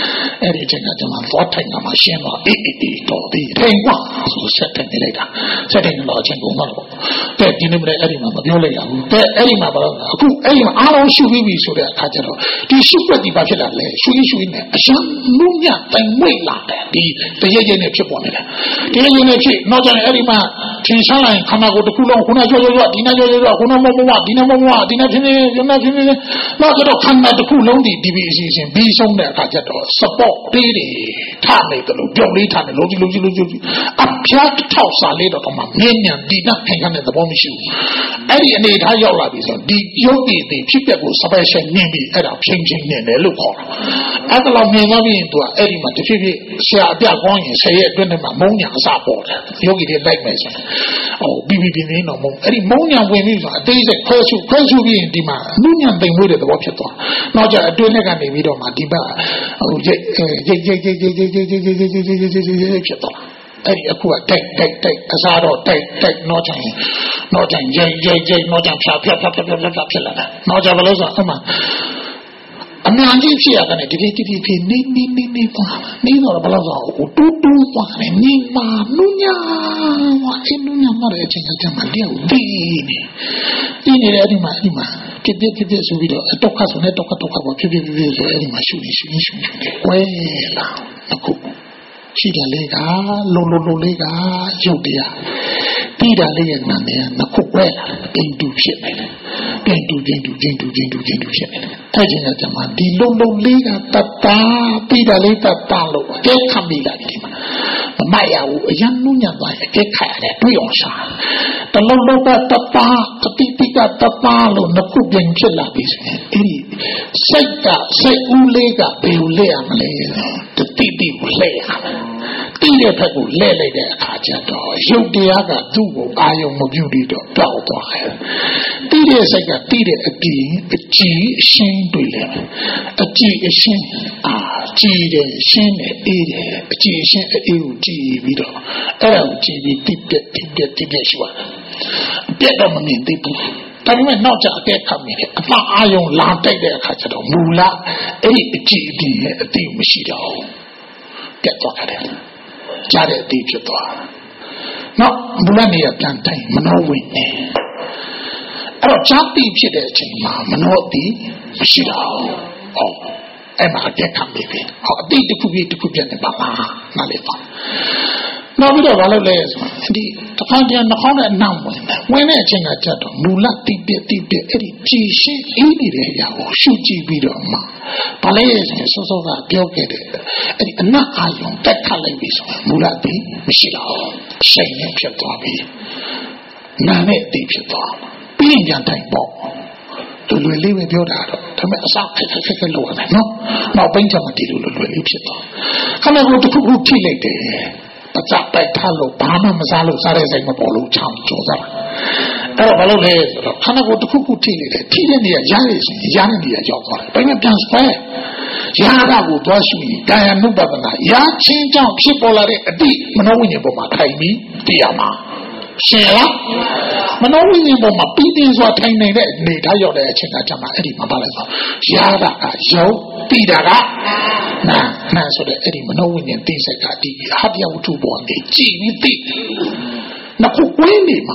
အဲ့ဒီအချိန်ကကျွန်တော်သွားထိုင်တာမှရှင်းတော့အေးအေးအေးတော်သေးထိုင်ကွာဆိုဆက်ထိုင်နေလိုက်တာဆက်ထိုင်တော့အချိန်ကုန်တော့တဲ့ဒီနေ့မနေ့အဲ့ဒီမှာမပြောလိုက်ရဘူးတဲ့အဲ့ဒီမှာဘာလို့အခုအဲ့ဒီမှာအားလုံးရှုပြီးပြီဆိုတဲ့အခါကျတော့ဒီရှုွက်ဒီဘာဖြစ်လာလဲရှုရှုနေအရှမ်းနုညတိုင်ဝိတ်လာတယ်ဒီတရရဲ့နဲ့ဖြစ်ပေါ်နေတယ်တရရဲ့နဲ့ဖြစ်နောက်ကျရင်အဲ့ဒီမှာထင်ရှားလိုက်ခန္ဓာကိုယ်တစ်ခုလုံးခုနကြောကြောကြောဒီနေ့ကြောကြောကြောခုနမမမဒီနေ့မမမဒီနေ့ဖြစ်နေဒီနေ့ဖြစ်နေနောက်ကျတော့ခန္ဓာတစ်ခုလုံးဒီဒီပြီးအစီအစဉ်ပြီးဆုံးတဲ့အခါကျတော့ support ပေးတယ်ထားနေတယ်လို့ပြောလေးထားတယ်လုံးကြီးလုံးကြီးလုံးကြီးအပြားထောက်စားလေးတော့မှမြင်းမြန်ဒီနဲ့ခင်ခနဲ့သဘောမရှိဘူးအဲ့ဒီအနေထားရောက်လာပြီဆိုဒီရုပ်တည်တည်ဖြစ်ပျက်ကို special မြင်ပြီးအဲ့ဒါချင်းချင်းနဲ့လည်းလို့ခေါ်တာအဲ့ဒါလောက်မြင်သွားပြီးရင်သူကအဲ့ဒီမှာတစ်ဖြစ်ဖြစ်ဆရာအပြကောင်းရင်ဆယ်ရဲ့အတွင်းထဲမှာမုံညာအစပေါ်တယ်ယောဂီတွေလိုက်မယ်ဆိုရင်ဟိုပြီးပြီးပြင်းပြင်းတော့မုံအဲ့ဒီမုံညာဝင်ပြီးဆိုအသေးစိတ်ခွဲစုခွဲစုပြီးရင်ဒီမှာနုညံသိမ်ဝေးတဲ့သဘောဖြစ်သွားနောက်ကျအတွင်းထဲကနေပြီးတော့မှဒီဘက်ဟိုရိတ်ရိတ်ရိတ်ရိတ်ရိတ်ရိတ်ရိတ်ရိတ်ရိတ်ရိတ်ရိတ်ရိတ်ရိတ်ဖြစ်သွားအဲ့ဒီအခုကတိုက်တိုက်တိုက်အစားတော့တိုက်တိုက်နောက်ကျရင်နောက်ကျရင်ရိတ်ရိတ်ရိတ်နောက်ကျဖြာဖြာဖြာဖြာဖြာဖြာဖြစ်လာတာနောက်ကျဘယ်လိုဆိုအမှအများကြီးဖြစ်ရတယ်ဒီဒီဒီဒီနေနေနေနေသွားနေတော့ဘယ်လိုဆိုတူတူသွားတယ်နေမာနုညာဝါအနုညာမရတဲ့အချိန်ကတည်းကလျှောက်ဒီနေဒီနေအဲ့ဒီမှာအဲ့ဒီမှာဖြစ်ဖြစ်ဖြစ်ဖြစ်ဆိုပြီးတော့တော့ခါဆိုနေတော့ခါတော့ခါပေါ့ဖြစ်ဖြစ်ဖြစ်ဖြစ်ဆိုအဲ့ဒီမှာရှုနေရှုနေရှုနေဝဲလာအခုရှိတယ်လေကလုံးလုံးလုံးလေးကရုပ်တရားတိတာလေးရဲ့နာမည်ကနှစ်ခုဝဲလာပိန်တူဖြစ်နေတယ်ပိန်တူပိန်တူပိန်တူပိန်တူပိန်တူဖြစ်နေတယ်အဲ့ဒီကတည်းကဒီလုံးလုံးလေးကတတ်တာတိတာလေးတတ်တာလို့အကျဲခံမိလာဒီမှာမမရဘူးအရန်နုညံ့သွားရင်အကျဲခါရတယ်တွေ့အောင်ရှာတလုံးလုံးကတတ်တာတတိတိကတတ်တာလို့နှစ်ခုပြင်ဖြစ်လာပြီဆိုရင်အဲ့ဒီစိတ်ကစိတ်ဦးလေးကဘယ်လိုလဲရမလဲတတိတိကိုလှည့်ရမယ်တိတဲ့ဘက်ကိုလဲလိုက်တဲ့အခါကျတော့ရုပ်တရားကသူ့ကိုအာယုံမပြုပြီးတော့တောက်သွားတယ်တိတဲ့စိတ်ကတိတဲ့အပြင်အကြည်အရှင်းတွေ့တယ်အကြည်အရှင်းအာကြည်တယ်ရှင်းတယ်အေးတယ်အကြည်အရှင်းအေးကိုကြည်ပြီးတော့အဲ့ဒါကိုကြည်ပြီးတိတဲ့တိတဲ့တိတဲ့ရှိပါတယ်အပြတ်တော့မမြင်သိဘူးဒါပေမဲ့နောက်ကျအကဲခတ်မိတယ်အမှန်အာယုံလာတိုက်တဲ့အခါကျတော့မူလအဲ့ဒီအကြည်အပြင်ရဲ့အတိမရှိတော့ဘူးပြတ်သွားတယ်ကြားတဲ့အတိဖြစ်သွားနောက်မူလနေရပြန်တိုင်မနောဝိနေအဲ့တော့ကြားတိဖြစ်တဲ့အချိန်မှာမနောတိမရှိတော့ဘူးဟောအဲ့မှာအကဲခတ်မိပြီဟောအတိတစ်ခုပြီးတစ်ခုပြတ်နေပါလားနားလေပါနောက်ပြီးတော့ဘာလုပ်လဲဆိုတော့ဒီတစ်ခါတည်းနှာခေါင်းနဲ့အနောက်ဝင်တယ်ဝင်တဲ့အချိန်ကကြတော့မူလတိပြတိပြအဲ့ဒီကြည်ရှင်းအေးနေတဲ့အရာကိုရှုကြည့်ပြီးတော့မှဘာလဲဆိုရင်စောစောကပြောခဲ့တယ်အဲ့ဒီအနတ်အာယုံတက်ခတ်လိုက်ပြီဆိုရင်မူလတိမရှိတော့ရှိန်နဲ့ဖြစ်သွားပြီနာနဲ့အတိဖြစ်သွားပြီးရင်ကြတိုင်ပေါ့သူလွယ်လေးပဲပြောတာတော့ဒါပေမဲ့အစခက်ခက်ခက်ခက်လို့ရတယ်နော်နောက်ပိုင်းကျမှဒီလိုလွယ်လေးဖြစ်သွားခဏကိုတစ်ခုခုထိလိုက်တယ်ပကြပိုက်ထားလို့ဘာမှမစားလို့စားတဲ့စိတ်မပေါ်လို့ချောင်းကြောစားတာအဲ့တော့ဘာလို့လဲဆိုတော့ခဏကိုတစ်ခုခုထိနေတယ်ထိတဲ့နေရာရားရရှင်ရားတဲ့နေရာရောက်သွားတယ်ဘယ်နဲ့ပြန်ဆွဲရားတာကိုသွားရှုရင်ကာယ ानु ပဒနာရားချင်းကြောင့်ဖြစ်ပေါ်လာတဲ့အတိမနောဝိညာဉ်ပေါ်မှာထိုင်ပြီးတရားမှာရှင်လားမနောဝိညာဉ်ပေါ်မှာပြီးပြီးစွာထိုင်နေတဲ့အနေထားရောက်တဲ့အချိန်ကကြမှာအဲ့ဒီမှာပါလဲဆိုရားတာကယုံတိတာကနာနာဆိုတဲ့အဲ့ဒီမနောဝိညာဉ်သိစိတ်ကဒီအဟပြဝတ္ထုပေါ်နေကြည်ပြီးသိနှစ်ခုဝင်းနေမှာ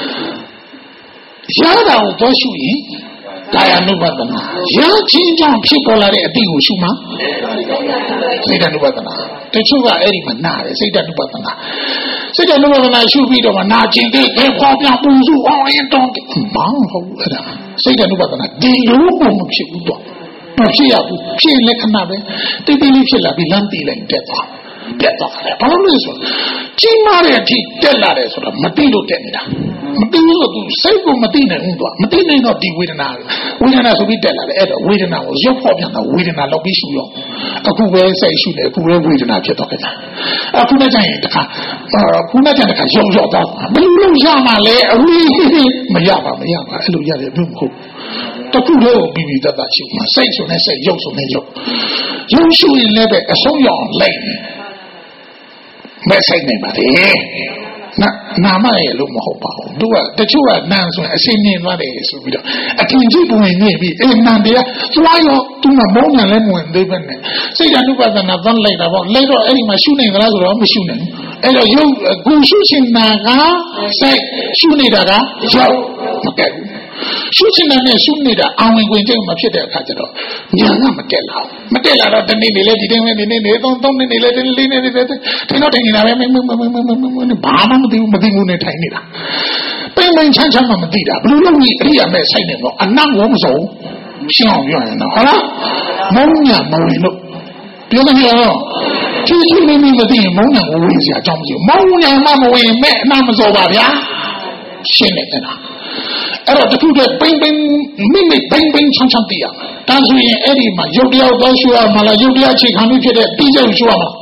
ရားတာကိုသွားရှုရင်ကာယ ानु ပဒနာရားချင်းကြောင့်ဖြစ်ပေါ်လာတဲ့အတိကိုရှုမှာစိတ် ानु ပဒနာတချို့ကအဲ့ဒီမှာနာတယ်စိတ် ानु ပဒနာစိတ် ानु ပဒနာရှုပြီးတော့မှနာခြင်းတွေဘယ်ပေါ်ပြပူစုအောင်ရင်တောင်းမောင်းဟုတ်အဲ့ဒါစိတ် ानु ပဒနာဒီလိုပုံမဖြစ်ဘူးတော့မဖြစ်ရဘူးဖြစ်လက္ခဏာပဲတိတ်တိတ်လေးဖြစ်လာပြီးလမ်းတီးလိုက်တက်သွားပြတ်သွားတယ်ဘာလို့လဲဆိုကြီးမားတဲ့အထိတက်လာတယ်ဆိုတော့မသိလို့တက်နေတာမသိလို့သူစိတ်ကိုမသိနိုင်ဘူးတော့မသိနိုင်တော့ဒီဝေဒနာဝေဒနာဆိုပြီးတက်လာတယ်အဲ့တော့ဝေဒနာကိုရုပ်ဖော်ပြန်တော့ဝေဒနာလောက်ပြီးရှုရောအခုပဲစိတ်ရှုတယ်အခုပဲဝေဒနာဖြစ်တော့ကြတာအခုနဲ့ကျရင်တခါခုနဲ့ကျရင်တခါရုံရော့တော့ဘယ်လိုလုပ်ရမှာလဲအဝေးမရပါမရပါအဲ့လိုရတယ်ဘယ်မဟုတ်တခုတော့ပြီးပြီးတတ်တာရှုမှာစိတ်ဆိုနဲ့စိတ်ရုပ်ဆိုနဲ့ရုပ်ရုပ်ရှုရင်လည်းပဲအဆုံးရအောင်လိုက်မဲ့ဆိုင်နေပါလေနာနာမရဲ့လို့မဟုတ်ပါဘူးသူကတချို့ကနန်းဆိုရင်အရှင်းမြင်သွားတယ်ဆိုပြီးတော့အထင်ကြီးပုံနေနေပြီးအေးနန်းတရားသွားရောသူကမုန်းညာလည်းမဝင်သေးပဲနဲ့စိတ်ဓာတ်ဥပဒနာသန်းလိုက်တာပေါ့လိုက်တော့အဲ့ဒီမှာရှုနေကြလားဆိုတော့မရှုနိုင်အဲ့တော့ရုပ်ကိုရှုရှင်နာကစိတ်ရှုနေတာကရောက်မကဲဘူးရှုချင်တဲ့ရှုနေတာအာဝင်ဝင်တဲ့မဖြစ်တဲ့အခါကျတော့ညာကမတက်လာမတက်လာတော့တနေ့နေလေဒီတိုင်းပဲနေနေနေသုံးသုံးနေနေလေဒီလေးနေနေတယ်ဒီတော့ထိုင်နေတာပဲမမမမမမဘာမှမသိဘူးမသိဘူးနဲ့ထိုင်နေတာပိန်ပိန်ချမ်းချမ်းမှမသိတာဘလို့လို့ဒီအရိယာမဲ့ဆိုင်နေတော့အနတ်ဝုံးစုံရှင်းအောင်ပြောရင်တော့ဟုတ်လားမုံညာမဝင်လို့ပြောမရတော့ချီချီမင်းမမသိရင်မုံညာကိုဝင်စရာအကြောင်းမရှိဘူးမုံညာမှမဝင်မဲ့အနတ်မစောပါဗျာရှင်းနေတာအဲ့တော့တခုတည်းပိန်ပိန်မိမိပိန်ပိန်ချမ်းချမ်းသိရဒါဆိုရင်အဲ့ဒီမှာရုပ်တရားတော့ရှုရမှာလားရုပ်တရားအခြေခံပြီးဖြစ်တဲ့ပြီးချက်ရှုရမှာ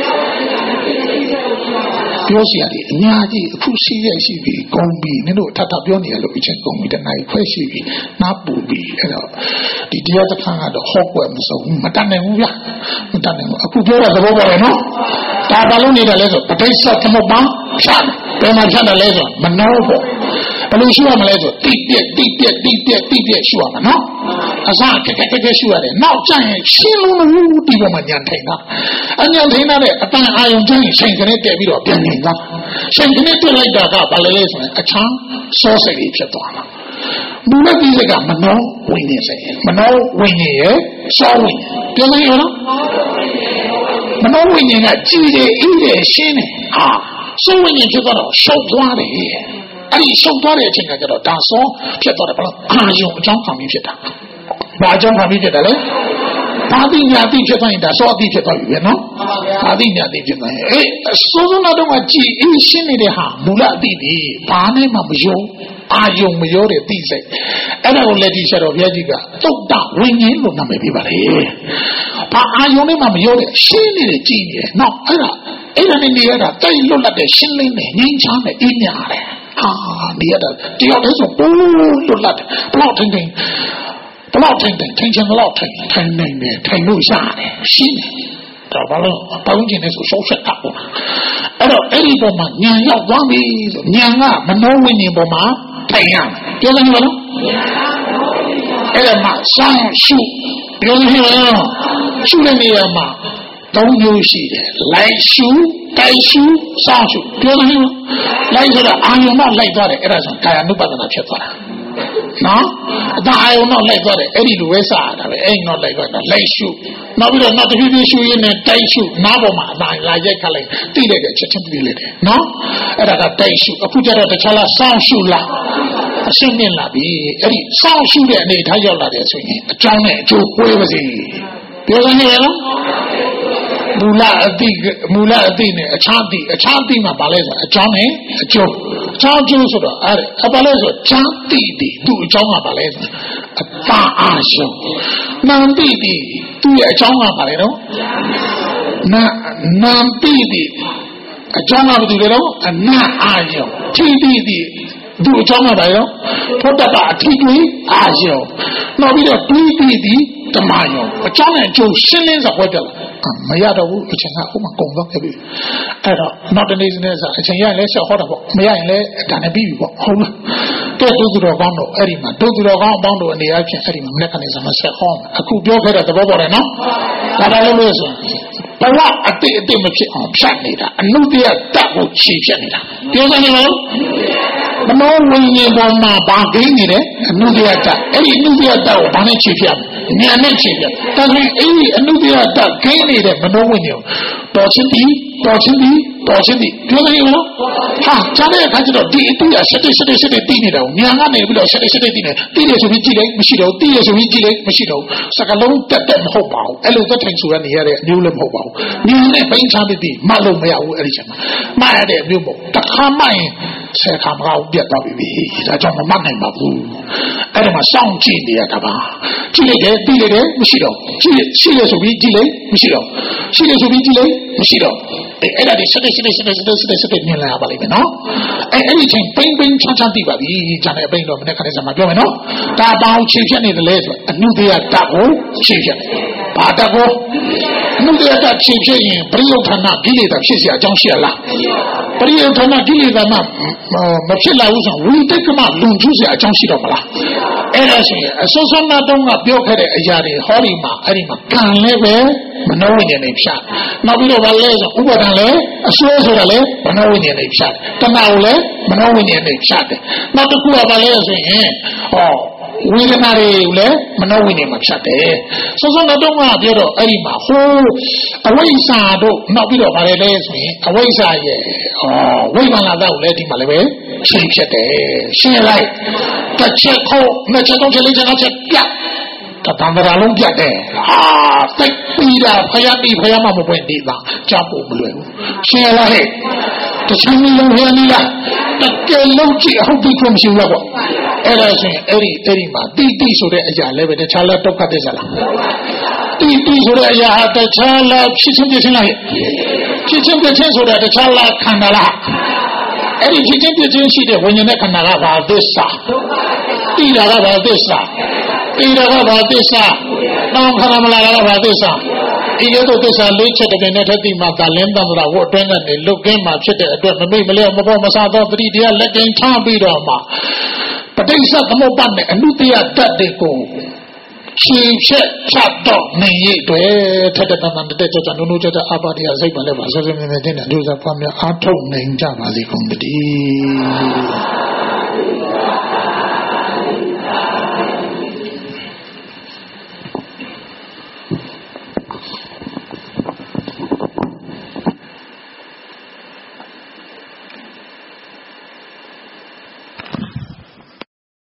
ပြောစီရတယ်အများကြီးအခုရှိရရှိပြီးဂုံပြီးနင်တို့ထပ်ထပ်ပြောနေရလို့အချင်းဂုံပြီးတနိုင်ခွဲရှိပြီးနားပူပြီးအဲ့တော့ဒီတရားတစ်ခါကတော့ဟောကွယ်မစုံမတတ်နိုင်ဘူးဗျမတတ်နိုင်ဘူးအခုပြောတဲ့သဘောပေါ်တယ်နော်ဒါဘာလို့နေတယ်လဲဆိုပဋိစ္စသမုပ္ပါဖြတ်ဘယ်မှာဖြတ်တယ်လဲဆိုမနှောပေါ့ဘယ်လိုရှုရမလဲဆိုတိပြက်တိပြက်တိပြက်တိပြက်ရှုရမှာနော်အစကကကကရှုရတယ်နောက်ကျရင်ရှင်းလုံးလုံးဒီပေါ်မှာညံထိုင်တာအညံထိုင်တဲ့အတန်အာယုံကျရင်ချိန်ကနေတက်ပြီးတော့ပြန်နေသွားချိန်ကနေတက်လိုက်တာကဘာလဲလဲဆိုရင်အချမ်းစောစိတ်ကြီးဖြစ်သွားမှာဘုရားကြီးကမနောဝိညာဉ်စိတ်မနောဝိညာဉ်ရဲ့စောဝိညာဉ်ပြောလို့ရနော်မနောဝိညာဉ်ကကြည်တယ်အေးတယ်ရှင်းတယ်ဟာစောဝိညာဉ်ဖြစ်တော့ရှုပ်သွားတယ်အဲ့ဒီရှုပ်သွားတဲ့အချိန်ကကျတော့ဒါစောဖြစ်သွားတယ်ဘာလို့အာယုံအကြောင်းခံပြီးဖြစ်တာဘာအကြောင်းခံပြီးဖြစ်တယ်လဲဘာတိညာတိဖြစ်သွားရင်ဒါစောအတိဖြစ်သွားပြီပဲနော်ဘာတိညာတိဖြစ်သွားရင်အေးစိုးစိုးတော့ကကြည်အေးရှင်းနေတဲ့ဟာမူလအတိဒီဘာနဲ့မှမယုံအာယုံမရောတဲ့သိစိတ်အဲ့ဒါကိုလက်ဒီဆက်တော်ဘုရားကြီးကသုတ်တဝိညာဉ်လို့နာမည်ပေးပါလေဘာအာယုံနဲ့မှမရောတဲ့ရှင်းနေတဲ့ကြည်နေတယ်နော်အဲ့ဒါအဲ့ဒါနဲ့နေရတာတိုက်လွတ်လပ်တဲ့ရှင်းလင်းတဲ့ငြိမ်းချမ်းတဲ့အေးညာတယ်ဟာနေရတာတယောက်တည်းဆိုပိုးလွတ်လပ်တယ်ဘလောက်ထင်ထင်ဘလောက်ထင်ထင်ထင်ချင်ဘလောက်ထင်ထိုင်နေတယ်ထိုင်လို့ရတယ်ရှင်းတယ်ဒါဘာလို့ပေါင်းကျင်နေဆိုရှောက်ဆက်တာပေါ့အဲ့တော့အဲ့ဒီပုံမှာညာရောက်သွားပြီဆိုညာကမနောဝိညာဉ်ပုံမှာထိုင်ရပြောတယ်နော်အဲ့ဒါမှဆောင်းရှုပြောတယ်ရှုတဲ့နေရာမှာသုံးမျိုးရှိတယ်လိုက်ရှုတိုက်ရှုစောင့်ရှုပြောတယ်နော်လိုက်ဆိုတာအာယုံတော့လိုက်သွားတယ်အဲ့ဒါဆိုကာယ ानु ပဒနာဖြစ်သွားတာနော်အတအာယုံတော့လိုက်သွားတယ်အဲ့ဒီလိုပဲစရတာပဲအဲ့တော့လိုက်သွားတာလိုက်ရှုနောက်ပြီးတော့နောက်တစ်ဖြည်းဖြည်းရှုရင်းနဲ့တိုက်ရှုနားပေါ်မှာအတလာရိုက်ခတ်လိုက်တိလိုက်တယ်ချက်ချင်းပြီးလိုက်တယ်နော်အဲ့ဒါကတိုက်ရှုအခုကျတော့တခြားလားစောင့်ရှုလားအရှင်းမြင်လာပြီအဲ့ဒီစောင့်ရှုတဲ့အနေထားရောက်လာတယ်ဆိုရင်အကြောင်းနဲ့အကျိုးကွဲပါစေပြောရနေရနော်မူလအတိမူလအတိနဲ့အခြားအတိအခြားအတိမှာဘာလဲဆိုအကြောင်းနဲ့အကျိုးအကြောင်းကျိုးဆိုတော့အဲ့ဒါဘာလဲဆိုချမ်းတိတိသူ့အကြောင်းကဘာလဲဆိုအတာအာရှုံနံတိတိသူ့ရဲ့အကြောင်းကဘာလဲတော့နာနံတိတိအကြောင်းကဘာတူလဲတော့အနာအာယုံတိတိတိသူ့အကြောင်းကဘာလဲတော့ဖောတ္တကအထီးတွေအာယုံနောက်ပြီးတော့တိတိတိဓမ္မယုံအကြောင်းနဲ့အကျိုးရှင်းလင်းစွာဟောပြလာမရတော့ဘူးအချိန်ကဥမာကုန်တော့ခဲ့ပြီအဲ့တော့နောက်တနေ့စနေစားအချိန်ရရင်လည်းဆက်ဟောတာပေါ့မရရင်လည်းဒါနဲ့ပြီးပြီပေါ့ဟုတ်လားတဲ့ဒုသူတော်ကောင်းတို့အဲ့ဒီမှာဒုသူတော်ကောင်းအပေါင်းတို့အနေအချင်းအဲ့ဒီမှာမနေ့ကနေစမှဆက်ဟောအခုပြောခဲ့တဲ့သဘောပေါက်တယ်နော်ဒါလည်းလို့ဆိုဘဝအတိအတိမဖြစ်အောင်ဖြတ်နေတာအနုတ္တိယတတ်ကိုခြေဖြတ်နေတာပြောစမ်းနေလို့မနောဝိညာဉ်ပေါ်မှာဘာကိန်းနေတယ်အနုတ္တိယတတ်အဲ့ဒီအနုတ္တိယတတ်ကိုဘာနဲ့ခြေဖြတ်ဉာဏ်နဲ့ခြေဖြတ်ဒါဆိုရင်အဲ့ဒီအနုတ္တိယတတ်ကိန်းနေတဲ့မနောဝိညာဉ်တော်ချင်းဒီတော်ချင်းဒီတော်ချင်းဒီပြောနေရောဟာကြားတဲ့အခါကျတော့ဒီအတူရရှက်တဲ့ရှက်တဲ့ရှက်တဲ့တည်နေတာကိုဉာဏ်ကနေပြီးတော့ရှက်တဲ့ရှက်တဲ့တည်နေတည်ရဆိုပြီးကြည့်လိုက်မရှိတော့တည်ရဆိုပြီးကြည့်လိုက်မရှိတော့စကလုံးတက်တက်မဟုတ်ပါဘူးအဲ့လိုသက်ထိုင်ဆိုရနေရတဲ့အမျိုးလည်းမဟုတ်ပါဘူးဉာဏ်နဲ့ပိန်းချပြီးတည်မှတ်လို့မရဘူးအဲ့ဒီချိန်မှာမှတ်ရတဲ့အမျိုးပေါ့တခါမှရင်ဆယ်ခါမကောက်ပြတ်သွားပြီဒါကြောင့်မမှတ်နိုင်ပါဘူးအဲ့ဒါမှစောင့်ကြည့်နေရတာပါကြည့်လိုက်တယ်တည်လိုက်တယ်မရှိတော့ကြည့်ရှိရဆိုပြီးကြည့်လိုက်မရှိတော့ရှိရဆိုပြီးကြည့်လိုက်မရှိတော့အဲ့ဒါဒီစတဲ့စတဲ့စတဲ့စတဲ့စတဲ့စတဲ့မြင်လာပါလိမ့်မယ်နော်အဲ့အဲ့ဒီချိန်ပိန်းပိန်းချမ်းချမ်းသိပါပြီဂျာနဲ့ပိန်းတော့မနေ့ကလည်းစမှာပြောမယ်နော်ဒါပေါင်းခြေဖြတ်နေတယ်လေဆိုအနုတ္တိယတတ်ကိုခြေဖြတ်တယ်ဘာတတ်ကိုနုတ္တရဖြစ်ဖြစ်ရင်ပရိယုဌာဏကိလေသာဖြစ်เสียအကြောင်းရှိလားပရိယုဌာဏကိလေသာမှမဖြစ်လာဘူးဆိုဝိတက်ကမလွန်ကျူးเสียအကြောင်းရှိတော့မလားအဲ့ဒါဆိုရင်အစောစောနာတုန်းကပြောခဲ့တဲ့အရာတွေဟောဒီမှာအဲ့ဒီမှာကံလည်းပဲမနောဝိညာဉ်နဲ့ဖြတ်နောက်ပြီးတော့ဗာလဲဆိုဥပါဒံလည်းအစွဲဆိုတာလည်းမနောဝိညာဉ်နဲ့ဖြတ်တဏှာကိုလည်းမနောဝိညာဉ်နဲ့ဖြတ်တယ်နောက်တစ်ခုကဗာလဲဆိုရင်ဟောဝေဒနာတွေကိုလည်းမနောဝိညာဉ်မှာဖြတ်တယ်စောစောနာတုန်းကပြောတော့အဲ့ဒီမှာဟိုးအဝိဇ္ဇာတို့နောက်ပြီးတော့ဗာလဲလဲဆိုရင်အဝိဇ္ဇာရဲ့ဟောဝိမာလာတော့လည်းဒီမှာလည်းပဲရှင်းဖြစ်တယ်ရှင်းလိုက်တစ်ချက်ခုနှစ်ချက်သုံးချက်လေးချက်နောက်ချက်ပြတ်တတံ္ဍရာလုံးပြတ်တယ်ဟာသိပြီးတာဖယားပြီးဖယားမှမပွင့်သေးတာကြားဖို့မလွယ်ဘူးရှင်းလိုက်တချမ်းလုံးရနေလားတကယ်လုံးကြည့်ဟုတ်ပြီကိုမရှိဘူးပေါ့အဲ့ဒါဆိုရင်အဲ့ဒီအဲ့ဒီမှာတိတိဆိုတဲ့အရာလည်းပဲတခြားလားဒုက္ခသစ္စာလားတိတိဆိုတဲ့အရာဟာတခြားလားဖြစ်ချင်းဖြစ်ချင်းလားဖြစ်ချင်းဖြစ်ချင်းဆိုတာတခြားလားခန္ဓာလားအဲ့ဒီဖြစ်ချင်းဖြစ်ချင်းရှိတဲ့ဝိညာဉ်နဲ့ခန္ဓာကဘာသစ္စာတိတာကဘာသစ္စာတိတာကဘာသစ္စာတောင်းခန္ဓာမလာကဘာသစ္စာဒီလိုသစ္စာလေးချက်တကယ်နဲ့ထက်တိမှာသာလင်းတံ္ဍရာဝတ်အတွင်းကနေလုတ်ကင်းမှာဖြစ်တဲ့အတွက်မမိမလျော့မပေါ်မဆသောတတိတရားလက်တင်ချပြီးတော့မှပဋိစ္စသမုပ္ပါဒ်နဲ့အနုတ္တယတတ်တဲ့ကိုရှင်းချက်ဖြတ်တော့နေရတဲ့ထက်တဲ့တမန်တဲ့ကြောင့်နုနုကြတဲ့အပါတရားစိတ်ပါလဲပါဆက်စမြင်နေတဲ့ကျင့်တဲ့ဒုစရဖွားများအားထုတ်နိုင်ကြပါစေကုန်တည်း